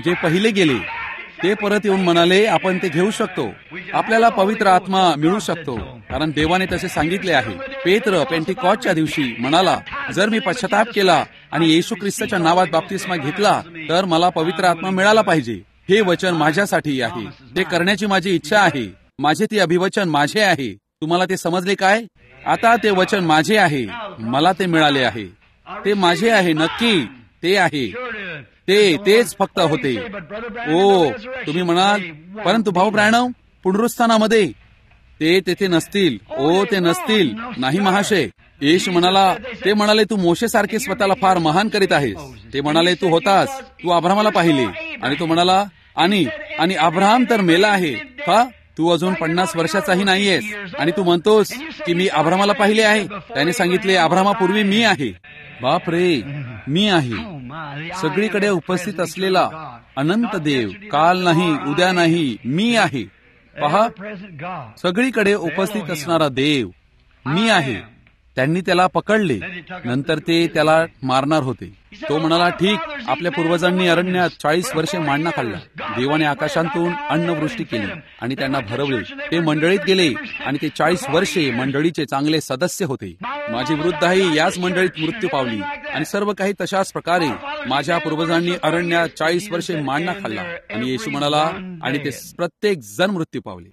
जे पहिले गेले ते परत येऊन म्हणाले, आपण ते घेऊ शकतो, आपल्याला पवित्र आत्मा मिळू शकतो, कारण देवाने तसे सांगितले आहे. पेत्र पेंटिकॉस्टच्या दिवशी म्हणाला, जर मी पश्चाताप केला आणि येशू ख्रिस्ताच्या नावात बाप्तिस्मा घेतला तर मला पवित्र आत्मा मिळाला पाहिजे. हे वचन माझ्यासाठी आहे, ते करण्याची माझी इच्छा आहे, माझे ते अभिवचन माझे आहे. तुम्हाला ते समजले काय? आता ते वचन माझे आहे, मला ते मिळाले आहे, ते माझे आहे, नक्की ते आहे, तेच फक्त होते. ओ, तुम्ही म्हणाल, परंतु भाऊ ब्रॅनम, पुनरुत्थानामध्ये ते तेथे नसतील. ओ, ते नसतील. नाही महाशय. येशू म्हणाला, ते म्हणाले, तू मोशेसारखे स्वतःला फार महान करीत आहेस. ते म्हणाले, तू होतास, तू अब्राहमाला पाहिले. आणि तो म्हणाला, आणि अब्राहम तर मेला आहे का? तू अजून 50 वर्षाचाही नाहीयेस आणि तू म्हणतोस की मी अब्राहमाला पाहिले आहे. त्याने सांगितले, अब्राहमापूर्वी मी आहे. बाप रे, मी आहे, सगळीकडे उपस्थित असलेला अनंत देव, काल नाही, उद्या नाही, मी आहे. पहा, सगळीकडे उपस्थित असणारा देव मी आहे. त्यांनी त्याला पकडले, नंतर ते त्याला मारणार होते. तो म्हणाला, ठीक, आपल्या पूर्वजांनी अरण्यात 40 वर्षे मांडा खाल्ला. देवाने आकाशांतून अन्नवृष्टी केली आणि त्यांना भरवले. ते मंडळीत गेले आणि ते 40 वर्षे मंडळीचे चांगले सदस्य होते. माझी वृद्धाई याच मंडळीत मृत्यू पावली आणि सर्व काही तशाच प्रकारे माझ्या पूर्वजांनी अरण्यात 40 वर्षे मांडा खाल्ला. आणि येशू म्हणाला, आणि ते प्रत्येक जण मृत्यू पावले.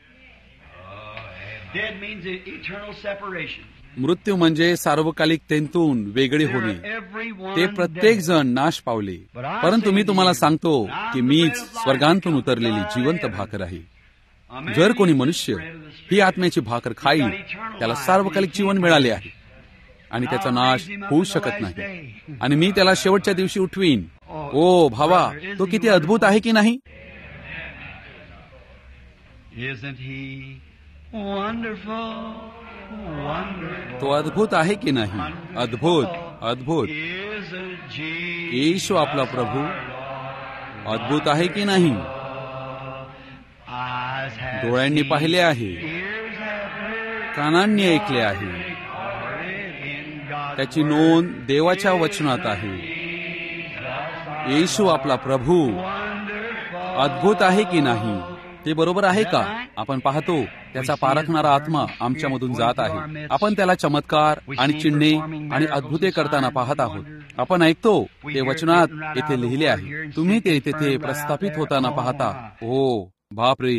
मृत्यू म्हणजे सार्वकालिकतेतून वेगळे होणे. ते प्रत्येक जण नाश पावले. परंतु मी तुम्हाला सांगतो की मीच स्वर्गांतून उतरलेली जिवंत भाकर आहे. जर कोणी मनुष्य ही आत्म्याची भाकर खाईल, त्याला सार्वकालिक जीवन मिळाले आहे आणि त्याचा नाश होऊ शकत नाही. आणि मी त्याला शेवटच्या दिवशी उठवीन. ओ भावा, तो किती अद्भुत आहे की नाही? तो अद्भुत आहे की नाही? अद्भुत, अद्भुत. येशू आपला प्रभू अद्भुत आहे की नाही? डोळ्यांनी पाहिले आहे, कानांनी ऐकले आहे, त्याची नोंद देवाच्या वचनात आहे. येशू आपला प्रभू अद्भुत आहे की नाही? ते बरोबर आहे का? आपण पाहतो त्याचा पारखणारा आत्मा आमच्यामधून जात आहे. आपण त्याला चमत्कार आणि चिन्हे आणि अद्भुते करताना पाहत आहोत. आपण ऐकतो ते वचनात येथे लिहिले आहे. तुम्ही ते तेथे प्रस्थापित होताना पाहता. ओ बापरे,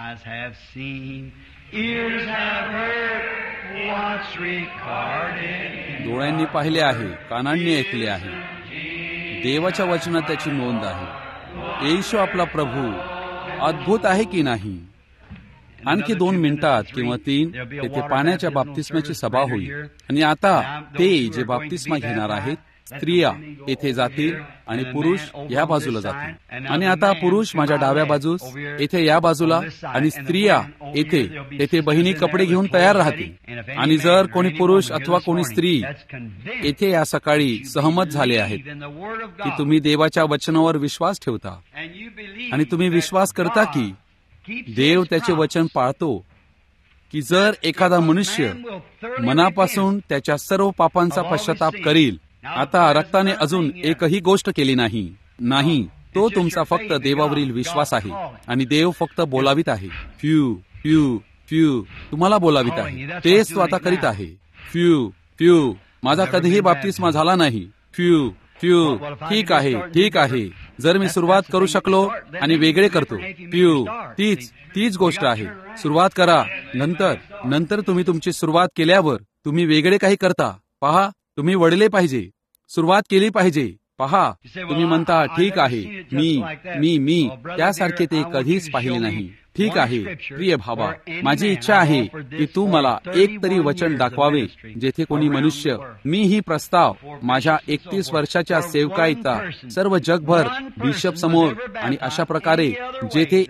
डोळ्यांनी पाहिले आहे, कानांनी ऐकले आहे, देवाच्या वचनात त्याची नोंद आहे. येशू आपला प्रभू अद्भुत आहे की नाही? आणखी 2 मिनिटात किंवा 3 तेथे पाण्याच्या बाप्तिस्माची सभा होईल. आणि आता ते जे बाप्तिस्मा घेणार आहेत, स्त्रिया येथे जातील आणि पुरुष या बाजूला जातील. आणि आता पुरुष माझ्या डाव्या बाजूस, येथे या बाजूला, आणि स्त्रिया येथे. तेथे बहिणी कपडे घेऊन तयार राहतील. आणि जर कोणी पुरुष अथवा कोणी स्त्री येथे या सकाळी सहमत झाले आहेत की तुम्ही देवाच्या वचनावर विश्वास ठेवता आणि तुम्ही विश्वास करता की देव त्याचे वचन पाळतो, की जर एखादा मनुष्य मनापासून त्याच्या सर्व पापांचा पश्चाताप करील. आता रक्ताने अजून एकही गोष्ट केली नाही, तो तुमचा फक्त देवावरील विश्वास आहे आणि देव फक्त बोलावित आहे. फ्यू फ्यू फ्यू तुम्हाला बोलावित आहे. तेच तो आता करीत आहे. फ्यू फ्यू माझा कधीही बाप्तिस्मा झाला नाही. फ्यू फ्यू ठीक आहे, ठीक आहे. जर मी सुरुवात करू शकलो आणि वेगळे करतो. फ्यू तीच गोष्ट आहे. सुरुवात करा. नंतर तुम्ही तुमची सुरुवात केल्यावर तुम्ही वेगळे काही करता. पहा, तुम्ही वळले पाहिजे, सुरुवात केली पाहिजे. पहा, तुम्ही म्हणता ठीक आहे, मी त्यासारखे ते कधीच पाहिले नाही. ठीक आहे प्रिय भावा, माझी इच्छा आहे की तू मला एक तरी वचन दाखवावे जेथे कोणी मनुष्य, मी ही प्रस्ताव माझ्या 31 वर्षाच्या सेवकाईचा सर्व जगभर बिशप समोर आणि अशा प्रकारे जेथे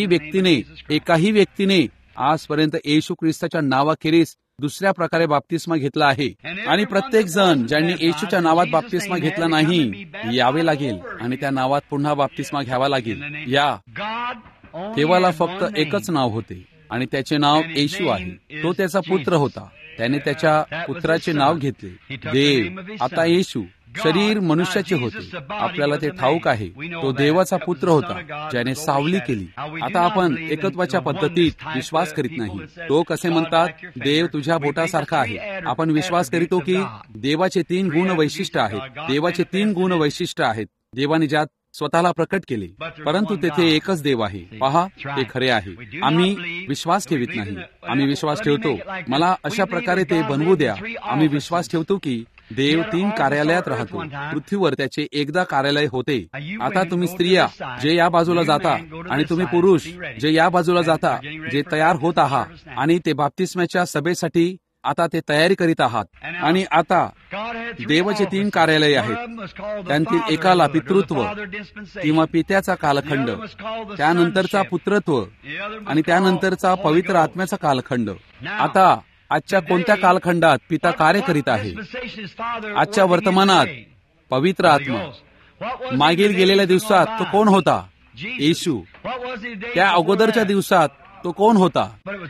एकाही व्यक्तीने आजपर्यंत येशू ख्रिस्ताच्या नावाखेरीज दुसऱ्या प्रकारे बाप्तिस्मा घेतला आहे. आणि प्रत्येक जण ज्यांनी येशूच्या नावात बाप्तिस्मा घेतला नाही, यावे लागेल आणि त्या नावात पुन्हा बाप्तिस्मा घ्यावा लागेल. या देवाला फक्त एकच नाव होते आणि त्याचे नाव येशू आहे. तो त्याचा पुत्र होता, त्याने त्याच्या पुत्राचे नाव घेतले. देव आता येशू, शरीर मनुष्याचे होते, आपल्याला ते ठाऊक आहे. तो देवाचा पुत्र होता, ज्याने सावली केली. आता आपण एकत्वाच्या पद्धतीत विश्वास करीत नाही. लोक असे म्हणतात, देव तुझ्या बोटासारखा आहे. आपण विश्वास करीतो की देवाचे 3 गुण वैशिष्ट्य आहेत. देवाचे 3 गुण वैशिष्ट्य आहेत, देवाने ज्यात स्वतःला प्रकट केले. परंतु तेथे एकच देव आहे. पहा, ते खरे आहे. आम्ही विश्वास ठेवित नाही. आम्ही विश्वास ठेवतो, मला अशा प्रकारे ते बनवू द्या. आम्ही विश्वास ठेवतो की देव 3 कार्यालयात राहतो. पृथ्वीवर त्याचे एकदा कार्यालय होते. आता तुम्ही स्त्रिया जे या बाजूला जाता आणि तुम्ही पुरुष जे या बाजूला जाता, जे तयार होत आहात आणि ते बाप्तिस्माच्या सभेसाठी आता ते तयारी करीत आहात. आणि आता देवाचे 3 कार्यालय आहेत. त्यांतील एकाला पितृत्व किंवा पित्याचा कालखंड, त्यानंतरचा पुत्रत्व आणि त्यानंतरचा पवित्र आत्म्याचा कालखंड. आता आजच्या कोणत्या कालखंडात पिता कार्य करीत आहे? आजच्या वर्तमानात पवित्र आत्मा. मागील गेलेल्या दिवसात तो कोण होता? येशू. त्या अगोदरच्या दिवसात तो कोण होता?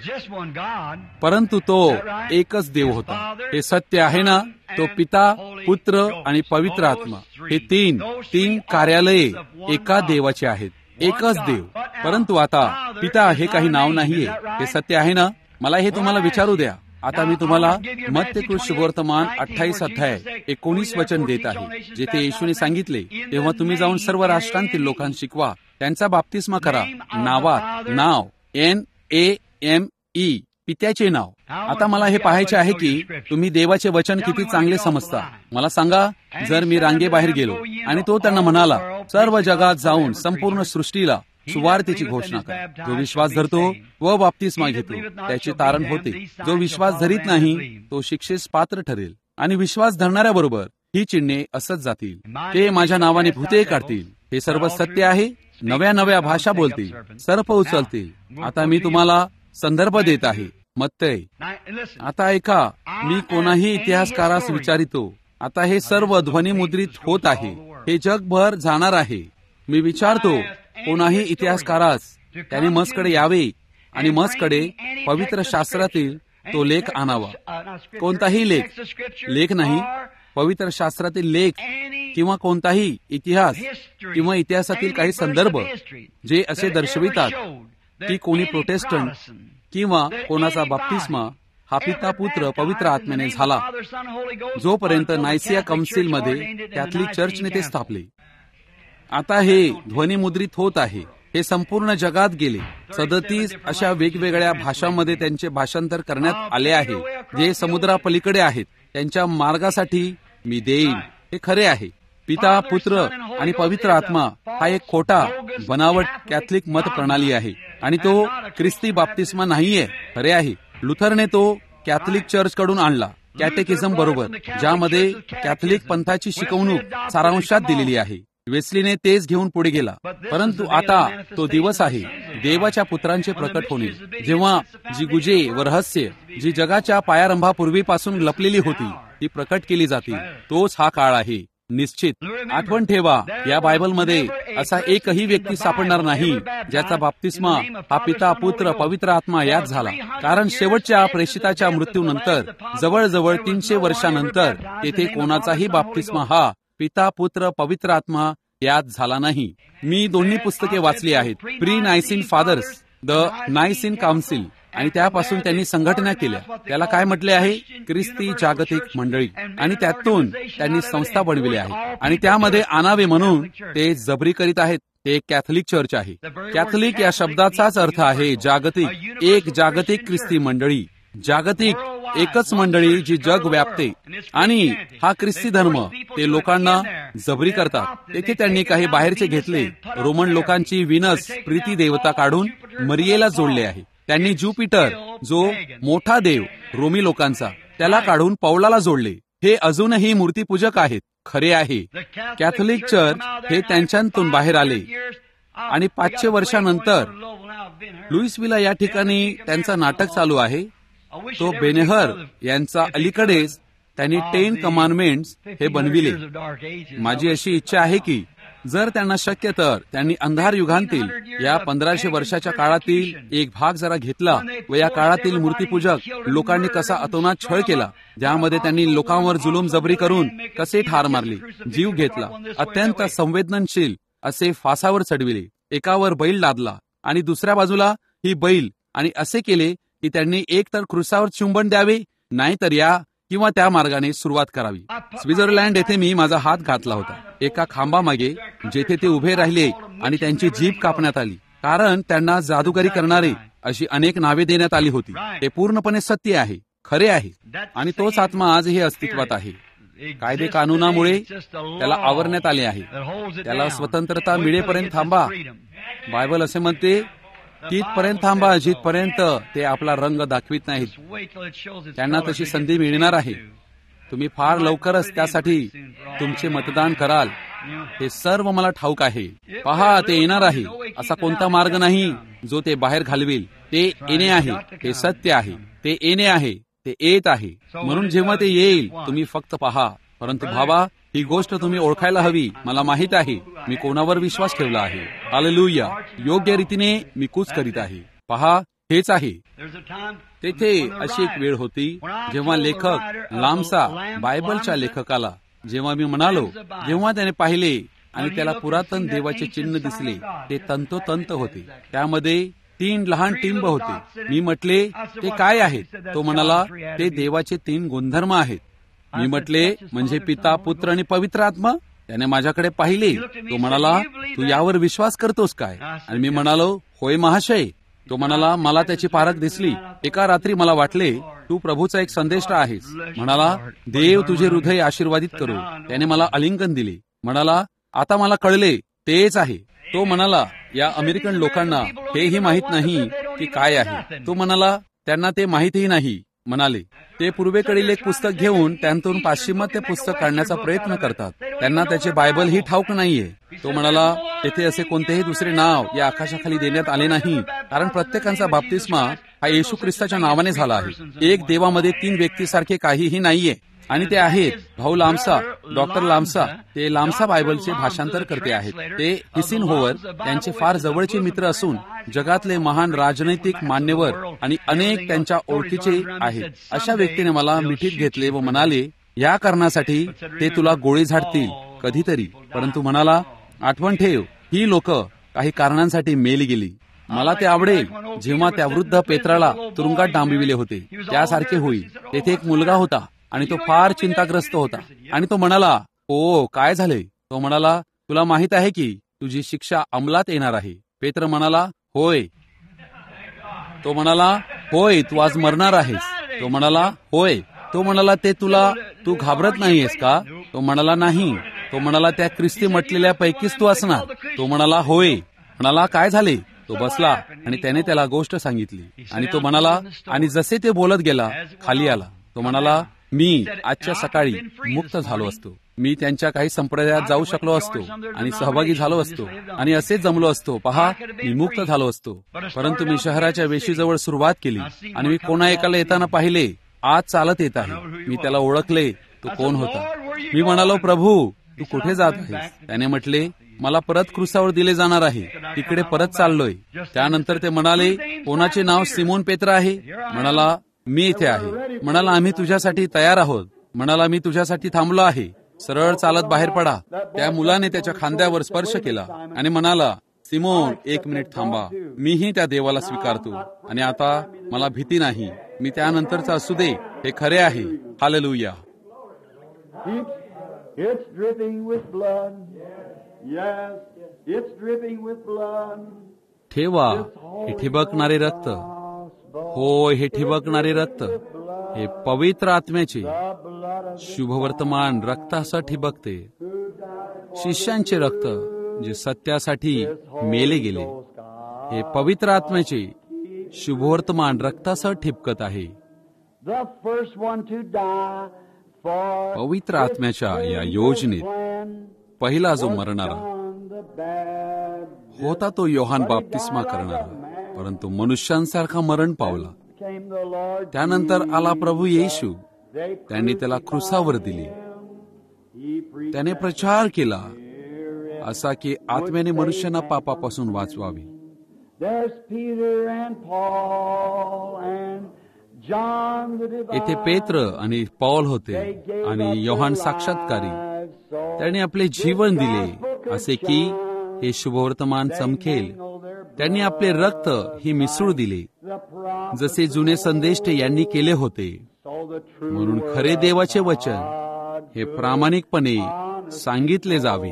परंतु तो एकच देव होता. हे सत्य आहे ना? तो पिता, पुत्र आणि पवित्र आत्मा, हे 3 कार्यालये एका देवाचे आहेत. एकच देव. परंतु आता पिता हे काही नाव नाहीये. हे सत्य आहे ना? मला हे तुम्हाला विचारू द्या. आता मी तुम्हाला मत्ती शुभवर्तमान 28 अध्याय 19 वचन देत आहे, जेथे येशूने सांगितले, तेव्हा तुम्ही जाऊन सर्व राष्ट्रांतील लोकांना शिकवा, त्यांचा बाप्तिस्मा करा, नावात नाव NAME, पित्याचे नाव. आता मला हे पाहायचे आहे की तुम्ही देवाचे वचन किती चांगले समजता. मला सांगा, जर मी रांगेबाहेर गेलो आणि तो त्यांना म्हणाला, सर्व जगात जाऊन संपूर्ण सृष्टीला सुवार्तेची घोषणा करा. जो विश्वास धरतो व बाप्तिस्मा घेतो त्याचे तारण होते. जो विश्वास धरीत नाही तो शिक्षेस पात्र ठरेल. आणि विश्वास धरणाऱ्याबरोबर ही चिन्हे असत जातील. ते माझ्या नावाने भूते काढतील. हे सर्व सत्य आहे. नव्या भाषा बोलतील, सर्प उचलतील. आता मी तुम्हाला संदर्भ देत आहे. मत्तई. आता ऐका, मी कोणाही इतिहासकारास विचारितो. आता हे सर्व ध्वनिमुद्रित होत आहे. हे जगभर जाणार आहे. मी विचारतो कोणाही इतिहासकारास त्याने मसकडे यावे आणि मसकडे पवित्र शास्त्रातील तो लेख आणावा. कोणताही लेख नाही, पवित्र शास्त्रातील लेख किंवा कोणताही इतिहास किंवा इतिहासातील काही संदर्भ जे असे दर्शवितात की कोणी प्रोटेस्टंट किंवा कोणाचा बाप्तिस्मा हा पिता, पुत्र, पवित्र आत्म्याने झाला, जोपर्यंत नायसिया काउन्सिलमध्ये कॅथलिक चर्चने ते स्थापले. आता हे ध्वनिमुद्रित होत आहे. हे संपूर्ण जगात गेले. 37 अशा वेगवेगळ्या भाषांमध्ये त्यांचे भाषांतर करण्यात आले आहे, जे समुद्रापलीकडे आहेत. त्यांच्या मार्गासाठी मी देईन. हे खरे आहे. पिता, पुत्र आणि पवित्र आत्मा हा एक खोटा बनावट कॅथलिक मत प्रणाली आहे आणि तो ख्रिस्ती बाप्तिस्मा नाहीये. खरे आहे. लुथरने तो कॅथलिक चर्च कडून आणला, कॅटेकिझम बरोबर, ज्यामध्ये कॅथलिक पंथाची शिकवणूक सारांशात दिलेली आहे. वेस्लीने तेच घेऊन पुढे गेला. परंतु आता तो दिवस आहे देवाच्या पुत्रांचे प्रकट होणे, जेव्हा जी गुजे व रहस्य जी जगाच्या पायारंभापूर्वीपासून लपलेली होती ती प्रकट केली जातील. तोच हा काळ आहे. निश्चित आठवण ठेवा, या बायबलमध्ये असा एकही व्यक्ती सापडणार नाही ज्याचा बाप्तिस्मा हा पिता, पुत्र, पवित्र आत्मा यात झाला. कारण शेवटच्या प्रेषिताच्या मृत्यूनंतर जवळजवळ 300 वर्षानंतर तेथे कोणाचाही बाप्तिस्मा हा पिता, पुत्र, पवित्र आत्मा यात झाला नाही. मी दोन्ही पुस्तके वाचली आहेत. Pre Nicene fathers, the Nicene council, आणि त्यापासून त्यांनी संघटना केल्या. त्याला काय म्हटले आहे? ख्रिस्ती जागतिक मंडळी. आणि त्यातून त्यांनी संस्था बनविल्या आहेत आणि त्यामध्ये आणावे म्हणून ते जबरी करीत आहेत. ते कॅथलिक चर्च आहे. कॅथलिक या शब्दाचाच अर्थ आहे जागतिक. एक जागतिक ख्रिस्ती मंडळी, जागतिक एकच मंडळी जी जग व्यापते. आणि हा ख्रिस्ती धर्म ते लोकांना जबरी करतात. तेथे त्यांनी काही बाहेरचे घेतले. रोमन लोकांची विनस प्रीती देवता काढून मरियेला जोडले आहे. त्यांनी ज्युपिटर जो मोठा देव रोमी लोकांचा त्याला काढून पौलाला जोडले. हे अजूनही मूर्तीपूजक आहेत. खरे आहे. कॅथलिक चर्च हे त्यांच्यातून बाहेर आले आणि 500 वर्षानंतर लुईसविला या ठिकाणी त्यांचं नाटक चालू आहे. तो बेनेहर यांचा अलीकडेच त्यांनी 10 कमांडमेंट्स हे बनविले. माझी अशी इच्छा आहे की जर त्यांना शक्य तर त्यांनी अंधार युगांतील या 1500 वर्षाच्या काळातील एक भाग जरा घेतला व या काळातील मूर्तीपूजक लोकांनी कसा अतोनात छळ केला, ज्यामध्ये त्यांनी लोकांवर जुलूम जबरी करून कसे ठार मारले, जीव घेतला, अत्यंत संवेदनशील असे फासावर चढविले, एकावर बैल लादला आणि दुसऱ्या बाजूला ही बैल, आणि असे केले की त्यांनी एक तर क्रुसावर चुंबन द्यावे, नाहीतर या किंवा त्या मार्गाने सुरुवात करावी. स्वित्झर्लंड येथे मी माझा हात घातला होता एका खांबामागे, जेथे ते उभे राहिले आणि त्यांची जीभ कापण्यात आली, कारण त्यांना जादूगारी करणारे अशी अनेक नावे देण्यात आली होती. हे पूर्णपणे सत्य आहे, खरे आहे, आणि तोच आत्मा आजही अस्तित्वात आहे. कायदे कानूनामुळे त्याला आवरण्यात आले आहे. त्याला स्वतंत्रता मिळेपर्यंत थांबा. बायबल असे म्हणते, तिथपर्यंत थांबा जिथपर्यंत ते आपला रंग दाखवित नाहीत. त्यांना तशी संधी मिळणार आहे. तुम्ही फार लवकरच त्यासाठी तुमचे मतदान कराल. हे सर्व मला ठाऊक आहे. पहा, ते येणार आहे. असा कोणता मार्ग नाही जो ते बाहेर घालवेल. ते येणे आहे, हे सत्य आहे. ते येणे आहे, ते येत आहे. म्हणून जेव्हा ते येईल तुम्ही फक्त पहा. परंतु भावा, ही गोष्ट तुम्ही ओळखायला हवी. मला माहित आहे मी कोणावर विश्वास ठेवला आहे. हालेलुया. योग्य रीतीने मी कूच करीत आहे. पहा, हेच आहे. तेथे अशी एक वेळ होती जेव्हा लेखक लामसा, बायबलच्या लेखकाला, जेव्हा मी म्हणालो, जेव्हा त्याने पाहिले आणि त्याला पुरातन देवाचे चिन्ह दिसले, ते तंतोतंत होते. त्यामध्ये 3 लहान टिंब होते. मी म्हटले, ते काय आहेत? तो म्हणाला, ते देवाचे 3 गुणधर्म आहेत. मी म्हटले, म्हणजे पिता, पुत्र आणि पवित्र आत्मा? त्याने माझ्याकडे पाहिले. तो म्हणाला, तू यावर विश्वास करतोस काय? आणि मी म्हणालो, होय महाशय. तो म्हणाला, मला त्याची पारख दिसली. एका रात्री मला वाटले तू प्रभूचा एक संदेष्टा आहेस. म्हणाला, देव तुझे हृदय आशीर्वादित करू. त्याने मला आलिंगन दिले. म्हणाला, आता मला कळले, तेच आहे. तो म्हणाला, या अमेरिकन लोकांना हेही माहीत नाही की काय आहे. तो म्हणाला, त्यांना ते माहीतही नाही. म्हणाले, ते पूर्वेकडील एक पुस्तक घेऊन त्यांतून पाश्चिमात्य पुस्तक काढण्याचा प्रयत्न करतात. त्यांना त्याचे बायबल ही ठाऊक नाहीये. तो म्हणाला, तेथे असे कोणतेही दुसरे नाव या आकाशाखाली देण्यात आले नाही, कारण प्रत्येकाचा बाप्तिस्मा हा येशू ख्रिस्ताच्या नावाने झाला आहे. एक देवामध्ये 3 व्यक्तीसारखे काहीही नाहीये. आणि ते आहेत भाऊ लामसा, डॉक्टर लामसा. ते लामसा बायबलचे भाषांतर करते आहेत. ते हिसिनहोवर त्यांचे फार जवळचे मित्र असून जगातले महान राजनैतिक मान्यवर आणि अनेक त्यांच्या ओळखीचे आहेत. अशा व्यक्तीने मला मिठीत घेतले व म्हणाले, या कारणासाठी ते तुला गोळी झाडतील कधीतरी. परंतु म्हणाला, आठवण ठेव, ही लोक काही कारणांसाठी मेली गेली. मला ते आवडेल जेव्हा त्या वृद्ध पेत्राला तुरुंगात डांबविले होते, त्यासारखे होईल. तेथे एक मुलगा होता आणि तो फार चिंताग्रस्त होता. आणि तो म्हणाला, ओ काय झाले? तो म्हणाला, तुला माहित आहे की तुझी शिक्षा अंमलात येणार आहे. पेत्र म्हणाला, होय. तो म्हणाला, होय, तू आज मरणार आहेस. तो म्हणाला, होय. तो म्हणाला, ते तू घाबरत नाहीयेस का? तो म्हणाला, नाही. तो म्हणाला, त्या ख्रिस्ती म्हटलेल्या पैकीच तू असणार. तो म्हणाला, होय. म्हणाला, काय झाले? तो बसला आणि त्याने त्याला गोष्ट सांगितली. आणि तो म्हणाला, आणि जसे ते बोलत गेला खाली आला. तो म्हणाला, मी आजच्या सकाळी मुक्त झालो असतो. मी त्यांच्या काही संप्रदायात जाऊ शकलो असतो आणि सहभागी झालो असतो आणि असेच जमलो असतो. पहा, मी मुक्त झालो असतो. परंतु मी शहराच्या वेशीजवळ सुरुवात केली आणि मी कोणा एकाला येताना पाहिले. आज चालत येत आहे. मी त्याला ओळखले. तो कोण होता? मी म्हणालो, प्रभू, तू कुठे जात आहेस? त्याने म्हटले, मला परत क्रुसावर दिले जाणार आहे. तिकडे परत चाललोय. त्यानंतर ते म्हणाले, कोणाचे नाव सिमोन पेत्र आहे? म्हणाला, मी इथे आहे. म्हणाला, आम्ही तुझ्यासाठी तयार आहोत. म्हणाला, मी तुझ्यासाठी थांबलो आहे. सरळ चालत बाहेर पडा. त्या मुलाने त्याच्या खांद्यावर स्पर्श केला आणि म्हणाला, सिमोन, 1 मिनिट थांबा. मीही त्या देवाला स्वीकारतो आणि आता मला भीती नाही. मी त्यानंतरचा असू दे. हे खरे आहे. हालेलुया. ठेवा हे ठिबकणारे रक्त. होय, हे ठिबकणारे रक्त. हे पवित्र आत्म्याचे शुभवर्तमान रक्तासह ठिबकते. शिष्यांचे रक्त जे सत्यासाठी मेले गेले, हे पवित्र आत्म्याचे शुभवर्तमान रक्तासह ठिबकत आहे. पवित्र आत्म्याच्या या योजनेत पहिला जो मरणारा होता तो योहान बाप्तिस्मा करणारा, परंतु मनुष्यांसारखा मरण पावला. त्यानंतर आला प्रभू येशू. त्यांनी त्याला क्रुसावर दिले. त्याने प्रचार केला, असा की आत्म्याने मनुष्यांना पापापासून वाचवावे. येथे पेत्र आणि पौल होते आणि योहान साक्षात्कारी. त्यांनी आपले जीवन दिले असे की हे शुभवर्तमान चमकेल. त्यांनी आपले रक्त ही मिसळू दिले जसे जुने संदेष्टे यांनी केले होते. म्हणून खरे देवाचे वचन हे प्रामाणिकपणे सांगितले जावे.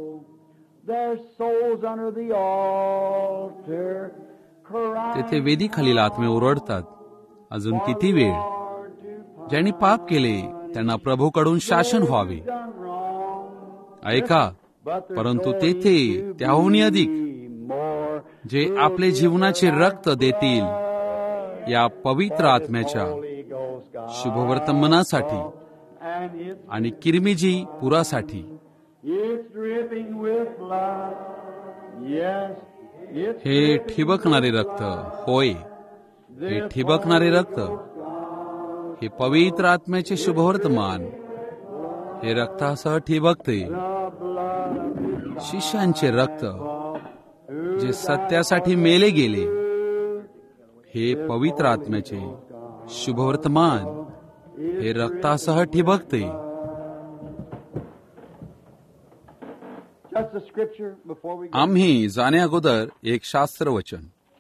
तेथे वेदीखालील आत्मे ओरडतात, अजून किती वेळ? ज्यांनी पाप केले त्यांना प्रभूकडून शासन व्हावे. ऐका, परंतु तेथे त्याहूनही अधिक जे आपले जीवनाचे रक्त देतील या पवित्र आत्म्याच्या शुभवर्तमानासाठी आणि किरमिजी पुरासाठी. हे ठिबकणारे रक्त, होय, हे ठिबकणारे रक्त, हे पवित्र आत्म्याचे शुभवर्तमान हे रक्तासह ठिबकते. शिष्यांचे रक्त जे सत्यासाठी मेले गेले, हे पवित्र आत्म्याचे शुभवर्तमान हे रक्तासह ठिबकते. आम्ही जाण्या अगोदर एक शास्त्र वचन.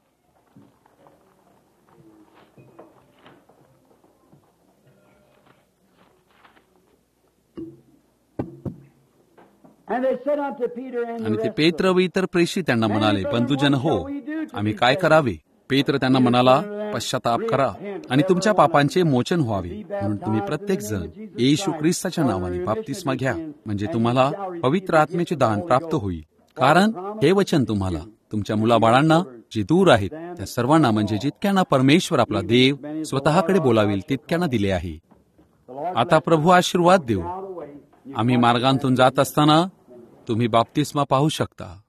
आणि ते पेत्र व इतर प्रेषित त्यांना म्हणाले, बंधुजन हो, आम्ही काय करावे? पेत्र त्यांना म्हणाला, पश्चाताप करा आणि तुमच्या पापांचे मोचन व्हावे, म्हणून तुम्ही प्रत्येक जण येशू ख्रिस्ताच्या नावाने बाप्तिस्मा घ्या, म्हणजे तुम्हाला पवित्र आत्म्याचे दान प्राप्त होईल. कारण हे वचन तुम्हाला, तुमच्या मुलाबाळांना जे दूर आहेत त्या सर्वांना, म्हणजे जितक्यांना परमेश्वर आपला देव स्वतःकडे बोलावेल तितक्यांना दिले आहे. आता प्रभू आशीर्वाद देऊ. आम्ही मार्गांतून जात असताना तुम्ही बाप्तिस्मा पाहू शकता.